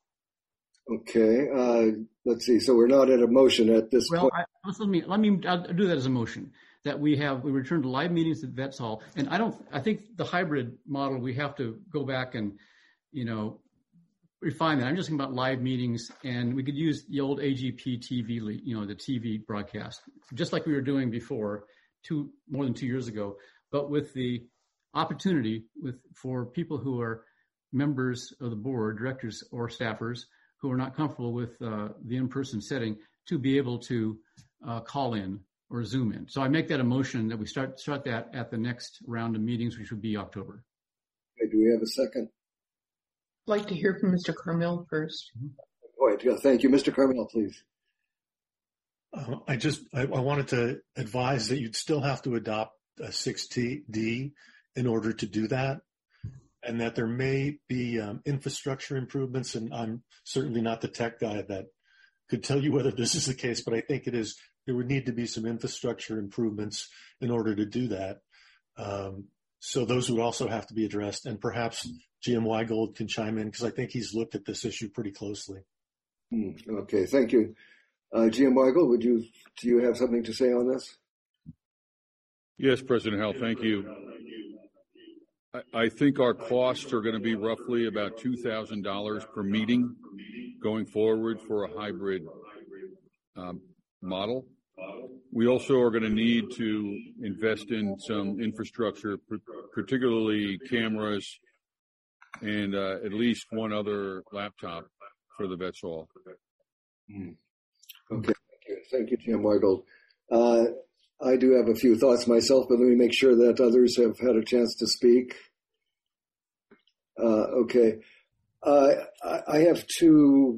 Okay. Uh, let's see. So we're not at a motion at this well, point. I, let me let me I'll do that as a motion that we have we return to live meetings at Vets Hall, and I don't I think the hybrid model we have to go back and you know refine that. I'm just thinking about live meetings, and we could use the old A G P T V, you know, the T V broadcast, just like we were doing before, two more than two years ago, but with the opportunity with for people who are members of the board, directors or staffers who are not comfortable with uh, the in-person setting to be able to uh, call in or Zoom in. So I make that a motion that we start start that at the next round of meetings, which would be October. Okay, do we have a second? I'd like to hear from Mister Carmel first. All right, yeah, thank you. Mister Carmel, please. Uh, I just I, I wanted to advise that you'd still have to adopt a six D in order to do that, and that there may be um, infrastructure improvements. And I'm certainly not the tech guy that could tell you whether this is the case, but I think it is. There would need to be some infrastructure improvements in order to do that. Um, so those would also have to be addressed, and perhaps G M Weigold can chime in because I think he's looked at this issue pretty closely. Okay, thank you. Uh, G M Weigold, would you, do you have something to say on this? Yes, President Howell, thank you. I, I think our costs are going to be roughly about two thousand dollars per meeting going forward for a hybrid um, model. We also are going to need to invest in some infrastructure, particularly cameras and uh, at least one other laptop for the Vets Hall. Mm. Okay, thank you. Thank you, Jim Weigold. Uh, I do have a few thoughts myself, but let me make sure that others have had a chance to speak. Uh, okay. Uh, I, I have two.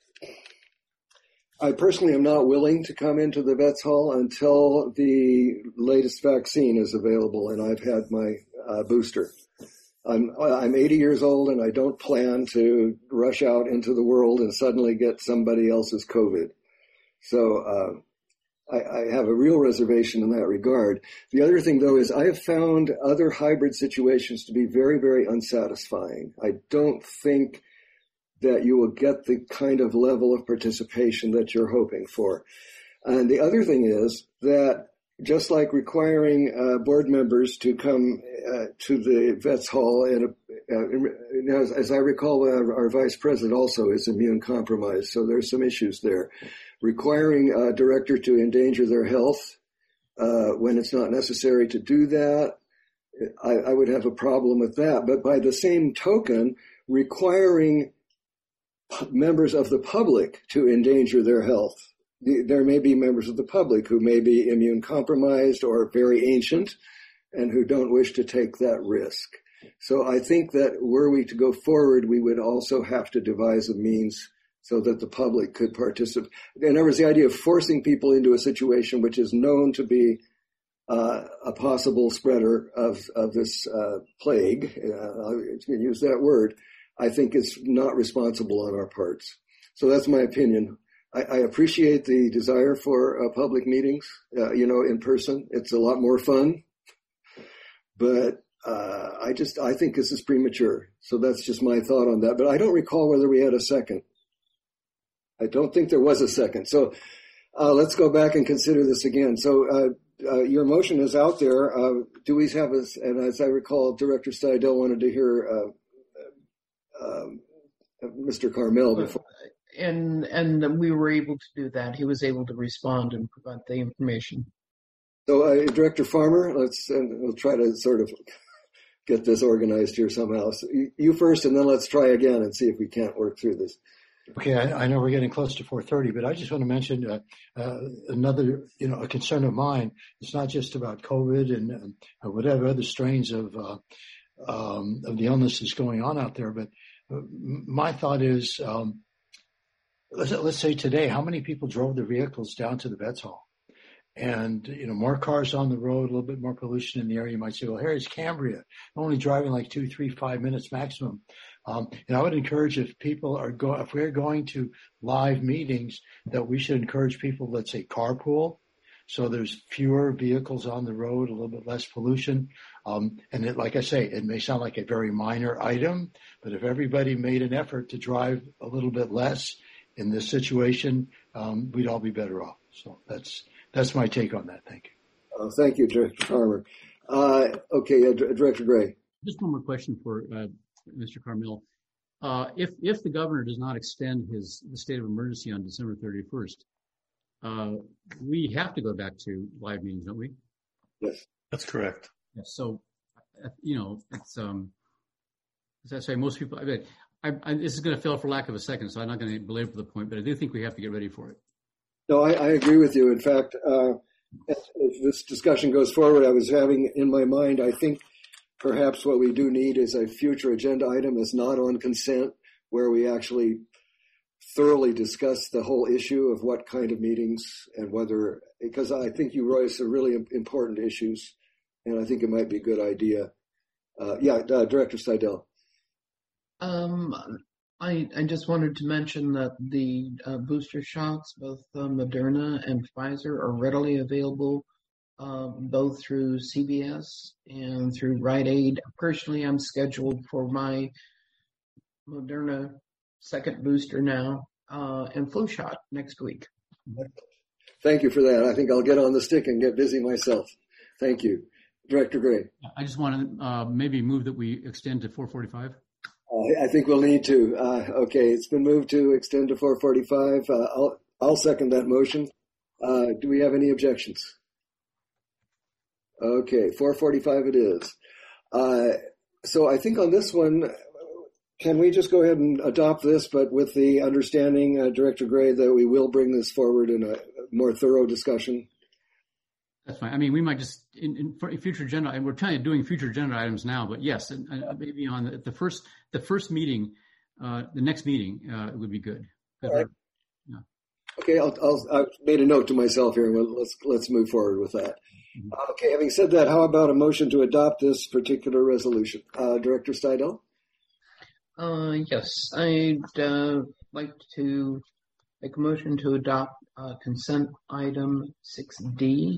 I personally am not willing to come into the Vets Hall until the latest vaccine is available and I've had my uh, booster. I'm, I'm eighty years old and I don't plan to rush out into the world and suddenly get somebody else's COVID. So uh, I, I have a real reservation in that regard. The other thing, though, is I have found other hybrid situations to be very, very unsatisfying. I don't think that you will get the kind of level of participation that you're hoping for. And the other thing is that just like requiring uh, board members to come uh, to the Vets Hall, and uh, as, as I recall, uh, our vice president also is immune compromised, so there's some issues there. Requiring a director to endanger their health uh, when it's not necessary to do that, I, I would have a problem with that. But by the same token, requiring members of the public to endanger their health. There may be members of the public who may be immune compromised or very ancient and who don't wish to take that risk. So I think that were we to go forward, we would also have to devise a means so that the public could participate. In other words, the idea of forcing people into a situation which is known to be uh, a possible spreader of, of this uh, plague, uh, I'll use that word, I think is not responsible on our parts. So that's my opinion. I, I appreciate the desire for uh, public meetings, uh, you know, in person. It's a lot more fun. But uh, I just, I think this is premature. So that's just my thought on that. But I don't recall whether we had a second. I don't think there was a second. So uh, let's go back and consider this again. So uh, uh, your motion is out there. Uh, do we have a, and as I recall, Director Steidel wanted to hear uh, Um, Mister Carmel before. And and we were able to do that. He was able to respond and provide the information. So, uh, Director Farmer, let's and we'll try to sort of get this organized here somehow. So you first, and then let's try again and see if we can't work through this. Okay, I, I know we're getting close to four thirty, but I just want to mention uh, uh, another, you know, a concern of mine. It's not just about COVID and uh, whatever other strains of uh, um, of the illness is going on out there, but uh, my thought is, um, let's, let's say today, how many people drove their vehicles down to the Vets Hall? And, you know, more cars on the road, a little bit more pollution in the area. You might say, well, here's Cambria, only driving like two, three, five minutes maximum. Um, and I would encourage if people are go, if we're going to live meetings, that we should encourage people, let's say, carpool. So there's fewer vehicles on the road, a little bit less pollution. Um, and it, like I say, it may sound like a very minor item, but if everybody made an effort to drive a little bit less in this situation, um, we'd all be better off. So that's, that's my take on that. Thank you. Uh, thank you, Director Farmer. Uh, okay, uh, Director Gray. Just one more question for uh, Mister Carmel. Uh, if if the governor does not extend his the state of emergency on December thirty-first, uh, we have to go back to live meetings, don't we? Yes, that's correct. Yeah, so, you know, it's um, as I say, most people. I mean, I, I, this is going to fail for lack of a second, so I'm not going to belabor the point, but I do think we have to get ready for it. No, I, I agree with you. In fact, uh, as, as this discussion goes forward, I was having in my mind, I think perhaps what we do need is a future agenda item that's not on consent, where we actually thoroughly discuss the whole issue of what kind of meetings and whether, because I think you raised some really important issues, and I think it might be a good idea. Uh, yeah, uh, Director Seidel. Um, I, I just wanted to mention that the uh, booster shots, both uh, Moderna and Pfizer, are readily available uh, both through C V S and through Rite Aid. Personally, I'm scheduled for my Moderna second booster now uh, and flu shot next week. Thank you for that. I think I'll get on the stick and get busy myself. Thank you. Director Gray. I just want to uh, maybe move that we extend to four forty-five. Uh, I think we'll need to. Uh, okay, it's been moved to extend to four forty-five. Uh, I'll, I'll second that motion. Uh, do we have any objections? Okay, four forty-five it is. Uh, so I think on this one, can we just go ahead and adopt this, but with the understanding, uh, Director Gray, that we will bring this forward in a more thorough discussion? That's fine. I mean, we might just in, in for future agenda, and we're trying to doing future agenda items now. But yes, and, and maybe on the, the first the first meeting, uh, the next meeting uh, would be good. Right. Yeah. Okay, I'll, I'll I've made a note to myself here. Let's let's move forward with that. Mm-hmm. Uh, okay, having said that, how about a motion to adopt this particular resolution, uh, Director Steidel? Uh, yes, I'd uh, like to make a motion to adopt uh, consent item six D.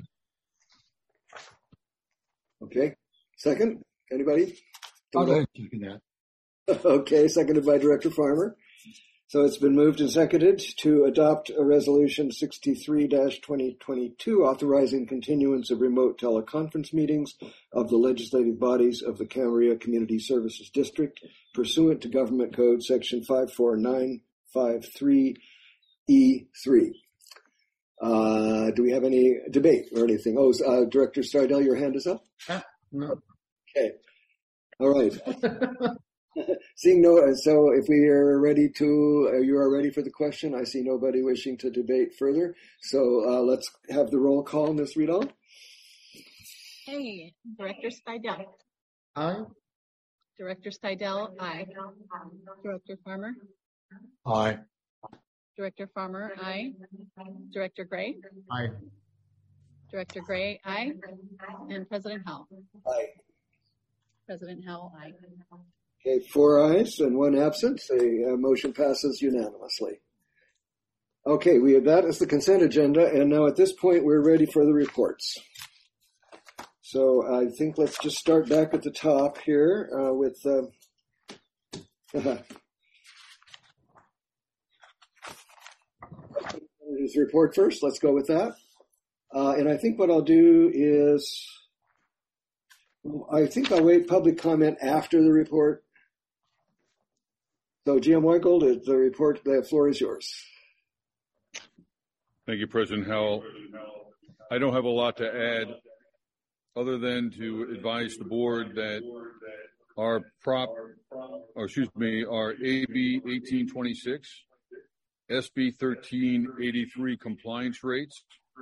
Okay. Second? Anybody? I'll go ahead and second that. Okay, seconded by Director Farmer. So it's been moved and seconded to adopt a resolution sixty-three dash twenty twenty-two authorizing continuance of remote teleconference meetings of the legislative bodies of the Camarillo Community Services District pursuant to Government Code Section five four nine five three E three. Uh, do we have any debate or anything? Oh, uh, Director Stardell, your hand is up? Uh, no. Okay. All right. Seeing no, so if we are ready to, uh, you are ready for the question. I see nobody wishing to debate further. So uh, let's have the roll call, Miz Riedel. Hey, Director Steidel. Aye. Director Steidel, aye. Director Farmer? Aye. Director Farmer, aye. Director Gray? Aye. Director Gray, aye. And President Howell? Aye. President Howell, aye. Okay, four ayes and one absent. The uh, motion passes unanimously. Okay, we have that as the consent agenda, and now at this point we're ready for the reports. So I think let's just start back at the top here uh, with uh, his report first. Let's go with that. Uh, and I think what I'll do is, I think I'll wait public comment after the report. So G M Weingold, the report, the floor is yours. Thank you, President Howell. I don't have a lot to add other than to advise the board that our prop, or excuse me, our A B eighteen twenty-six, S B thirteen eighty-three compliance rates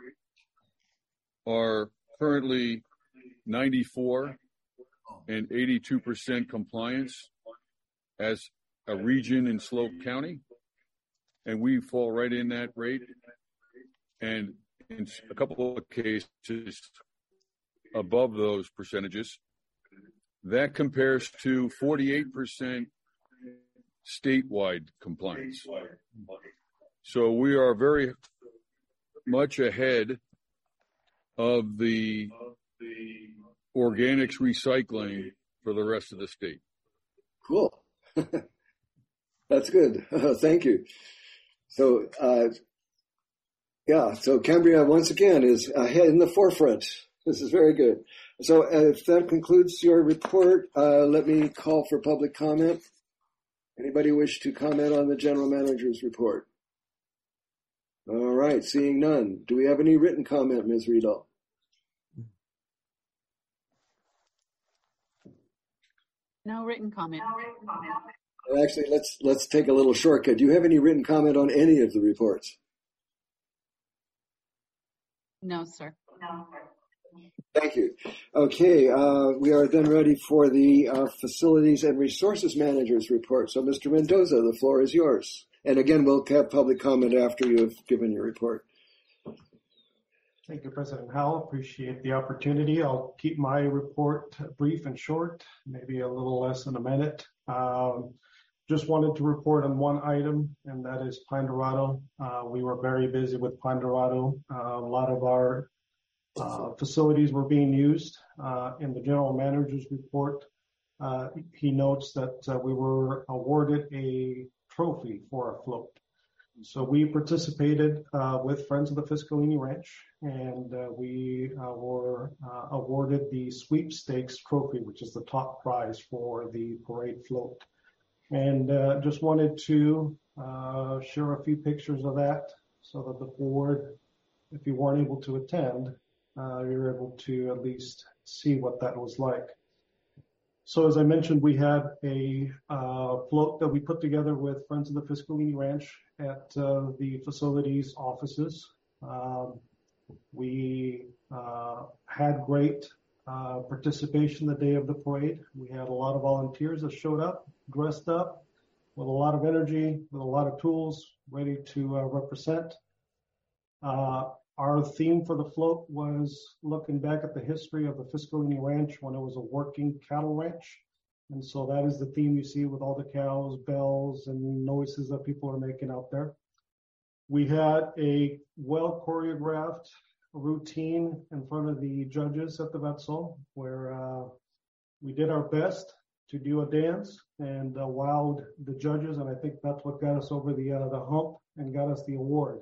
are currently ninety-four and eighty-two percent compliance as a region in Slope County, and we fall right in that rate. And in a couple of cases above those percentages. That compares to forty-eight percent statewide compliance. So we are very much ahead of the organics recycling for the rest of the state. Cool. That's good. Thank you. So, uh, yeah, so Cambria once again is ahead in the forefront. This is very good. So uh, if that concludes your report, uh, let me call for public comment. Anybody wish to comment on the general manager's report? All right, seeing none. Do we have any written comment, Miz Riedel? No written comment. No written comment. Actually, let's let's take a little shortcut. Do you have any written comment on any of the reports? No, sir. No, sir. Thank you. Okay, uh, we are then ready for the uh, Facilities and Resources Managers report. So, Mister Mendoza, the floor is yours. And again, we'll have public comment after you have given your report. Thank you, President Howell. Appreciate the opportunity. I'll keep my report brief and short, maybe a little less than a minute. Um, just wanted to report on one item, and that is Pine Dorado. Uh, we were very busy with Pine Dorado. Uh, a lot of our uh, facilities were being used. Uh, in the general manager's report, uh, he notes that uh, we were awarded a trophy for our float. So we participated uh, with Friends of the Fiscalini Ranch, and uh, we uh, were uh, awarded the Sweepstakes Trophy, which is the top prize for the parade float. And uh, just wanted to uh, share a few pictures of that so that the board, if you weren't able to attend, uh, you're able to at least see what that was like. So as I mentioned, we had a uh, float that we put together with Friends of the Fiscalini Ranch at uh, the facilities offices. Um, we uh, had great uh, participation the day of the parade. We had a lot of volunteers that showed up, dressed up with a lot of energy, with a lot of tools, ready to uh, represent. Uh, Our theme for the float was looking back at the history of the Fiscalini Ranch when it was a working cattle ranch. And so that is the theme you see with all the cows, bells, and noises that people are making out there. We had a well choreographed routine in front of the judges at the Wetzel where uh, we did our best to do a dance and uh, wowed the judges. And I think that's what got us over the, uh, the hump and got us the award.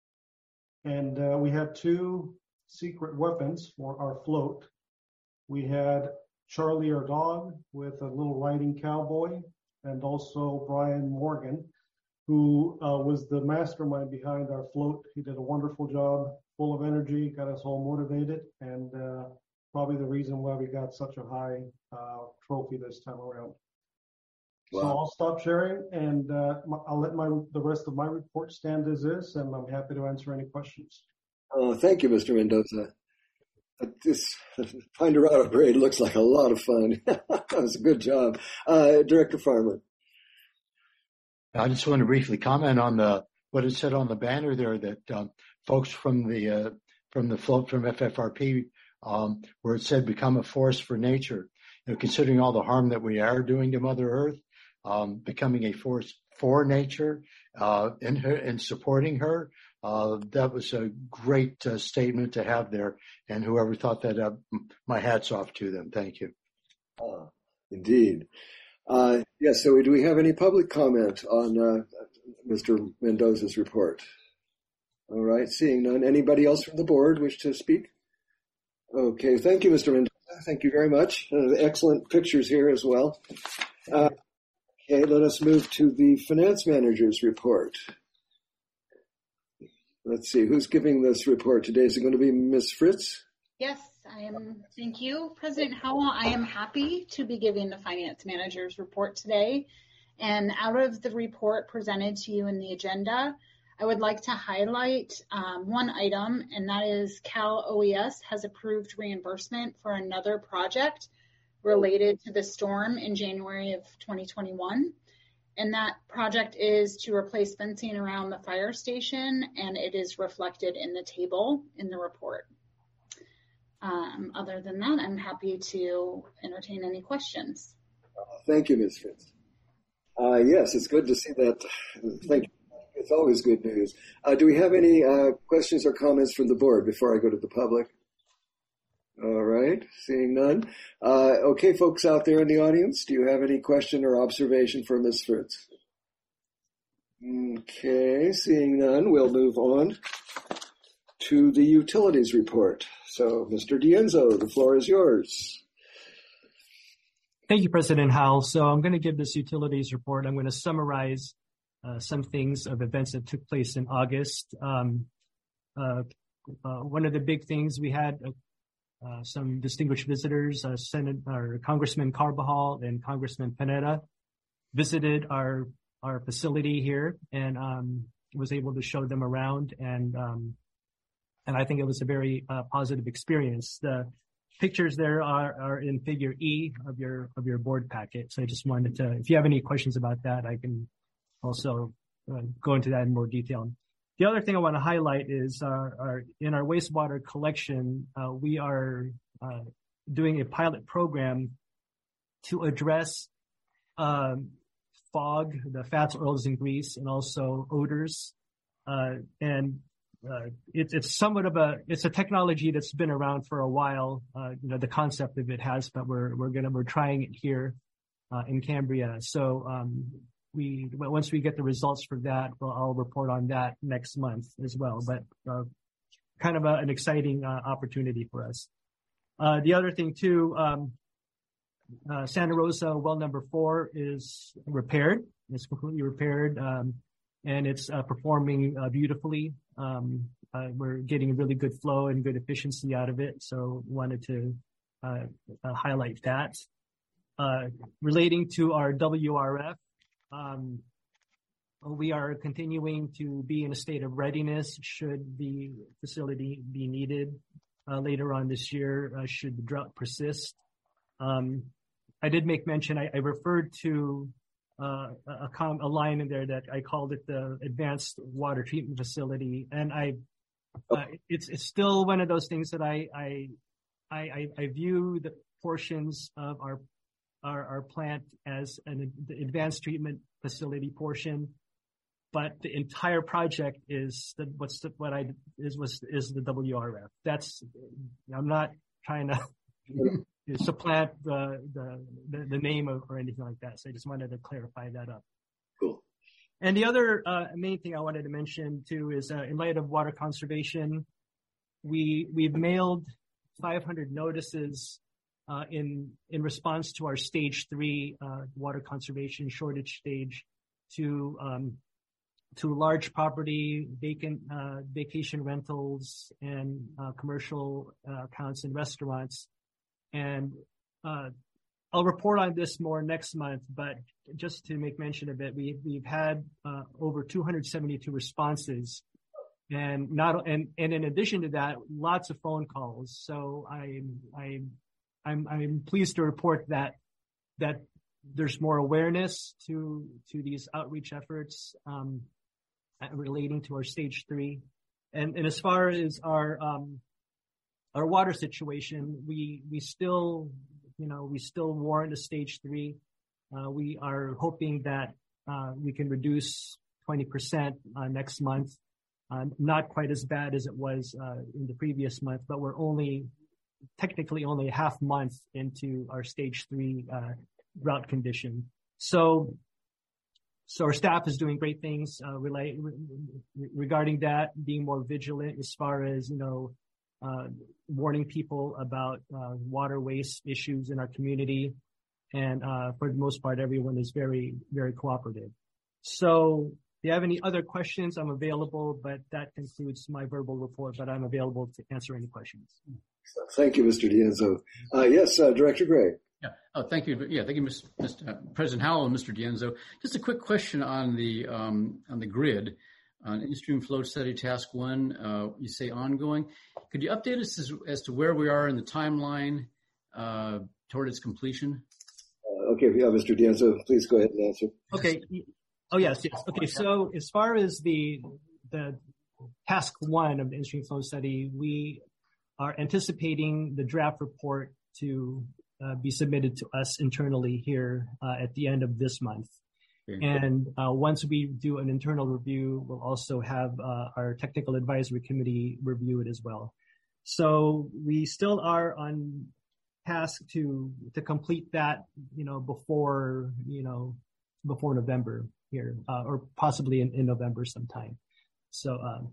And uh, we had two secret weapons for our float. We had Charlie, our dog, with a little riding cowboy, and also Brian Morgan, who uh, was the mastermind behind our float. He did a wonderful job, full of energy, got us all motivated, and uh, probably the reason why we got such a high uh, trophy this time around. Wow. So I'll stop sharing, and uh, I'll let my the rest of my report stand as is, and I'm happy to answer any questions. Oh, thank you, Mister Mendoza. Uh, this Pine Dorado parade looks like a lot of fun. That was a good job. Uh, Director Farmer. I just want to briefly comment on the what it said on the banner there that um, folks from the uh, from the float from F F R P, um, where it said "Become a force for nature." You know, considering all the harm that we are doing to Mother Earth, um, becoming a force for nature, uh, in her and supporting her. Uh, that was a great uh, statement to have there. And whoever thought that up, my hat's off to them. Thank you. Uh, indeed. Uh, yes. So do we have any public comment on uh, Mister Mendoza's report? All right. Seeing none. Anybody else from the board wish to speak? Okay. Thank you, Mister Mendoza. Thank you very much. Uh, excellent pictures here as well. Uh, okay, let us move to the finance manager's report. Let's see, who's giving this report today? Is it going to be Miz Fritz? Yes, I am. Thank you, President Howell. I am happy to be giving the finance manager's report today. And out of the report presented to you in the agenda, I would like to highlight um, one item, and that is Cal O E S has approved reimbursement for another project related to the storm in January of twenty twenty-one. And that project is to replace fencing around the fire station, and it is reflected in the table in the report. Um, other than that, I'm happy to entertain any questions. Uh, thank you, Miz Fritz. Uh, yes, it's good to see that. Thank you. It's always good news. Uh, do we have any uh, questions or comments from the board before I go to the public? All right, seeing none. Uh, okay, folks out there in the audience, do you have any question or observation for Miz Fritz? Okay, seeing none, we'll move on to the utilities report. So, Mister D'Enzo, the floor is yours. Thank you, President Howell. So I'm going to give this utilities report. I'm going to summarize uh, some things of events that took place in August. Um, uh, uh, one of the big things we had a uh, some distinguished visitors, uh, Senate or Congressman Carbajal and Congressman Panetta visited our our facility here and um, was able to show them around, and um, and I think it was a very uh, positive experience. The pictures there are, are in Figure E of your of your board packet. So I just wanted to, if you have any questions about that, I can also uh, go into that in more detail. The other thing I want to highlight is our, our in our wastewater collection, uh, we are uh, doing a pilot program to address um, fog, the fats, oils, and grease, and also odors. Uh, and uh, it, it's somewhat of a it's a technology that's been around for a while. Uh, you know, the concept of it has, but we're we're gonna we're trying it here uh, in Cambria. So. Um, We, once we get the results for that, well, I'll report on that next month as well. But uh, kind of a, an exciting uh, opportunity for us. Uh, the other thing too, um, uh, Santa Rosa well number four is repaired. It's completely repaired, um, and it's uh, performing uh, beautifully. Um, uh, we're getting really good flow and good efficiency out of it. So wanted to uh, uh, highlight that. Uh, relating to our W R F. Um, we are continuing to be in a state of readiness should the facility be needed uh, later on this year, uh, should the drought persist. Um, I did make mention, I, I referred to uh, a, com- a line in there that I called it the Advanced Water Treatment Facility. And I, uh, it's it's still one of those things that I, I, I, I view the portions of our Our, our plant as an the advanced treatment facility portion, but the entire project is the, what's the, what I is was is the W R F. That's I'm not trying to supplant the, the the the name of or anything like that. So I just wanted to clarify that up. Cool. And the other uh, main thing I wanted to mention too is uh, in light of water conservation, we we've mailed five hundred notices. Uh, in in response to our stage three uh, water conservation shortage stage, to um, to large property, vacant uh, vacation rentals, and uh, commercial uh, accounts and restaurants. And uh, I'll report on this more next month. But just to make mention of it, we we've had uh, over two hundred seventy-two responses, and not and and in addition to that, lots of phone calls. So I I. I'm, I'm pleased to report that that there's more awareness to to these outreach efforts um, relating to our stage three, and and as far as our um, our water situation, we we still you know we still warrant a stage three. Uh, we are hoping that uh, we can reduce twenty percent uh, next month. Uh, not quite as bad as it was uh, in the previous month, but we're only technically only a half month into our stage three uh, drought condition. So, so our staff is doing great things uh, relate, re- regarding that, being more vigilant as far as, you know, uh, warning people about uh, water waste issues in our community. And uh, for the most part, everyone is very, very cooperative. So if you have any other questions, I'm available, but that concludes my verbal report, but I'm available to answer any questions. Thank you, Mister Dienzo. Uh, yes, uh, Director Gray. Yeah. Oh, thank you. Yeah, thank you, Mister Mister President Howell and Mister Dienzo. Just a quick question on the um, on the grid, on in-stream flow study task one. Uh, you say ongoing. Could you update us as, as to where we are in the timeline uh, toward its completion? Uh, okay, yeah, Mister Dienzo, please go ahead and answer. Okay. Oh yes, yes. Okay. So as far as the the task one of the in-stream flow study, we are anticipating the draft report to uh, be submitted to us internally here uh, at the end of this month. Okay. And uh, once we do an internal review, we'll also have uh, our technical advisory committee review it as well. So we still are on task to to complete that, you know, before you know before November here, uh, or possibly in, in November sometime. So. Um,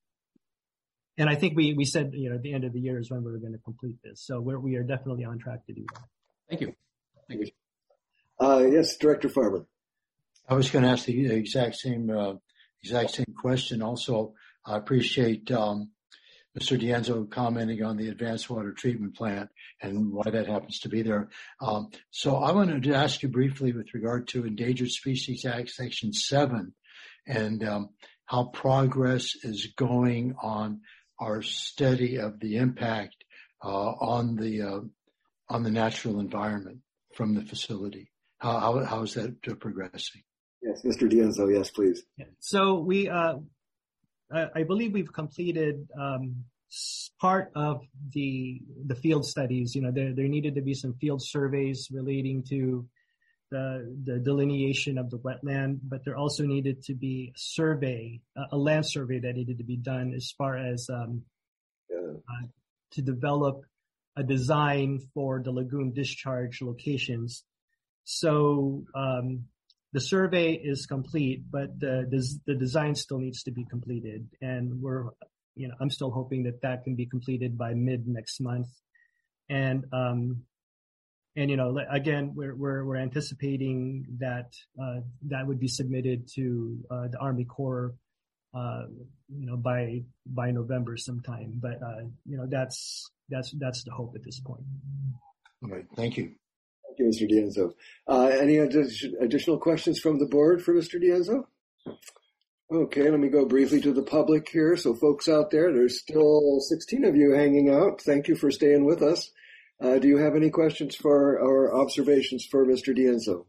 And I think we, we said, you know, at the end of the year is when we were going to complete this. So we're, we are definitely on track to do that. Thank you. Thank you. Uh, yes, Director Farmer. I was going to ask the exact same, uh, exact same question. Also, I appreciate, um, Mister D'Anzo commenting on the advanced water treatment plant and why that happens to be there. Um, so I wanted to ask you briefly with regard to Endangered Species Act Section seven and um, how progress is going on our study of the impact uh, on the uh, on the natural environment from the facility. How how, how is that uh, progressing? Yes, Mister D'Anzo. Yes, please. Yeah. So we, uh, I, I believe we've completed um, part of the the field studies. You know, there there needed to be some field surveys relating to the the delineation of the wetland, but there also needed to be a survey, a land survey that needed to be done as far as um, yeah. uh, to develop a design for the lagoon discharge locations. So um, the survey is complete, but the, the the design still needs to be completed, and we're, you know, I'm still hoping that that can be completed by mid next month, and um, and you know, again, we're we're we're anticipating that uh, that would be submitted to uh, the Army Corps, uh, you know, by by November sometime. But uh, you know, that's that's that's the hope at this point. All right, thank you. Thank you, Mister D'Anzo. Uh, any addi- additional questions from the board for Mister D'Anzo? Okay, let me go briefly to the public here. So folks out there, there's still sixteen of you hanging out. Thank you for staying with us. Uh, do you have any questions for or observations for Mister D'Anzo?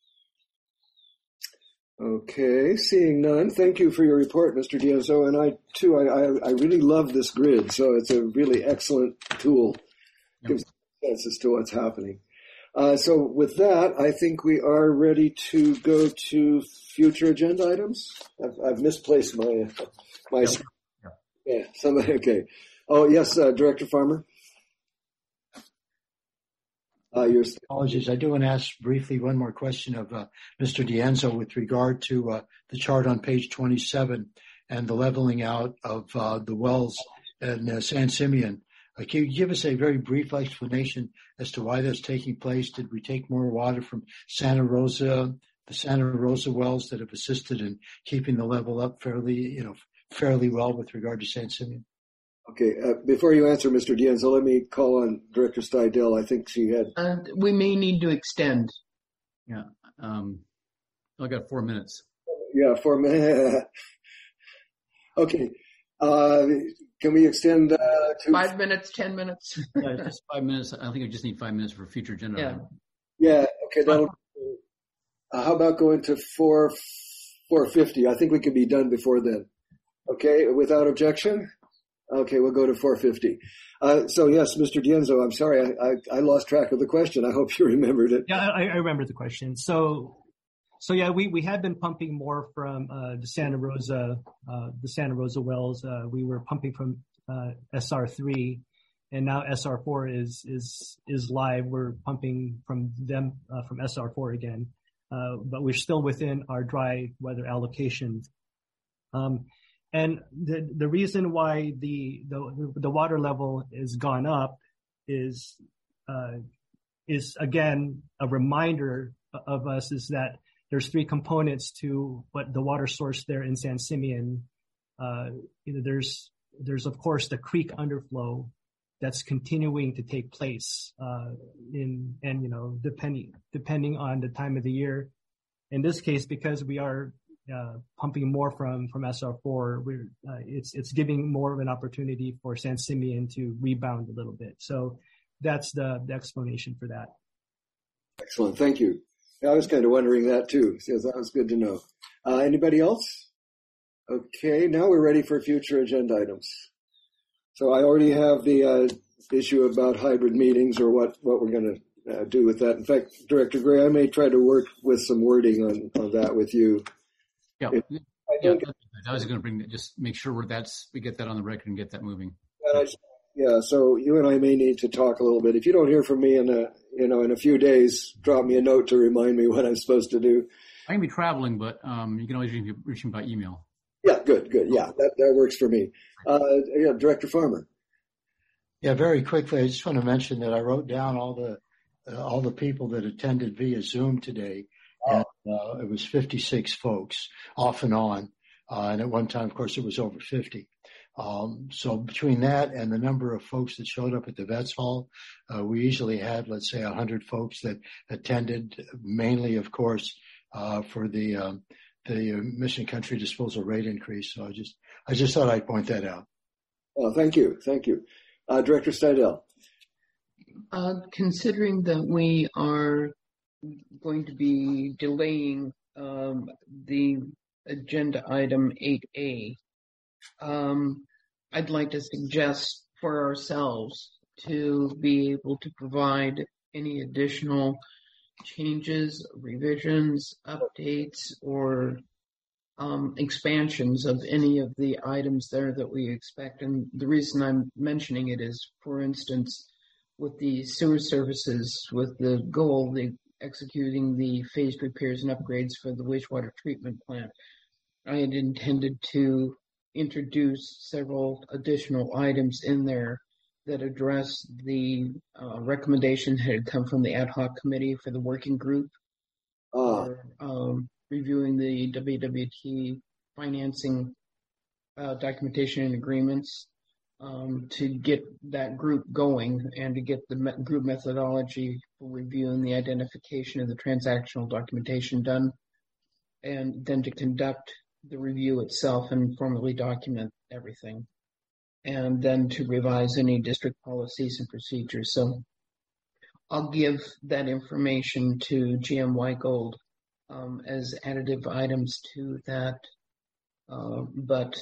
Okay, seeing none. Thank you for your report, Mister D'Anzo. And I, too, I, I, I really love this grid. So it's a really excellent tool. Yep. Gives a sense as to what's happening. Uh, so with that, I think we are ready to go to future agenda items. I've, I've misplaced my, my, yeah. yeah, somebody, okay. Oh, yes, uh, Director Farmer. Uh, your apologies. I do want to ask briefly one more question of uh, Mister D'Anzo with regard to uh, the chart on page twenty-seven and the leveling out of uh, the wells in uh, San Simeon. Uh, can you give us a very brief explanation as to why that's taking place? Did we take more water from Santa Rosa, the Santa Rosa wells that have assisted in keeping the level up fairly, you know, fairly well with regard to San Simeon? Okay, uh, before you answer, Mister D'Anzo, let me call on Director Steidel. I think she had... Uh, we may need to extend. Yeah, um, I got four minutes. Yeah, four minutes. Okay, uh, can we extend uh, to... Five minutes, ten minutes? Yeah, just five minutes. I think we just need five minutes for future agenda. Yeah, yeah okay. That'll, uh, how about going to four, four fifty? I think we could be done before then. Okay, without objection? Okay, we'll go to four fifty. Uh, so yes, Mister D'Anzo, I'm sorry, I, I, I lost track of the question. I hope you remembered it. Yeah, I, I remember the question. So, so yeah, we, we had been pumping more from uh, the Santa Rosa, uh, the Santa Rosa wells. Uh, we were pumping from uh, S R three, and now S R four is is is live. We're pumping from them uh, from S R four again, uh, but we're still within our dry weather allocation. Um, And the the reason why the the the water level has gone up is uh, is again a reminder of us is that there's three components to what the water source there in San Simeon. Uh, you know, there's there's of course the creek underflow that's continuing to take place uh, in and you know depending depending on the time of the year. In this case, because we are Uh, pumping more from from S R four, we're uh, it's it's giving more of an opportunity for San Simeon to rebound a little bit. So that's the, the explanation for that. Excellent, thank you. Yeah, I was kind of wondering that too. So that was good to know. Uh, anybody else? Okay, now we're ready for future agenda items. So I already have the uh, issue about hybrid meetings or what what we're going to uh, do with that. In fact, Director Gray, I may try to work with some wording on on that with you. Yeah, yeah, I was going to bring that, just make sure we're that's, we get that on the record and get that moving. Uh, yeah, so you and I may need to talk a little bit. If you don't hear from me in a, you know, in a few days, drop me a note to remind me what I'm supposed to do. I can be traveling, but um, you can always reach me by email. Yeah, good, good. Yeah, that, that works for me. Uh, yeah, Director Farmer. Yeah, very quickly, I just want to mention that I wrote down all the uh, all the people that attended via Zoom today. And, uh, it was fifty-six folks off and on. Uh, and at one time, of course, it was over fifty. Um, so between that and the number of folks that showed up at the Vets Hall, uh, we easily had, let's say, one hundred folks that attended, mainly, of course, uh, for the um, the Mission Country disposal rate increase. So I just I just thought I'd point that out. Well, thank you, thank you, uh, Director Steidel. Uh, considering that we are going to be delaying um, the agenda item eight A, um, I'd like to suggest for ourselves to be able to provide any additional changes, revisions, updates, or um, expansions of any of the items there that we expect. And the reason I'm mentioning it is, for instance, with the sewer services, with the goal of the executing the phased repairs and upgrades for the wastewater treatment plant, I had intended to introduce several additional items in there that address the uh, recommendation that had come from the ad hoc committee for the working group oh. for um, reviewing the W W T financing uh, documentation and agreements, um, to get that group going and to get the me- group methodology for reviewing the identification of the transactional documentation done, and then to conduct the review itself and formally document everything, and then to revise any district policies and procedures. So I'll give that information to G M Weigold um, as additive items to that. Uh, but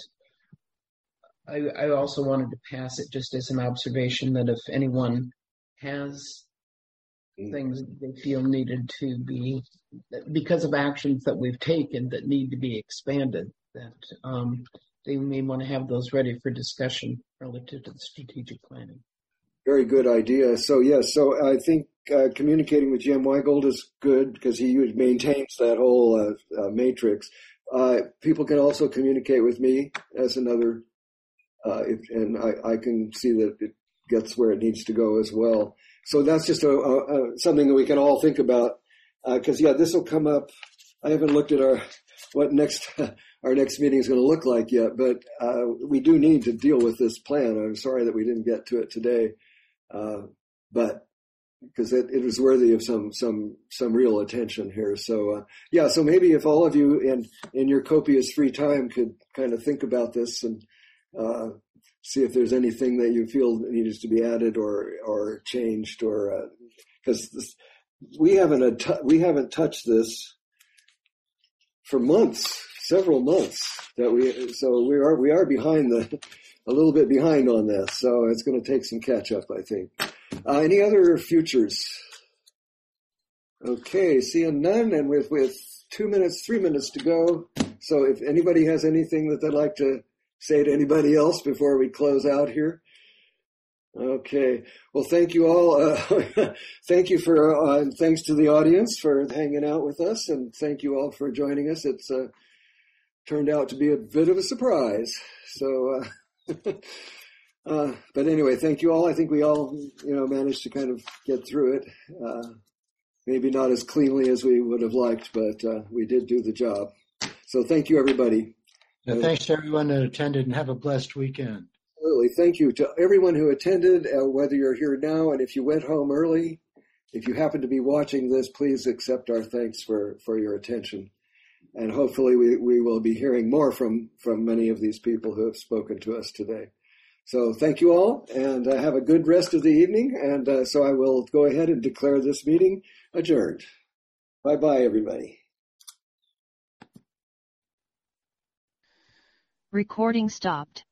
I, I also wanted to pass it just as an observation that if anyone has things they feel needed to be, because of actions that we've taken that need to be expanded, that um, they may want to have those ready for discussion relative to the strategic planning. Very good idea. So, yes, so I think uh, communicating with Jim Weigold is good because he maintains that whole uh, uh, matrix. Uh, people can also communicate with me as another, uh, if, and I, I can see that it gets where it needs to go as well. So that's just a, a, a, something that we can all think about, because, uh, yeah, this will come up. I haven't looked at our what next our next meeting is going to look like yet, but uh, we do need to deal with this plan. I'm sorry that we didn't get to it today, uh, but because it, it was worthy of some some some real attention here. So uh, yeah, so maybe if all of you in in your copious free time could kind of think about this and uh, see if there's anything that you feel needs to be added or or changed, or because uh, we haven't we haven't touched this for months, several months. That we so we are we are behind the a little bit behind on this. So it's going to take some catch up, I think. Uh, any other futures? Okay, seeing none, and with with two minutes, three minutes to go. So if anybody has anything that they'd like to say to anybody else before we close out here. Okay. Well, thank you all. Uh, thank you for, uh, and thanks to the audience for hanging out with us, and thank you all for joining us. It's uh, turned out to be a bit of a surprise. So, uh, uh, but anyway, thank you all. I think we all, you know, managed to kind of get through it. Uh, maybe not as cleanly as we would have liked, but uh, we did do the job. So thank you, everybody. And thanks to everyone that attended, and have a blessed weekend. Absolutely. Thank you to everyone who attended, uh, whether you're here now and if you went home early. If you happen to be watching this, please accept our thanks for, for your attention. And hopefully we, we will be hearing more from, from many of these people who have spoken to us today. So thank you all, and uh, have a good rest of the evening. And uh, so I will go ahead and declare this meeting adjourned. Bye-bye, everybody. Recording stopped.